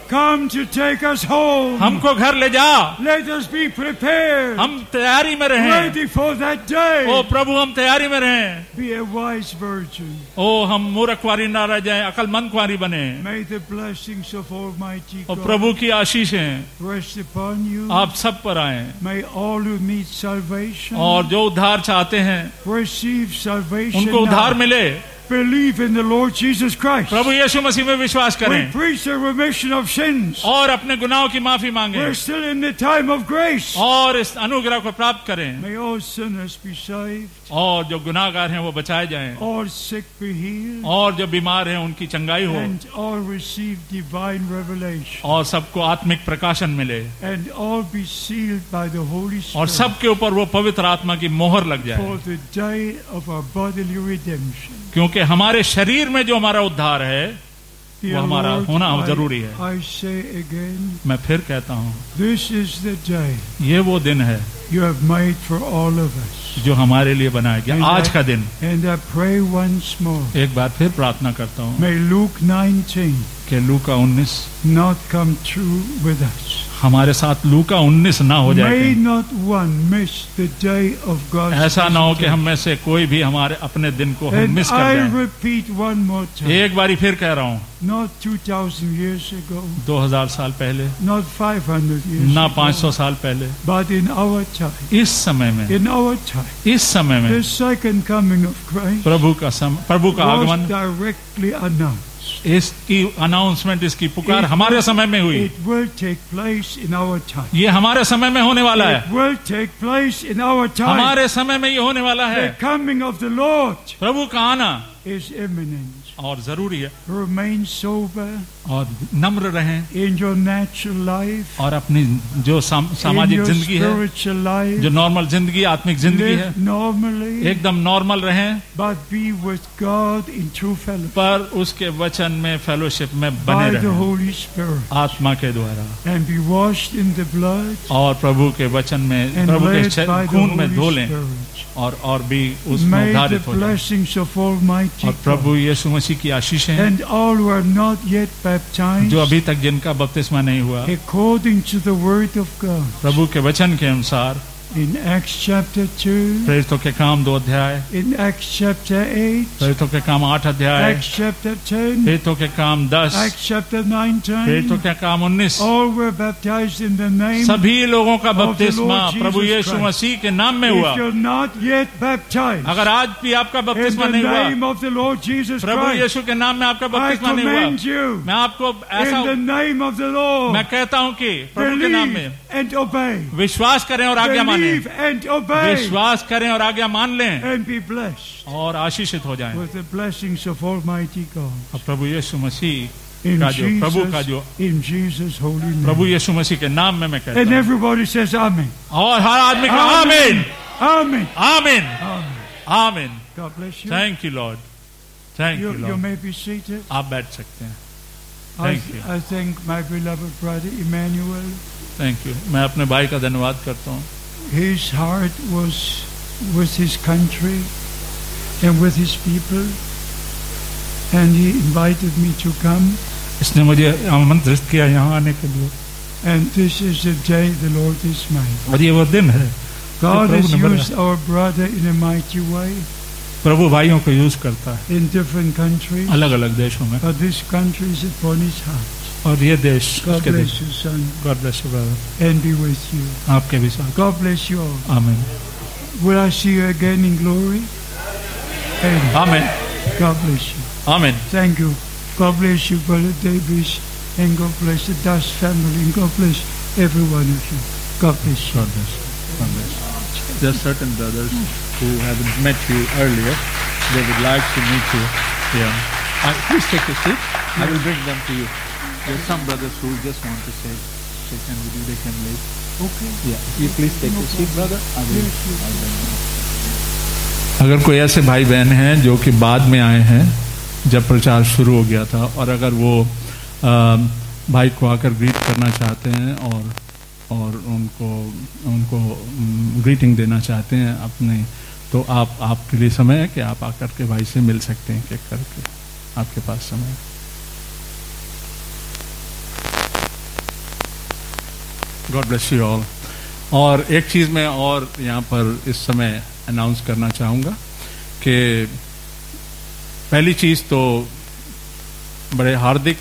Come to take us home. हमको घर ले जा, Let us be prepared. हम तैयारी में रहें। Ready for that day. ओ प्रभु हम तैयारी में रहें। Be a wise virgin. ओ हम मूर्ख कुंवारी ना रह जाएं, अकलमंद कुंवारी बने। May the blessings of Almighty और God प्रभु की आशीषें rest upon you. आप सब पर आए। May all who need salvation और जो उद्धार चाहते हैं receive salvation उनको उद्धार now. मिले। Believe in the Lord Jesus Christ. प्रभु यीशु मसीह में विश्वास We करें preach the remission of sins. और अपने गुनाहों की माफी मांगे We're still in the time of grace. और इस अनुग्रह को प्राप्त करें। May all sinners be saved. और जो गुनाहगार हैं वो बचाए जाएं All sick be healed. और जो बीमार हैं उनकी चंगाई हो And all receive divine revelation. और सबको आत्मिक प्रकाशन मिले And all be sealed by the Holy और Spirit सबके ऊपर वो पवित्र आत्मा की मोहर लग जाए। for the day of our bodily redemption. क्योंकि हमारे शरीर में जो हमारा उद्धार है वो Dear हमारा Lord, होना I- जरूरी है। I say again, मैं फिर कहता हूँ this is the day ये वो दिन है you have made for all of us. जो हमारे लिए बनाया गया, And आज I- का दिन। And I pray once more, एक बार फिर प्रार्थना करता हूँ may Luke nineteen कि लूका उन्नीस not come true with us. हमारे साथ लूका उन्नीस ना हो May जाए। not one miss the day of God's ऐसा ना हो कि visitation. हम में से कोई भी हमारे अपने दिन को हम And मिस कर I जाए। repeat one more time, एक बारी फिर कह रहा हूँ, not two thousand years ago, दो हज़ार साल पहले, not five hundred years ना ago, पाँच सौ साल पहले, but in our time, इस समय में, in our time, इस समय में the second coming of Christ प्रभु का सम, प्रभु का was आगमन, directly announced. इसकी अनाउंसमेंट, इसकी पुकार हमारे समय में हुई। It will take place in our time. ये हमारे समय में होने वाला है। It will take place in our time. हमारे समय में ये होने वाला है। The coming of the Lord प्रभु का आना is imminent. और जरूरी है। Remain sober और नम्र रहें in your natural life, और अपनी जो साम, in सामाजिक your जिंदगी है, spiritual life, जो नॉर्मल जिंदगी, आत्मिक जिंदगी है, live normally, एकदम नॉर्मल रहें, but be with God in true fellowship पर उसके वचन में फेलोशिप में by बने the रहें Holy Spirit, आत्मा के द्वारा and be washed in the blood और प्रभु के वचन में, and प्रभु के led छ- by the खून में धो Holy लें Spirit. और और भी उसमें May the उद्धारित हो जाएं। blessings of Almighty और God प्रभु यीशु मसीह की आशीषें and all who are not yet baptized जो अभी तक जिनका बपतिस्मा नहीं हुआ, according to the word of God प्रभु के वचन के अनुसार, in Acts chapter two, प्रेरितों के काम दो अध्याय, in Acts chapter eight, प्रेरितों के काम आठ अध्याय, Acts chapter ten, प्रेरितों के काम दस, Acts chapter प्रेरितों nineteen, के काम उन्नीस, all were baptized in the name. सभी लोगों का of the बपतिस्मा Lord प्रभु Jesus यीशु Christ. मसीह के नाम में हुआ। If you're not yet baptized अगर आज भी आपका in बपतिस्मा the नहीं हुआ, name of the Lord Jesus Prabhu Christ, यीशु के नाम में आपका I बपतिस्मा नहीं हुआ, commend you मैं आपको ऐसा in the name of the Lord. मैं कहता हूँ कि प्रभु के नाम Believe में and obey. विश्वास करें और आज्ञा मानें, Believe and obey विश्वास करें और आज्ञा मान लें and be blessed और आशीषित हो जाएं। with the blessings of Almighty God. और प्रभु यीशु मसीह In का जो प्रभु का Jesus, जो in Jesus' holy Prabhu name. यीशु मसीह के नाम में मैं कहता And हूँ everybody says Amen. और हर आदमी का आमीन, Amen. आमीन, Amen. आमीन। God bless you. Thank you Lord, thank You, you you Lord. may be seated. आप बैठ सकते हैं। I, Thank you. I thank my beloved brother Emmanuel. Thank you. मैं अपने भाई का धन्यवाद करता हूँ। His heart was with his country and with his people, and he invited me to come. इसने मुझे आमंत्रित किया यहाँ आने के लिए And this is the day the Lord has made. और ये वो दिन है। God प्रभु has ने बनाया। used our brother in a mighty way प्रभु भाइयों को यूज करता है in different countries, अलग अलग देशों में, but this country is upon his heart. और ये देश God उसके bless देश। you, son, God bless you brother, and be with you. आपके भी साथ। God bless you all. आमीन, Will I see you again in glory? Amen. आमीन, God bless you. आमीन। Thank you. God bless you, Brother Davis, and God bless the Dust family, and God bless every one of you. God bless you. God bless you. God bless you. There are certain brothers who haven't met you earlier. They would like to meet you. Yeah. Uh, please take a seat. I will bring them to you. There are some brothers who just want to say, shake hands with you. They can leave. Okay. Yeah. You please take No a seat, brother. I will. Yes, yes. I'll bring them. अगर कोई ऐसे भाई बहन हैं जो कि बाद में आए हैं जब प्रचार शुरू हो गया था, और अगर वो आ, भाई को आकर ग्रीट करना चाहते हैं और और उनको उनको ग्रीटिंग देना चाहते हैं अपने, तो आप आपके लिए समय है कि आप आकर के भाई से मिल सकते हैं, केक करके। आपके पास समय है। God bless you all. और एक चीज़ मैं और यहाँ पर इस समय अनाउंस करना चाहूँगा कि पहली चीज़ तो बड़े हार्दिक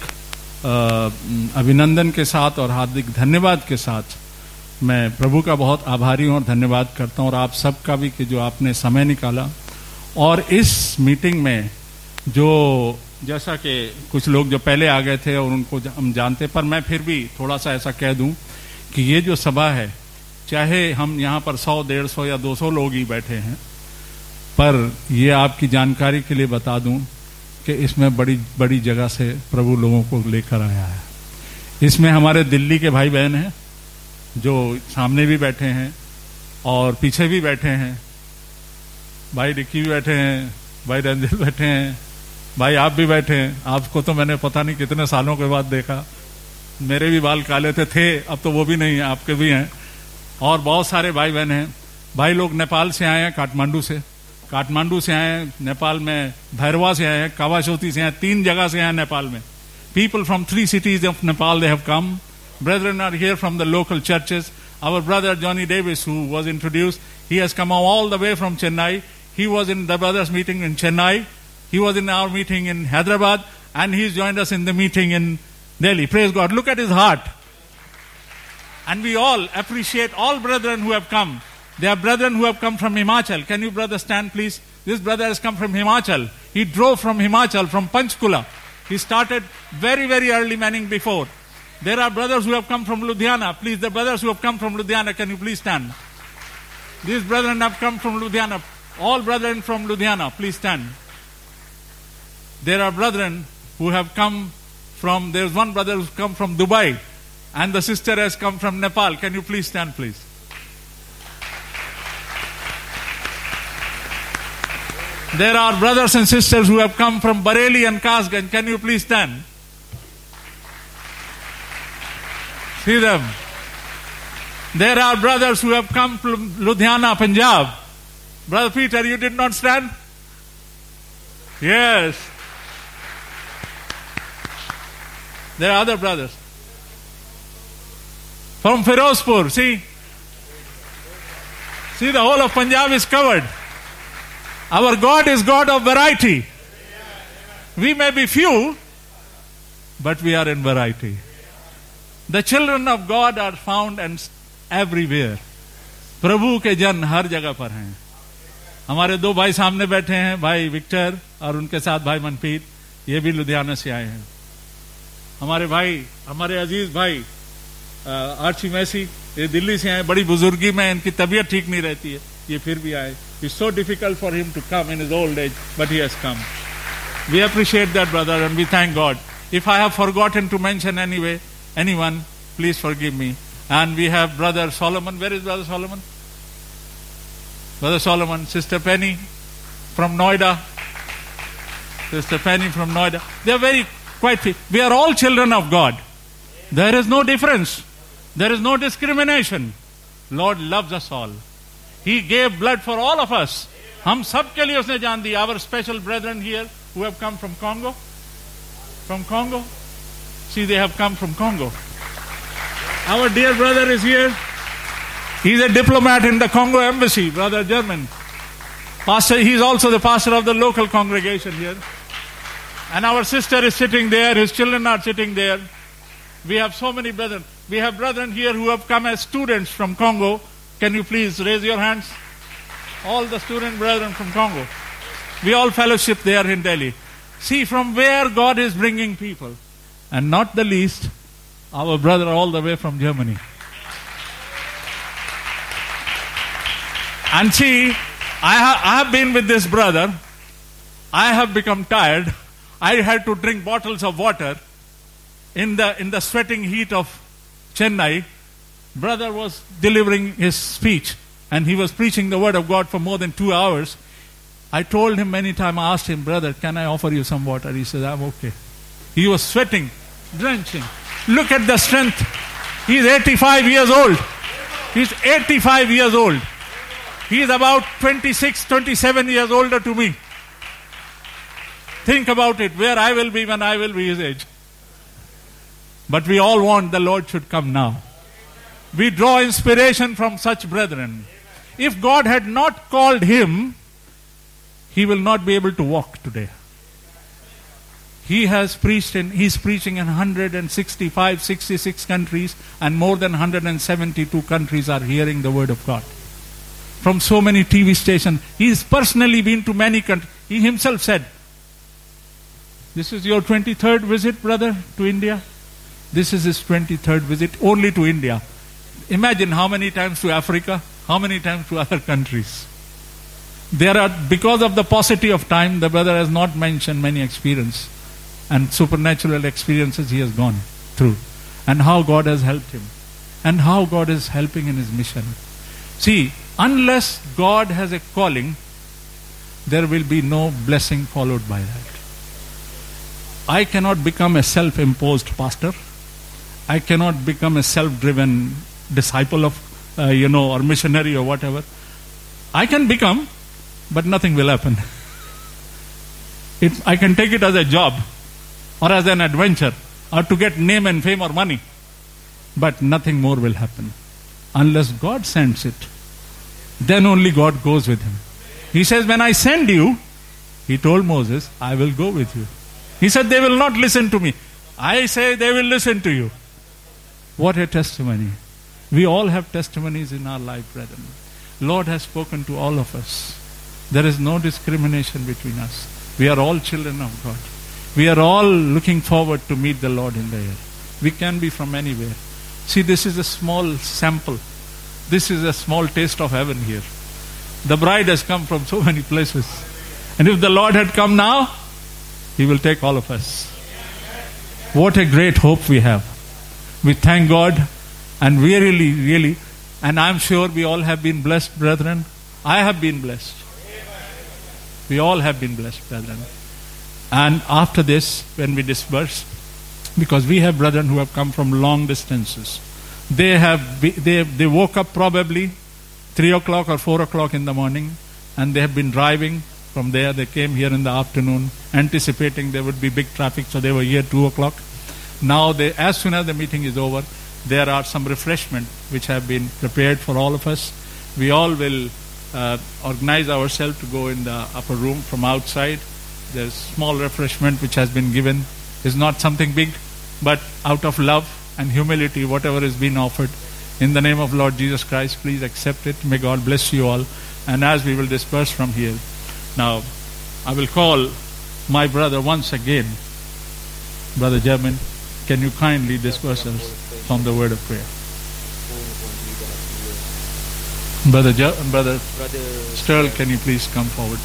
अभिनंदन के साथ और हार्दिक धन्यवाद के साथ मैं प्रभु का बहुत आभारी हूँ और धन्यवाद करता हूँ, और आप सबका भी कि जो आपने समय निकाला। और इस मीटिंग में जो जैसा कि कुछ लोग जो पहले आ गए थे और उनको हम जानते, पर मैं फिर भी थोड़ा सा ऐसा कह दूं कि ये जो सभा है, चाहे हम यहाँ पर सौ डेढ़ सौ या दो सौ लोग ही बैठे हैं, पर ये आपकी जानकारी के लिए बता दूं कि इसमें बड़ी बड़ी जगह से प्रभु लोगों को लेकर आया है। इसमें हमारे दिल्ली के भाई बहन हैं जो सामने भी बैठे हैं और पीछे भी बैठे हैं, भाई रिक्की भी बैठे हैं, भाई रंजित बैठे हैं, भाई आप भी बैठे हैं। आपको तो मैंने पता नहीं कितने सालों के बाद देखा, मेरे भी बाल काले थे थे अब तो वो भी नहीं है, आपके भी हैं। और बहुत सारे भाई बहन हैं। भाई लोग नेपाल से आए हैं, काठमांडू से काठमांडू से आए हैं, नेपाल में भैरवा से आए हैं, कावाचौती से आए हैं, तीन जगह से आए हैं नेपाल में। People from three cities of Nepal they have come. Brethren are here from the local churches. Our brother Johnny Davis, who was introduced, he has come all the way from Chennai. He was in the brothers' meeting in Chennai. He was in our meeting in Hyderabad, and he's joined us in the meeting in Delhi. Praise God. Look at his heart. And we all appreciate all brethren who have come. They are brethren who have come from Himachal. Can you brother stand, please? This brother has come from Himachal. He drove from Himachal, from Panchkula. He started very, very early morning before. There are brothers who have come from Ludhiana. Please, the brothers who have come from Ludhiana, can you please stand? These brethren have come from Ludhiana. All brethren from Ludhiana, please stand. There are brethren who have come from, there's one brother who's come from Dubai, and the sister has come from Nepal. Can you please stand, please? There are brothers and sisters who have come from Bareilly and Kasganj. Can you please stand? See them. There are brothers who have come from Ludhiana, Punjab. Brother Peter, you did not stand? Yes. There are other brothers. From Firozpur, see? See, the whole of Punjab is covered. Our God is God of variety. We may be few, but we are in variety. The children of God are found and everywhere. प्रभु के जन हर जगह पर हैं. हमारे दो भाई सामने बैठे हैं, भाई विक्टर और उनके साथ भाई मनप्रीत, ये भी लुधियाना से आए हैं. हमारे भाई, हमारे अजीज भाई आर्ची मैसी, ये दिल्ली से आए. बड़ी बुजुर्गी में इनकी तबीयत ठीक नहीं रहती है, ये फिर भी आए. It's so difficult for him to come in his old age, but he has come. We appreciate that, brother, and we thank God. If I have forgotten to mention anyway, anyone, please forgive me. And we have brother Solomon. Where is brother Solomon? Brother Solomon, sister Penny from Noida. Sister Penny from Noida. They are very quite fit. We are all children of God. There is no difference. There is no discrimination. Lord loves us all. He gave blood for all of us. हम सब के लिए उसने जान दी. Our special brethren here who have come from Congo. From Congo. See, they have come from Congo. Our dear brother is here. He's a diplomat in the Congo embassy, brother German. Pastor, he's also the pastor of the local congregation here. And our sister is sitting there. His children are sitting there. We have so many brethren. We have brethren here who have come as students from Congo. Can you please raise your hands? All the student brethren from Congo. We all fellowship there in Delhi. See from where God is bringing people. And not the least, our brother all the way from Germany. And see, I, ha- I have been with this brother. I have become tired. I had to drink bottles of water in the in the sweating heat of Chennai. Brother was delivering his speech and he was preaching the word of God for more than two hours. I told him many times, I asked him, brother, can I offer you some water? He said, I'm okay. He was sweating, drenching. Look at the strength. He's eighty-five years old. He's eighty-five years old. He's about twenty-six, twenty-seven years older to me. Think about it, where I will be when I will be his age. But we all want the Lord should come now. We draw inspiration from such brethren. If God had not called him, he will not be able to walk today. He has preached in, he's preaching in one hundred sixty-five, sixty-six countries, and more than one hundred seventy-two countries are hearing the word of God. From so many T V stations. He's personally been to many countries. He himself said, this is your twenty-third visit, brother, to India? This is his twenty-third visit only to India. Imagine how many times to Africa, how many times to other countries. There are, because of the paucity of time, the brother has not mentioned many experiences and supernatural experiences he has gone through, and how God has helped him, and how God is helping in his mission. See, unless God has a calling, there will be no blessing followed by that. I cannot become a self-imposed pastor. I cannot become a self-driven disciple of, uh, you know, or missionary or whatever. I can become, but nothing will happen. It, I can take it as a job, or as an adventure, or to get name and fame or money. But nothing more will happen. Unless God sends it, then only God goes with him. He says, when I send you, he told Moses, I will go with you. He said, they will not listen to me. I say they will listen to you. What a testimony. We all have testimonies in our life, brethren. Lord has spoken to all of us. There is no discrimination between us. We are all children of God. We are all looking forward to meet the Lord in the air. We can be from anywhere. See, this is a small sample. This is a small taste of heaven here. The bride has come from so many places. And if the Lord had come now, he will take all of us. What a great hope we have. We thank God, and we really, really, and I'm sure we all have been blessed, brethren. I have been blessed. We all have been blessed, brethren. And after this, when we disperse, because we have brethren who have come from long distances, they have they they woke up probably three o'clock or four o'clock in the morning, and they have been driving from there. They came here in the afternoon, anticipating there would be big traffic, so they were here two o'clock. Now, they, as soon as the meeting is over, there are some refreshment which have been prepared for all of us. We all will uh, organize ourselves to go in the upper room from outside. There's small refreshment which has been given. It's not something big, but out of love and humility, whatever is being offered. In the name of Lord Jesus Christ, please accept it. May God bless you all. And as we will disperse from here, now I will call my brother once again, Brother German. Can you kindly disperse us from the word of prayer? Brother Je- Brother Sterl, can you please come forward?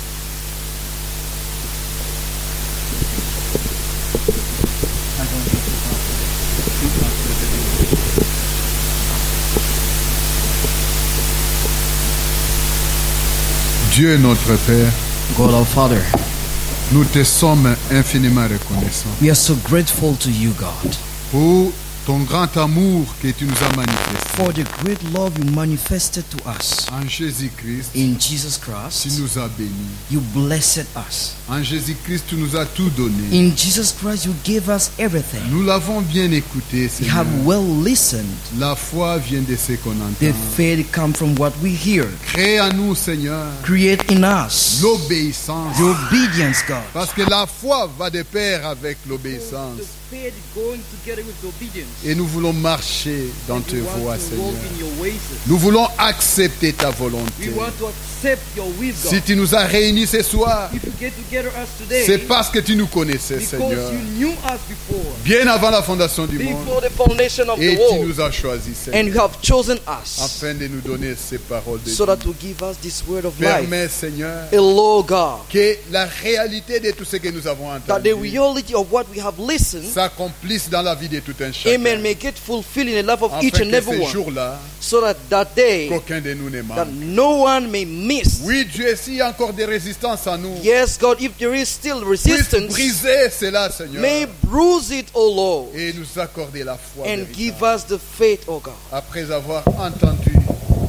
Dieu notre Père, God our Father, nous te sommes infiniment reconnaissants we are so grateful to you, God, pour ton grand amour que tu nous as manifesté. for the great love you manifested to us. En Jésus-Christ, In Jesus tu Christ, nous as bénis. you blessed us. En Jésus-Christ, tu nous as tout donné. In Jesus Christ, you gave us everything. Nous l'avons bien écouté, We Seigneur. have well listened. La foi vient de ce qu'on The entend. faith comes from what we hear. Crée en nous, Seigneur, Create in us l'obéissance. the obedience, God. Parce que la foi va de pair avec l'obéissance. faith going together with the obedience. Et nous voulons marcher dans tes We want voies, to Seigneur. walk in your ways. Nous voulons accepter ta volonté. We want to accept your will, God. Si tu nous as réunis ce soir, If you get together us today, c'est parce que tu nous connaissais, because Seigneur, you knew us before, bien avant la fondation du monde. before the foundation of Et the tu world, nous as choisis, and Seigneur, you have chosen us afin de nous donner ces paroles de so vie. that you give us this word of life. Permets, Seigneur, Hello, God, que la réalité de tout ce que nous avons that the entendu reality of what we have listened, s'accomplisse dans la vie de tout un chacun. amen, may get fulfilled in the life of Afin each and que every ce one, jour-là, so that that day, qu'aucun de nous ne that manque. no one may miss. Oui, Dieu, s'il y a encore des résistances en nous, Yes, God, if there is still puisse resistance, briser cela, Seigneur, may bruise it, O Lord, et nous accorder la foi and véritable. give us the faith, O God. Après avoir entendu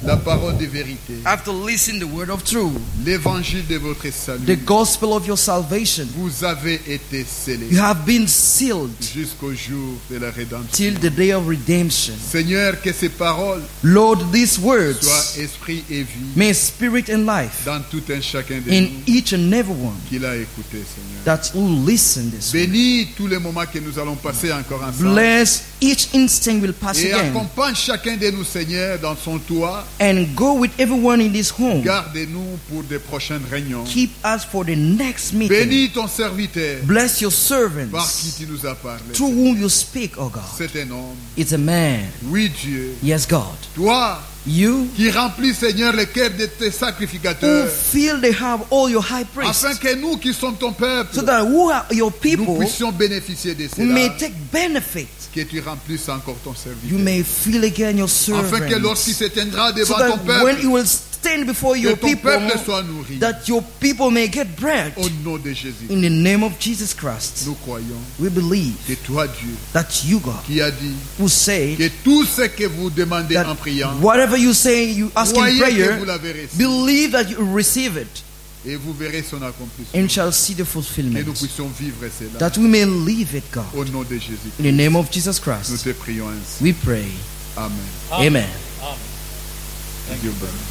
la parole de vérité, after listening the word of truth, l'évangile de votre the salut, gospel of your salvation, vous avez été scellés you have been sealed jusqu'au jour de la rédemption. till the day of redemption. Seigneur, que ces paroles Lord, these soient words esprit et vie may spirit and life dans tout un chacun de in nous each and every one qui l'a écouté, Seigneur. that will listen this word. Bénis tous les moments que nous allons passer encore ensemble. Bless each instant will pass Et again, accompagne chacun de nous, Seigneur, dans son toit. and go with everyone in this home. Garde-nous pour des prochaines réunions. Keep us for the next meeting. Bénis ton serviteur Bless your par qui servants tu nous as parlé. through whom you speak, oh God. C'est un homme. It's a man. Oui, Dieu. Yes, God. Toi You qui remplis, Seigneur, le cœur de tes who sacrificateurs. feel they have all your high priests, Afin que nous qui sommes ton peuple, so that who are your nous people puissions bénéficier de we may cela. take benefit. Que tu remplisses encore ton You serviteur. may feel again your Afin que lorsqu'il servants, se tiendra so devant ton that when peuple, you will stand before que your ton people, peuple soit nourri. that your people may get bread. Au nom de Jésus, In the name of Jesus Christ, nous croyons we believe que toi, Dieu, that you, God, qui as dit who say que tout ce que vous demandez that en priant, whatever you say, you ask in croyez que vous prayer, l'avez reçu believe that you will receive it et vous verrez son accomplissement. and shall see the Que nous fulfillment. puissions vivre cela. That we may live it, God. Au nom de Jésus, In the name of Jesus nous Christ, te prions ainsi. we pray. Amen. Amen. Thank you, brother.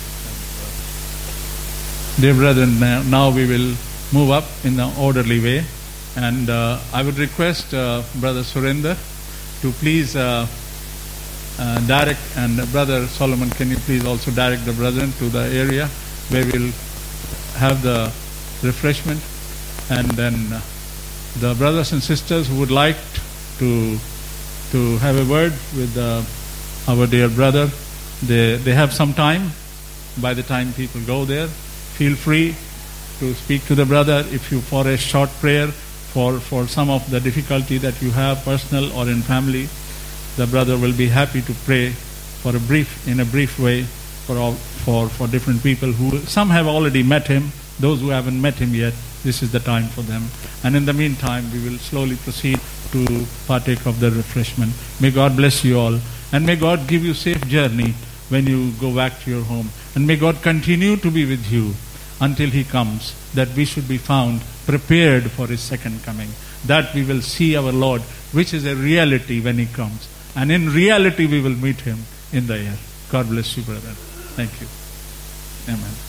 Dear brethren, now now we will move up in an orderly way, and uh, I would request uh, Brother Surinder to please uh, uh, direct, and uh, Brother Solomon, can you please also direct the brethren to the area where we'll have the refreshment, and then uh, the brothers and sisters who would like to to have a word with uh, our dear brother, they they have some time. By the time people go there, feel free to speak to the brother if you for a short prayer for, for some of the difficulty that you have, personal or in family. The brother will be happy to pray for a brief, in a brief way, for all, for for different people who some have already met him. Those who haven't met him yet, this is the time for them. And in the meantime, we will slowly proceed to partake of the refreshment. May God bless you all, and may God give you safe journey when you go back to your home. And may God continue to be with you until He comes, that we should be found prepared for His second coming, that we will see our Lord, which is a reality when He comes. And in reality we will meet Him in the air. God bless you, brother. Thank you. Amen.